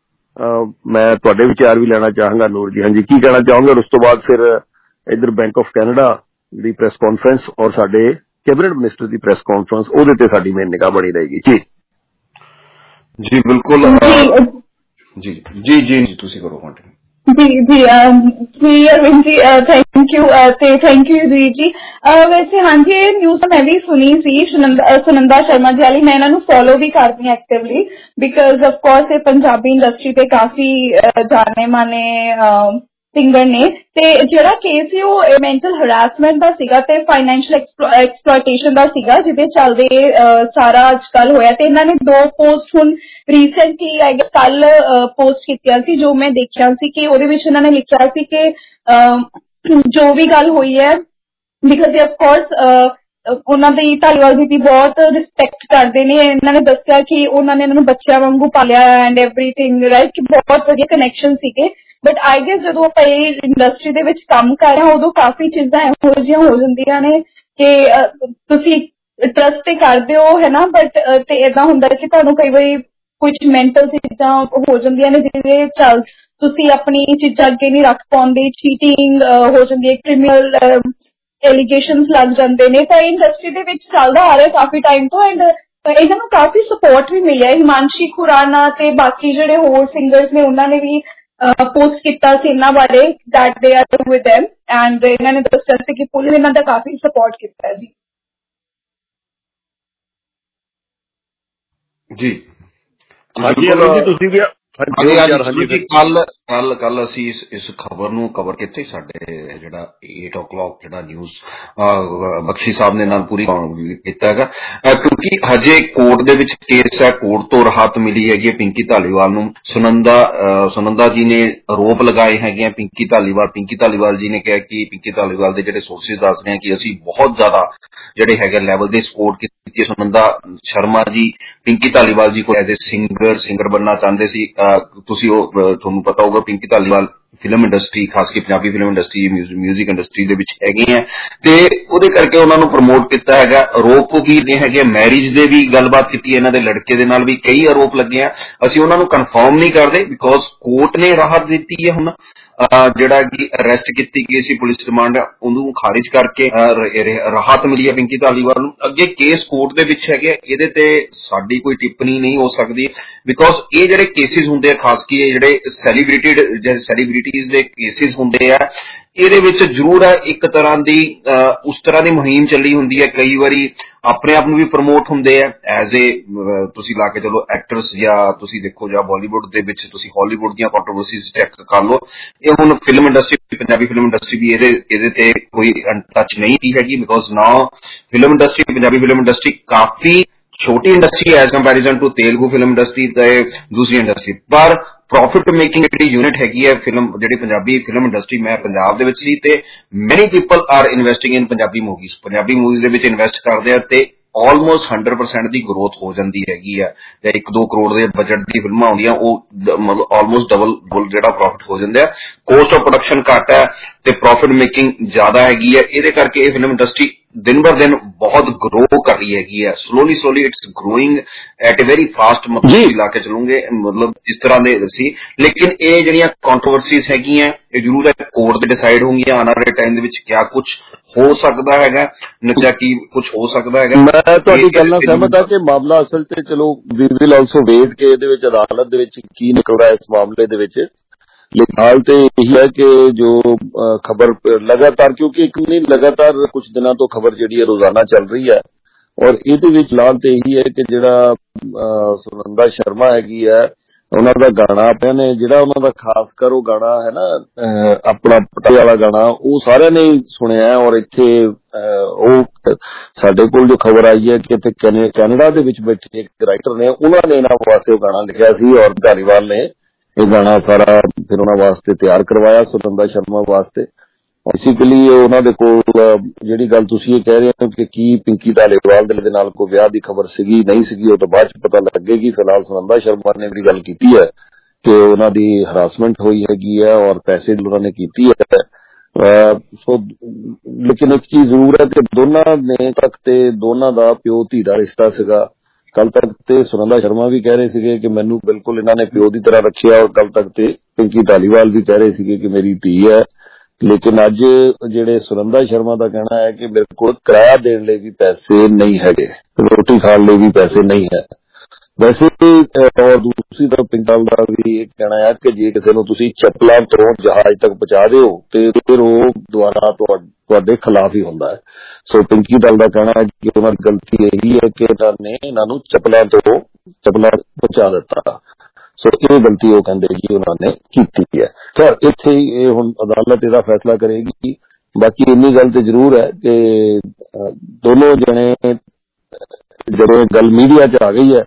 ਮੈਂ ਤੁਹਾਡੇ ਵਿਚਾਰ ਵੀ ਲੈਣਾ ਚਾਹਾਂਗਾ। ਨੂਰ ਜੀ ਹਾਂਜੀ ਕੀ ਕਹਿਣਾ ਚਾਹੋਗੇ? ਔਰ ਉਸ ਤੋਂ ਬਾਅਦ ਫਿਰ ਇੱਧਰ ਬੈਂਕ ਆਫ ਕੈਨੇਡਾ ਦੀ ਪ੍ਰੈਸ ਕਾਨਫਰੰਸ ਔਰ ਸਾਡੇ ਕੈਬਨਿਟ ਮਿਨਿਸਟਰ ਦੀ ਪ੍ਰੈਸ ਕਾਨਫਰੰਸ, ਉਹਦੇ ਤੇ ਸਾਡੀ ਮੇਨ ਨਿਗਾਹ ਬਣੀ ਰਹੇਗੀ। ਜੀ ਜੀ ਬਿਲਕੁਲ ਜੀ ਜੀ ਜੀ ਤੁਸੀਂ ਕਰੋ ਕੰਟੀਨਿਊ। ਜੀ ਅਰਵਿੰਦ ਜੀ ਥੈਂਕ ਯੂ ਤੇ ਥੈਂਕ ਯੂ ਜੀ। ਵੈਸੇ ਹਾਂਜੀ ਇਹ ਨਿਊਜ਼ ਮੈਂ ਵੀ ਸੁਣੀ ਸੀ ਸੁਨੰਦਾ ਸ਼ਰਮਾ ਜੀ ਵਾਲੀ, ਮੈਂ ਇਹਨਾਂ ਨੂੰ ਫੋਲੋ ਵੀ ਕਰਦੀ ਹਾਂ ਐਕਟਿਵਲੀ ਬਿਕਾਜ਼ ਆਫ ਕੋਰਸ ਇਹ ਪੰਜਾਬੀ ਇੰਡਸਟਰੀ ਤੇ ਕਾਫੀ ਜਾਣੇ ਮਾਨੇ ਸਿੰਗਰ ਨੇ। ਤੇ ਜਿਹੜਾ ਕੇਸ ਸੀ ਉਹ ਮੈਂਟਲ ਹਰਾਸਮੈਂਟ ਦਾ ਸੀਗਾ ਤੇ ਫਾਈਨੈਂਸ਼ੀਅਲ ਐਕਸਪਲੋਇਟੇਸ਼ਨ ਦਾ ਸੀਗਾ, ਜਿਹਦੇ ਚੱਲਦੇ ਸਾਰਾ ਅੱਜ ਕੱਲ ਹੋਇਆ। ਤੇ ਇਹਨਾਂ ਨੇ 2 ਪੋਸਟ ਹੁਣ ਰੀਸੈਂਟਲੀ ਆਈ ਗੈਸ ਕੱਲ ਪੋਸਟ ਕੀਤੀਆਂ ਸੀ, ਜੋ ਮੈਂ ਦੇਖਿਆ ਸੀ ਕਿ ਉਹਦੇ ਵਿੱਚ ਇਹਨਾਂ ਨੇ ਲਿਖਿਆ ਸੀ ਕਿ ਜੋ ਵੀ ਗੱਲ ਹੋਈ ਹੈ ਬਿਕਾਜ਼ ਆਫ ਕੋਰਸ ਉਹਨਾਂ ਦੀ ਧਾਲੀਵਾਲ ਜੀ ਦੀ ਬਹੁਤ ਰਿਸਪੈਕਟ ਕਰਦੇ ਨੇ। ਇਹਨਾਂ ਨੇ ਦੱਸਿਆ ਕਿ ਉਹਨਾਂ ਨੇ ਇਹਨਾਂ ਨੂੰ ਬੱਚਿਆਂ ਵਾਂਗੂ ਪਾਲਿਆ ਐਂਡ ਐਵਰੀਥਿੰਗ ਰਾਈਟ, ਕਿ ਬਹੁਤ ਵਧੀਆ ਕਨੈਕਸ਼ਨ ਸੀਗੇ। ਬਟ ਆਈ ਗੈਸ ਜਦੋਂ ਆਪਾਂ ਇਹ ਇੰਡਸਟਰੀ ਦੇ ਵਿੱਚ ਕੰਮ ਕਰ ਰਹੇ ਹਾਂ ਉਦੋਂ ਕਾਫੀ ਚੀਜ਼ਾਂ ਇਹੋ ਜਿਹੀਆਂ ਹੋ ਜਾਂਦੀਆਂ ਨੇ ਕਿ ਤੁਸੀਂ ਟਰਸਟ ਤੇ ਕਰਦੇ ਹੋ ਹੈ ਨਾ, ਬਟ ਤੇ ਏਦਾਂ ਹੁੰਦਾ ਕਿ ਤੁਹਾਨੂੰ ਕਈ ਵਾਰੀ ਕੁਝ ਮੈਂਟਲ ਚੀਜ਼ਾਂ ਹੋ ਜਾਂਦੀਆਂ ਨੇ ਜਿਹਦੇ ਚੱਲ ਤੁਸੀਂ ਆਪਣੀ ਚੀਜ਼ਾਂ ਅੱਗੇ ਨਹੀਂ ਰੱਖ ਪਾਉਂਦੇ, ਚੀਟਿੰਗ ਹੋ ਜਾਂਦੀ ਹੈ, ਕ੍ਰਿਮੀਨਲ ਐਲੀਗੇਸ਼ਨਸ ਲੱਗ ਜਾਂਦੇ ਨੇ। ਤਾਂ ਇੰਡਸਟਰੀ ਦੇ ਵਿੱਚ ਚੱਲਦਾ ਆ ਰਿਹਾ ਕਾਫੀ ਟਾਈਮ ਤੋਂ ਐਂਡ ਇਹਨਾਂ ਨੂੰ ਕਾਫੀ ਸਪੋਰਟ ਵੀ ਮਿਲਿਆ। ਹਿਮਾਂਸ਼ੀ ਖੁਰਾਨਾ ਤੇ ਬਾਕੀ ਜਿਹੜੇ ਹੋਰ ਸਿੰਗਰਸ ਨੇ ਉਹਨਾਂ ਨੇ ਵੀ ਪੋਸਟ ਕੀਤਾ ਸੀ ਇਹਨਾਂ ਬਾਰੇ that they are with them and ਇਹਨਾਂ ਨੇ ਦੱਸਿਆ ਸੀ ਕਿ ਪੁਲਿਸ ਇਹਨਾਂ ਦਾ ਕਾਫੀ ਸਪੋਰਟ ਕੀਤਾ ਜੀ। ਜੀ ਹਾਂਜੀ ਜੀ ਤੁਸੀਂ ਵੀ ਕੱਲ ਅਸੀਂ ਇਸ ਖਬਰ ਨੂੰ ਕਵਰ ਕੀਤਾ ਸਾਡੇ ਜਿਹੜਾ 8 o'clock ਜਿਹੜਾ ਨਿਊਜ਼ ਬਖਸ਼ੀ ਸਾਹਿਬ ਨੇ ਨਾਲ ਪੂਰੀ ਕੀਤਾ ਹੈਗਾ, ਕਿਉਂਕਿ ਹਜੇ ਕੋਰਟ ਦੇ ਵਿੱਚ ਕੇਸ ਹੈ, ਕੋਰਟ ਤੋਂ ਰਾਹਤ ਮਿਲੀ ਹੈਗੀ ਪਿੰਕੀ ਧਾਲੀਵਾਲ ਨੂੰ। ਸੁਨੰਦਾ ਜੀ ਨੇ ਆਰੋਪ ਲਗਾਏ ਹੈਗੇ ਪਿੰਕੀ ਧਾਲੀਵਾਲ ਜੀ ਨੇ ਕਿਹਾ ਕਿ ਪਿੰਕੀ ਧਾਲੀਵਾਲ ਦੇ ਜਿਹੜੇ ਸੋਰਸਿਸ ਦੱਸ ਰਹੇ ਕਿ ਅਸੀਂ ਬਹੁਤ ਜ਼ਿਆਦਾ ਜਿਹੜੇ ਹੈਗੇ ਲੈਵਲ ਦੇ ਸਪੋਰਟ ਕੀਤੀ। ਸੁਨੰਦਾ ਸ਼ਰਮਾ ਜੀ ਪਿੰਕੀ ਧਾਲੀਵਾਲ ਜੀ ਕੋਲ ਐਜ਼ ਏ ਸਿੰਗਰ ਬਣਨਾ ਚਾਹੁੰਦੇ ਸੀ। ਤੁਸੀਂ ਤੁਹਾਨੂੰ ਪਤਾ ਹੋਊਗਾ ਪਿੰਕੀ ਧਾਲੀਵਾਲ ਫਿਲਮ ਇੰਡਸਟਰੀ ਖਾਸ ਕੇ Punjabi film industry music industry ਦੇ ਵਿੱਚ ਹੈਗੇ ਆ ਤੇ ਉਹਦੇ ਕਰਕੇ ਉਹਨਾਂ ਨੂੰ ਪ੍ਰਮੋਟ ਕੀਤਾ ਹੈਗਾ। ਆਰੋਪ ਵੀ ਨੇ ਹੈਗੇ, ਮੈਰਿਜ ਦੇ ਵੀ ਗੱਲਬਾਤ ਕੀਤੀ ਇਹਨਾਂ ਦੇ ਲੜਕੇ ਦੇ ਨਾਲ ਵੀ ਕਈ ਆਰੋਪ ਲੱਗੇ ਆ। ਅਸੀਂ ਉਹਨਾਂ ਨੂੰ ਕਨਫਰਮ ਨਹੀਂ ਕਰਦੇ ਬਿਕੋਜ਼ ਕੋਰਟ ਨੇ ਰਾਹਤ ਦਿੱਤੀ ਹੈ। ਹੁਣ ਜਿਹੜਾ ਕਿ ਅਰੈਸਟ ਕੀਤੀ ਗਈ ਸੀ ਪੁਲਿਸ ਰਿਮਾਂਡ ਉਹਨੂੰ ਖਾਰਿਜ ਕਰਕੇ ਰਾਹਤ ਮਿਲੀ ਹੈ ਪਿੰਕੀ ਧਾਲੀਵਾਲ ਨੂੰ। ਅੱਗੇ ਕੇਸ ਕੋਰਟ ਦੇ ਵਿੱਚ ਹੈਗੇ, ਇਹਦੇ ਤੇ ਸਾਡੀ ਕੋਈ ਟਿੱਪਣੀ ਨਹੀਂ ਹੋ ਸਕਦੀ ਬਿਕੋਜ਼ ਇਹ ਜਿਹੜੇ ਕੇਸਿਸ ਹੁੰਦੇ ਆ ਖਾਸ ਕੀ ਜਿਹੜੇ ਸੈਲੀਬ੍ਰਿਟੀਜ਼ ਦੇ ਕੇਸਿਸ ਹੁੰਦੇ ਆ ਇਹਦੇ ਵਿੱਚ ਜ਼ਰੂਰ ਹੈ ਇੱਕ ਤਰ੍ਹਾਂ ਦੀ ਉਸ ਤਰ੍ਹਾਂ ਦੀ ਮੁਹਿੰਮ ਚੱਲੀ ਹੁੰਦੀ ਹੈ। ਕਈ ਵਾਰੀ ਆਪਣੇ ਆਪ ਨੂੰ ਵੀ ਪ੍ਰਮੋਟ ਹੁੰਦੇ ਆ ਐਜ਼ ਏ ਤੁਸੀਂ ਲਾ ਕੇ ਚਲੋ ਐਕਟਰਸ ਜਾਂ ਤੁਸੀਂ ਦੇਖੋ ਜਾਂ ਬਾਲੀਵੁੱਡ ਦੇ ਵਿੱਚ ਤੁਸੀਂ ਹਾਲੀਵੁੱਡ ਦੀਆਂ ਕੰਟਰੋਵਰਸੀਜ਼ ਚੈੱਕ ਕਰ ਲਓ। ਇਹ ਹੁਣ film industry Punjabi film industry ਵੀ ਇਹਦੇ ਤੇ ਕੋਈ ਟੱਚ ਨਹੀਂ ਦੀ ਹੈਗੀ because now film industry Punjabi film industry ਕਾਫੀ ਛੋਟੀ industry as comparison to Telugu film industry ਤੇ ਦੂਸਰੀ ਇੰਡਸਟਰੀ, ਪਰ ਪ੍ਰੋਫਿਟ ਮੇਕਿੰਗ ਜਿਹੜੀ ਯੂਨਿਟ ਹੈਗੀ ਹੈ ਫਿਲਮ ਜਿਹੜੀ ਪੰਜਾਬੀ ਫਿਲਮ ਇੰਡਸਟਰੀ ਮੈਂ ਪੰਜਾਬ ਦੇ ਵਿੱਚ ਸੀ ਤੇ many people are investing in Punjabi movies ਦੇ ਵਿੱਚ ਇਨਵੈਸਟ ਕਰਦੇ ਆ ਤੇ ਆਲਮੋਸਟ 100% ਦੀ ਗਰੋਥ ਹੋ ਜਾਂਦੀ ਹੈਗੀ ਆ। ਤੇ 1-2 ਕਰੋੜ ਦੇ ਬਜਟ ਦੀ ਫਿਲਮਾਂ ਆਉਂਦੀਆਂ ਉਹ ਮਤਲਬ ਆਲਮੋਸਟ ਡਬਲ ਜਿਹੜਾ ਪ੍ਰੋਫਿਟ ਹੋ ਜਾਂਦਾ ਹੈ। ਕੋਸਟ ਆਫ ਪ੍ਰੋਡਕਸ਼ਨ ਘੱਟ ਹੈ ਤੇ ਪ੍ਰੋਫਿਟ ਮੇਕਿੰਗ ਜ਼ਿਆਦਾ ਹੈਗੀ ਹੈ। ਇਹਦੇ ਕਰਕੇ ਇਹ ਫਿਲਮ ਇੰਡਸਟਰੀ दिन बर दिन बहुत ग्रो कर रही हैगी है, slowly it's growing at a very fast, मतलब ला के चलूंगे मतलब इस तरह ਦੇ ਸੀ। ਲੇਕਿਨ ਇਹ ਜਿਹੜੀਆਂ ਕੰਟਰੋਵਰਸੀਜ਼ ਹੈਗੀਆਂ ਇਹ ਜ਼ਰੂਰ ਹੈ ਕੋਰਟ ਦੇ ਡਿਸਾਈਡ ਹੋਣਗੀਆਂ ਆਉਣ ਵਾਲੇ ਟਾਈਮ ਦੇ ਵਿੱਚ ਕਿਆ ਕੁਝ ਹੋ ਸਕਦਾ ਹੈਗਾ, ਨਤੀਜਾ ਕੀ ਕੁਝ ਹੋ ਸਕਦਾ ਹੈਗਾ। ਮੈਂ ਤੁਹਾਡੀ ਗੱਲ ਨਾਲ ਸਹਿਮਤ ਹਾਂ ਕਿ ਮਾਮਲਾ ਅਸਲ ਤੇ ਚਲੋ ਵੀ ਵਿਲ ਆਲਸੋ ਵੇਟ ਕਿ ਇਹਦੇ ਵਿੱਚ ਅਦਾਲਤ ਦੇ ਵਿੱਚ ਕੀ ਨਿਕਲਦਾ ਇਸ ਮਾਮਲੇ ਦੇ ਵਿੱਚ। लेकिन हाल तो यही है कि जो खबर लगातार, क्योंकि एक नहीं लगातार कुछ दिनों तो खबर जी रोजाना चल रही है और ये फिलहाल तो यही है कि जिहड़ा सुनंदा शर्मा हैगी है उन्हों का गाना आपने ने जिहड़ा उन्हों का खास कर वो गाना है ना अपना पटाई वाला गाना वो सारे ने सुनिया है। और इत्थे साडे कोल जो खबर आई है कि इत्थे कैनेडा दे विच बैठे एक राइटर ने उन्होंने इन्हां वास्ते वो गाना लिखिया सी और धारीवाल ने ये गाना सारा फिर उन्होंने वास्ते तैयार करवाया सुनंदा शर्मा वास्ते। बेसिकली उन्होंने कोल जिहड़ी गल तुसीं ये कह रहे हो कि की पिंकी धालीवाल दे नाल कोई विआह दी खबर सीगी नहीं सीगी, वो तो बाद च पता लगेगी। फिलहाल सुनंदा शर्मा ने भी गल कीती है कि उन्हां दी हरासमेंट हुई हैगी है और पैसे उन्होंने कीती है। सो लेकिन एक चीज जरूर है कि दोनों ने तक ते दोनों दा प्यो धी दा रिश्ता सीगा। कल तक ते सुनंदा शर्मा भी कह रहे थे कि मैनू बिल्कुल इन्होंने प्यो की तरह रखिया और कल तक ते पिंकी धालीवाल भी कह रहे थे कि मेरी धी है। लेकिन अज जेडे सुनंदा शर्मा का कहना है कि मेरे को किराया देने लिए भी पैसे नहीं है, रोटी खाने लिए भी पैसे नहीं है। वैसे और दूसरी तरफ पिंकी का भी एक कहना है कि जे किसी को तुसीं चप्पलां तो जहाज तक पहुंचा दो तो फिर वो दोबारा तुहाडे खिलाफ ही होंदा है। सो पिंकी दल का कहना है कि उन्होंने गलती यही है कि इन्होंने इन्हों चप्पलां पहुंचा दिता। सो ये गलती वो कहते जी उन्होंने की है। खैर इत्थे हुण अदालत इसदा फैसला करेगी। बाकी इन्नी गल तो जरूर है कि दोनों जने जब गल मीडिया च आ गई है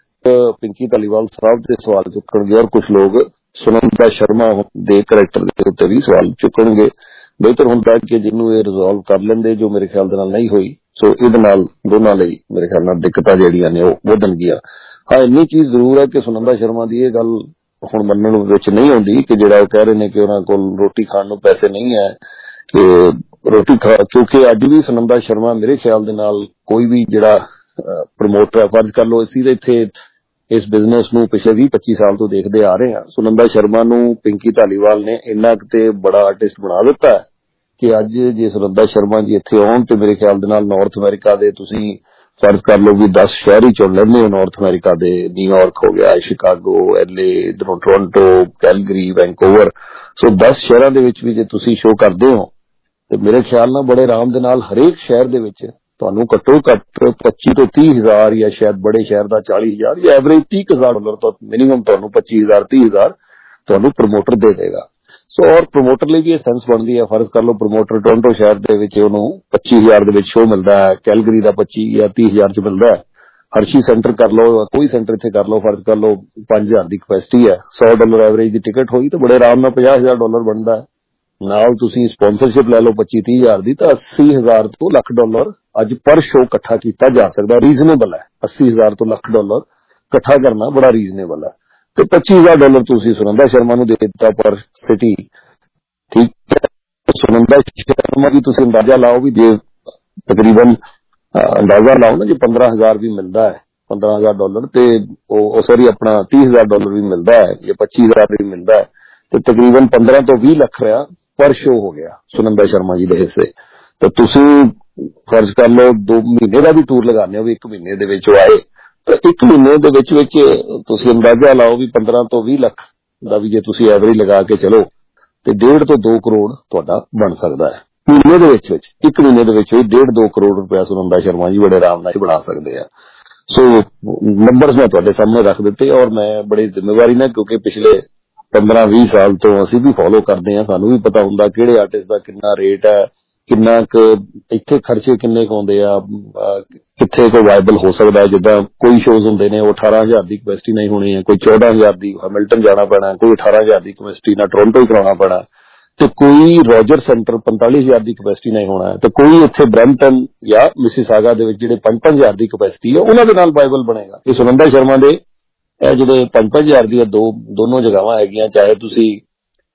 पिंकी धालीवाल साहब से सवाल चुकणगे और कुछ लोग सुनंदा शर्मा दे करैक्टर के उत्ते भी सवाल चुकणगे। बेहतर होंदा कि जिन्हों ये रिजोल्व कर लेंदे जो मेरे ख्याल दे नाल नहीं हुई। सो इहदे नाल दोनों लई मेरे ख्याल नाल दिक्कतां जिहड़ियां ने वो वधणगीआं। हाँ इन्नी चीज जरूर है कि सुनंदा शर्मा की यह गल हुण मन्नण विच नहीं आउंदी कि जिहड़ा कह रहे हैं कि उन्हां कोल रोटी खाण नूं पैसे नहीं है कि रोटी खा, क्योंकि अज भी सुनंदा शर्मा मेरे ख्याल दे नाल कोई भी जिहड़ा प्रमोटर फर्ज कर लो असीं इत्थे इस बिजनेस नूं पिछले 20-25 साल तो देखते आ रहे हैं। सुनंदा शर्मा नूं पिंकी धालीवाल ने इन्ना ते बड़ा आर्टिस्ट बना दिता है कि अज जे सुनंदा शर्मा जी इत्थे आउण ते मेरे ख्याल दे नाल नॉर्थ अमेरिका दे तुसीं फर्ज कर लो भी 10 शहर ही चुन लेंदे हो नॉर्थ अमेरिका दे, न्यूयॉर्क हो गया, शिकागो, एलए, इधरों टोरंटो, कैलगरी, वैंकूवर। सो 10 शहरां दे विच भी जे तुसीं शो करदे हो ते मेरे ख्याल नाल बड़े आराम दे नाल हरेक शहर दे विच ਤੁਹਾਨੂੰ ਘੱਟੋ ਘੱਟ 25 ਤੋਂ 30 ਹਜ਼ਾਰ ਜਾਂ ਸ਼ਾਇਦ ਬੜੇ ਸ਼ਹਿਰ ਦਾ 40 ਹਜ਼ਾਰ ਜਾਂ ਐਵਰੇਜ $30,000 ਤੋਂ ਮਿਨੀਮਮ ਤੁਹਾਨੂੰ 25,000 30,000 ਤੁਹਾਨੂੰ ਪ੍ਰਮੋਟਰ ਦੇ ਦੇਗਾ। ਸੋ ਔਰ ਪ੍ਰਮੋਟਰ ਲਈ ਵੀ ਇਹ ਸੈਂਸ ਬਣਦੀ ਹੈ। ਫਰਜ਼ ਕਰ ਲਓ ਪ੍ਰਮੋਟਰ ਟੋਰੰਟੋ ਸ਼ਹਿਰ ਦੇ ਵਿੱਚ ਉਹਨੂੰ 25,000 ਦੇ ਵਿੱਚ ਸ਼ੋਅ ਮਿਲਦਾ ਹੈ, ਕੈਲਗਰੀ ਦਾ 25 ਜਾਂ 30,000 ਚ ਮਿਲਦਾ ਹੈ, ਹਰਸ਼ੀ ਸੈਂਟਰ ਕਰ ਲਓ, ਕੋਈ ਸੈਂਟਰ ਇੱਥੇ ਕਰ ਲਓ, ਫਰਜ਼ ਕਰ ਲਓ 5,000 ਦੀ ਕਪੈਸਿਟੀ ਹੈ, $100 ਐਵਰੇਜ ਦੀ ਟਿਕਟ ਹੋਈ ਤਾਂ ਬੜੇ ਆਰਾਮ ਨਾਲ $50,000 ਬਣਦਾ ਹੈ। ਨਾਲ ਤੁਸੀਂ ਸਪਾਂਸਰਸ਼ਿਪ ਲੈ ਲਓ 25-30,000 ਦੀ ਤਾਂ $80,000 ਤੋਂ $1,00,000 ਅੱਜ ਪਰ ਸ਼ੋ ਇਕੱਠਾ ਕੀਤਾ ਜਾ ਸਕਦਾ। ਰੀਜ਼ਨੇਬਲ ਹੈ। $80,000 ਤੋਂ $1,00,000 ਇਕੱਠਾ ਕਰਨਾ ਬੜਾ ਰੀਜ਼ਨੇਬਲ ਹੈ ਤੇ $25,000 ਤੁਸੀਂ ਸੁਨੰਦਾ ਸ਼ਰਮਾ ਨੂੰ ਦੇ ਦਿੱਤਾ ਪਰ ਸਿਟੀ। ਠੀਕ ਹੈ, ਸੁਨੰਦਾ ਸ਼ਰਮਾ ਦੀ ਤੁਸੀਂ ਅੰਦਾਜ਼ਾ ਲਾਓ ਵੀ ਜੇ ਤਕਰੀਬਨ ਅੰਦਾਜ਼ਾ ਲਾਓ ਨਾ ਜੇ $15,000 ਵੀ ਮਿਲਦਾ ਹੈ $15,000 ਤੇ ਉਹ ਸੌਰੀ ਆਪਣਾ $30,000 ਵੀ ਮਿਲਦਾ ਹੈ ਜਾਂ $25,000 ਵੀ ਮਿਲਦਾ ਹੈ ਤੇ ਤਕਰੀਬਨ 15 ਤੋਂ 20 ਲੱਖ ਰੁਪਇਆ ਪਰ ਸ਼ੋ ਹੋ ਗਿਆ ਸੁਨੰਦਾ ਸ਼ਰਮਾ ਜੀ ਦੇ ਹਿੱਸੇ। ਤੇ ਤੁਸੀਂ ਫਰਜ਼ ਕਰ ਲਓ 2 ਮਹੀਨੇ ਦਾ ਵੀ ਟੂਰ ਲਗਾਉਂਦੇ ਹੋ ਵੀ 1 ਮਹੀਨੇ ਦੇ ਵਿੱਚ ਆਏ ਤਾਂ 1 ਮਹੀਨੇ ਦੇ ਵਿੱਚ ਤੁਸੀਂ ਅੰਦਾਜ਼ਾ ਲਾਓ ਵੀ 15 ਤੋਂ 20 ਲੱਖ ਦਾ ਵੀ ਜੇ ਤੁਸੀਂ ਐਵਰੇਜ ਲਗਾ ਕੇ ਚਲੋ ਤੇ 1.5 ਤੋਂ 2 ਕਰੋੜ ਤੁਹਾਡਾ ਬਣ ਸਕਦਾ ਹੈ ਮਹੀਨੇ ਦੇ ਵਿੱਚ 1 ਮਹੀਨੇ ਦੇ ਵਿੱਚ 1.5-2 ਕਰੋੜ ਰੁਪਇਆ ਸੁਨੰਦਾ ਸ਼ਰਮਾ ਜੀ ਬੜੇ ਆਰਾਮ ਨਾਲ ਬਣਾ ਸਕਦੇ ਆ। ਸੋ ਨੰਬਰਸ ਮੈਂ ਤੁਹਾਡੇ ਸਾਹਮਣੇ ਰੱਖ ਦਿੱਤੇ ਔਰ ਮੈਂ ਬੜੀ ਜ਼ਿੰਮੇਵਾਰੀ ਨਾਲ ਕਿਉਂਕਿ ਪਿਛਲੇ 15-20 ਸਾਲ ਤੋਂ ਅਸੀਂ ਵੀ ਫੋਲੋ ਕਰਦੇ ਹਾਂ, ਸਾਨੂੰ ਵੀ ਪਤਾ ਹੁੰਦਾ ਕਿਹੜੇ ਆਰਟਿਸਟ ਦਾ ਕਿੰਨਾ ਰੇਟ ਹੈ, ਕਿੰਨਾ ਕੁ ਇੱਥੇ ਖਰਚੇ ਕਿੰਨੇ ਕੁ ਆਉਂਦੇ ਆ, ਕਿੱਥੇ ਕੋਈ ਵਾਇਬਲ ਹੋ ਸਕਦਾ। ਜਿੱਦਾਂ ਕੋਈ ਸ਼ੋਜ਼ ਹੁੰਦੇ ਨੇ ਉਹ 18,000 ਦੀ ਕਪੈਸਿਟੀ ਨਹੀਂ ਹੋਣੀ ਹੈ, ਕੋਈ 14,000 ਦੀ ਹੈਮਿਲਟਨ ਜਾਣਾ ਪੈਣਾ, ਕੋਈ 18,000 ਦੀ ਕਪੈਸਿਟੀ ਨਾਲ ਟੋਰੰਟੋ ਹੀ ਕਰਾਉਣਾ ਪੈਣਾ ਤੇ ਕੋਈ ਰੋਜਰ ਸੈਂਟਰ 45,000 ਦੀ ਕਪੈਸਿਟੀ ਨਹੀਂ ਹੋਣਾ ਤੇ ਕੋਈ ਇੱਥੇ ਬ੍ਰੈਂਪਟਨ ਜਾਂ ਮਿਸੀਸਾਗਾ ਦੇ ਵਿੱਚ ਜਿਹੜੇ 5,000 ਦੀ ਕਪੈਸਿਟੀ ਹੈ ਉਹਨਾਂ ਦੇ ਨਾਲ ਵਾਇਬਲ ਬਣੇਗਾ। ਇਹ ਸੁਨੰਦਾ ਸ਼ਰਮਾ ਦੇ ਇਹ ਜਿਹੜੇ 5,000 ਦੀਆਂ ਦੋਨੋਂ ਜਗ੍ਹਾਵਾਂ ਹੈਗੀਆਂ, ਚਾਹੇ ਤੁਸੀਂ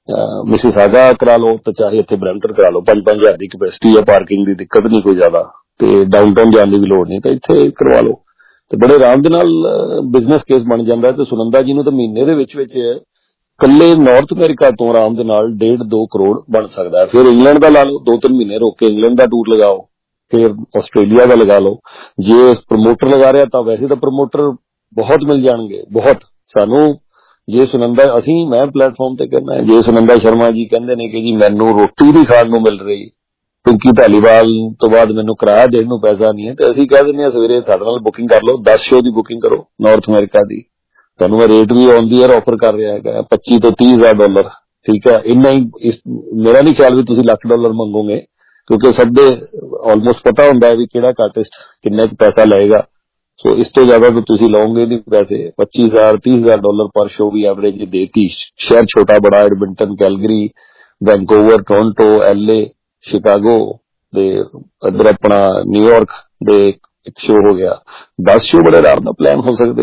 ਮਿਸਿਸਾਗਾ ਕਰਾ ਲਓ ਤੇ ਚਾਹੇ ਇੱਥੇ ਬਰੈਂਪਟਨ ਕਰਾ ਲਓ, 5,000 ਦੀ ਕੈਪੈਸਿਟੀ ਹੈ, ਪਾਰਕਿੰਗ ਦੀ ਦਿੱਕਤ ਨਹੀਂ ਕੋਈ ਜ਼ਿਆਦਾ, ਤੇ ਡਾਊਨਟਾਊਨ ਜਾਣ ਦੀ ਵੀ ਲੋੜ ਨਹੀਂ, ਤਾਂ ਇੱਥੇ ਕਰਵਾ ਲਓ ਤੇ ਬੜੇ ਆਰਾਮ ਦੇ ਨਾਲ ਬਿਜ਼ਨਸ ਕੇਸ ਬਣ ਜਾਂਦਾ। ਤੇ ਸੁਨੰਦਾ ਜੀ ਨੂੰ ਤਾਂ ਮਹੀਨੇ ਦੇ ਵਿੱਚ ਇਕੱਲੇ ਨਾਰਥ ਅਮਰੀਕਾ ਤੋਂ ਆਰਾਮ ਦੇ ਨਾਲ 1.5-2 ਕਰੋੜ ਬਣ ਸਕਦਾ ਹੈ। ਫਿਰ ਇੰਗਲੈਂਡ ਦਾ ਲਾ ਲਓ, 2-3 ਮਹੀਨੇ ਰੋਕ ਕੇ ਇੰਗਲੈਂਡ ਦਾ ਟੂਰ ਲਗਾਓ, ਫਿਰ ਆਸਟ੍ਰੇਲੀਆ ਦਾ ਲਗਾ ਲਓ। ਜੇ ਪ੍ਰਮੋਟਰ ਲਗਾ ਰਿਹਾ ਤਾਂ ਵੈਸੇ ਤਾਂ ਪ੍ਰਮੋਟਰ ਬਹੁਤ ਮਿਲ ਜਾਣਗੇ, ਬਹੁਤ। ਸਾਨੂੰ ਜੇ ਸੁਨੰਦਾ ਮੈਂ ਪਲੇਟਫਾਰਮ ਤੇ ਕਹਿੰਦਾ, ਜੇ ਸੁਨੰਦਾ ਸ਼ਰਮਾ ਜੀ ਕਹਿੰਦੇ ਨੇ ਕਿ ਜੀ ਮੈਨੂੰ ਰੋਟੀ ਨਹੀਂ ਖਾਣ ਨੂੰ ਮਿਲ ਰਹੀ, ਪਿੰਕੀ ਧਾਲੀਵਾਲ ਤੋਂ ਬਾਅਦ ਮੈਨੂੰ ਕਿਰਾਇਆ ਦੇਣ ਨੂੰ ਪੈਸਾ ਨਹੀਂ ਹੈ, ਤੇ ਅਸੀਂ ਕਹਿ ਦਿੰਦੇ ਹਾਂ ਸਵੇਰੇ ਸਾਡੇ ਨਾਲ ਬੁਕਿੰਗ ਕਰ ਲਓ, 10 ਸ਼ੋਅ ਦੀ ਬੁਕਿੰਗ ਕਰੋ ਨਾਰਥ ਅਮਰੀਕਾ ਦੀ, ਤੁਹਾਨੂੰ ਮੈਂ ਰੇਟ ਵੀ ਔਨ ਦੀ ਈਅਰ ਆਫਰ ਕਰ ਰਿਹਾ ਹੈਗਾ $25,000 ਤੋਂ $30,000, ਠੀਕ ਹੈ। ਇੰਨਾ ਹੀ ਮੇਰਾ ਨਹੀਂ ਖਿਆਲ ਵੀ ਤੁਸੀਂ $1,00,000 ਮੰਗੋਗੇ, ਕਿਉਂਕਿ ਸਭ ਦੇ ਆਲਮੋਸਟ ਪਤਾ ਹੁੰਦਾ ਹੈ ਵੀ ਕਿਹੜਾ ਆਰਟਿਸਟ ਕਿੰਨਾ ਕੁ ਪੈਸਾ ਲਏਗਾ। ਸੋ ਇਸ ਤੋਂ ਜ਼ਿਆਦਾ ਤਾਂ ਤੁਸੀਂ ਲਓਗੇ ਨਹੀਂ ਪੈਸੇ। $25,000 $30,000 ਪਰ ਸ਼ੋਅ ਵੀ ਐਵਰੇਜ ਦੇਤੀ। ਸ਼ਹਿਰ ਛੋਟਾ ਬੜਾ, Edmonton, Calgary, Vancouver, Toronto, LA, Chicago ਤੇ ਇੱਧਰ ਆਪਣਾ ਨਿਊਯਾਰਕ ਦੇ ਇੱਕ ਸ਼ੋਅ ਹੋ ਗਿਆ। 10 ਸ਼ੋਅ ਬੜੇ ਆਰਾਮ ਨਾਲ ਪਲਾਨ ਹੋ ਸਕਦੇ।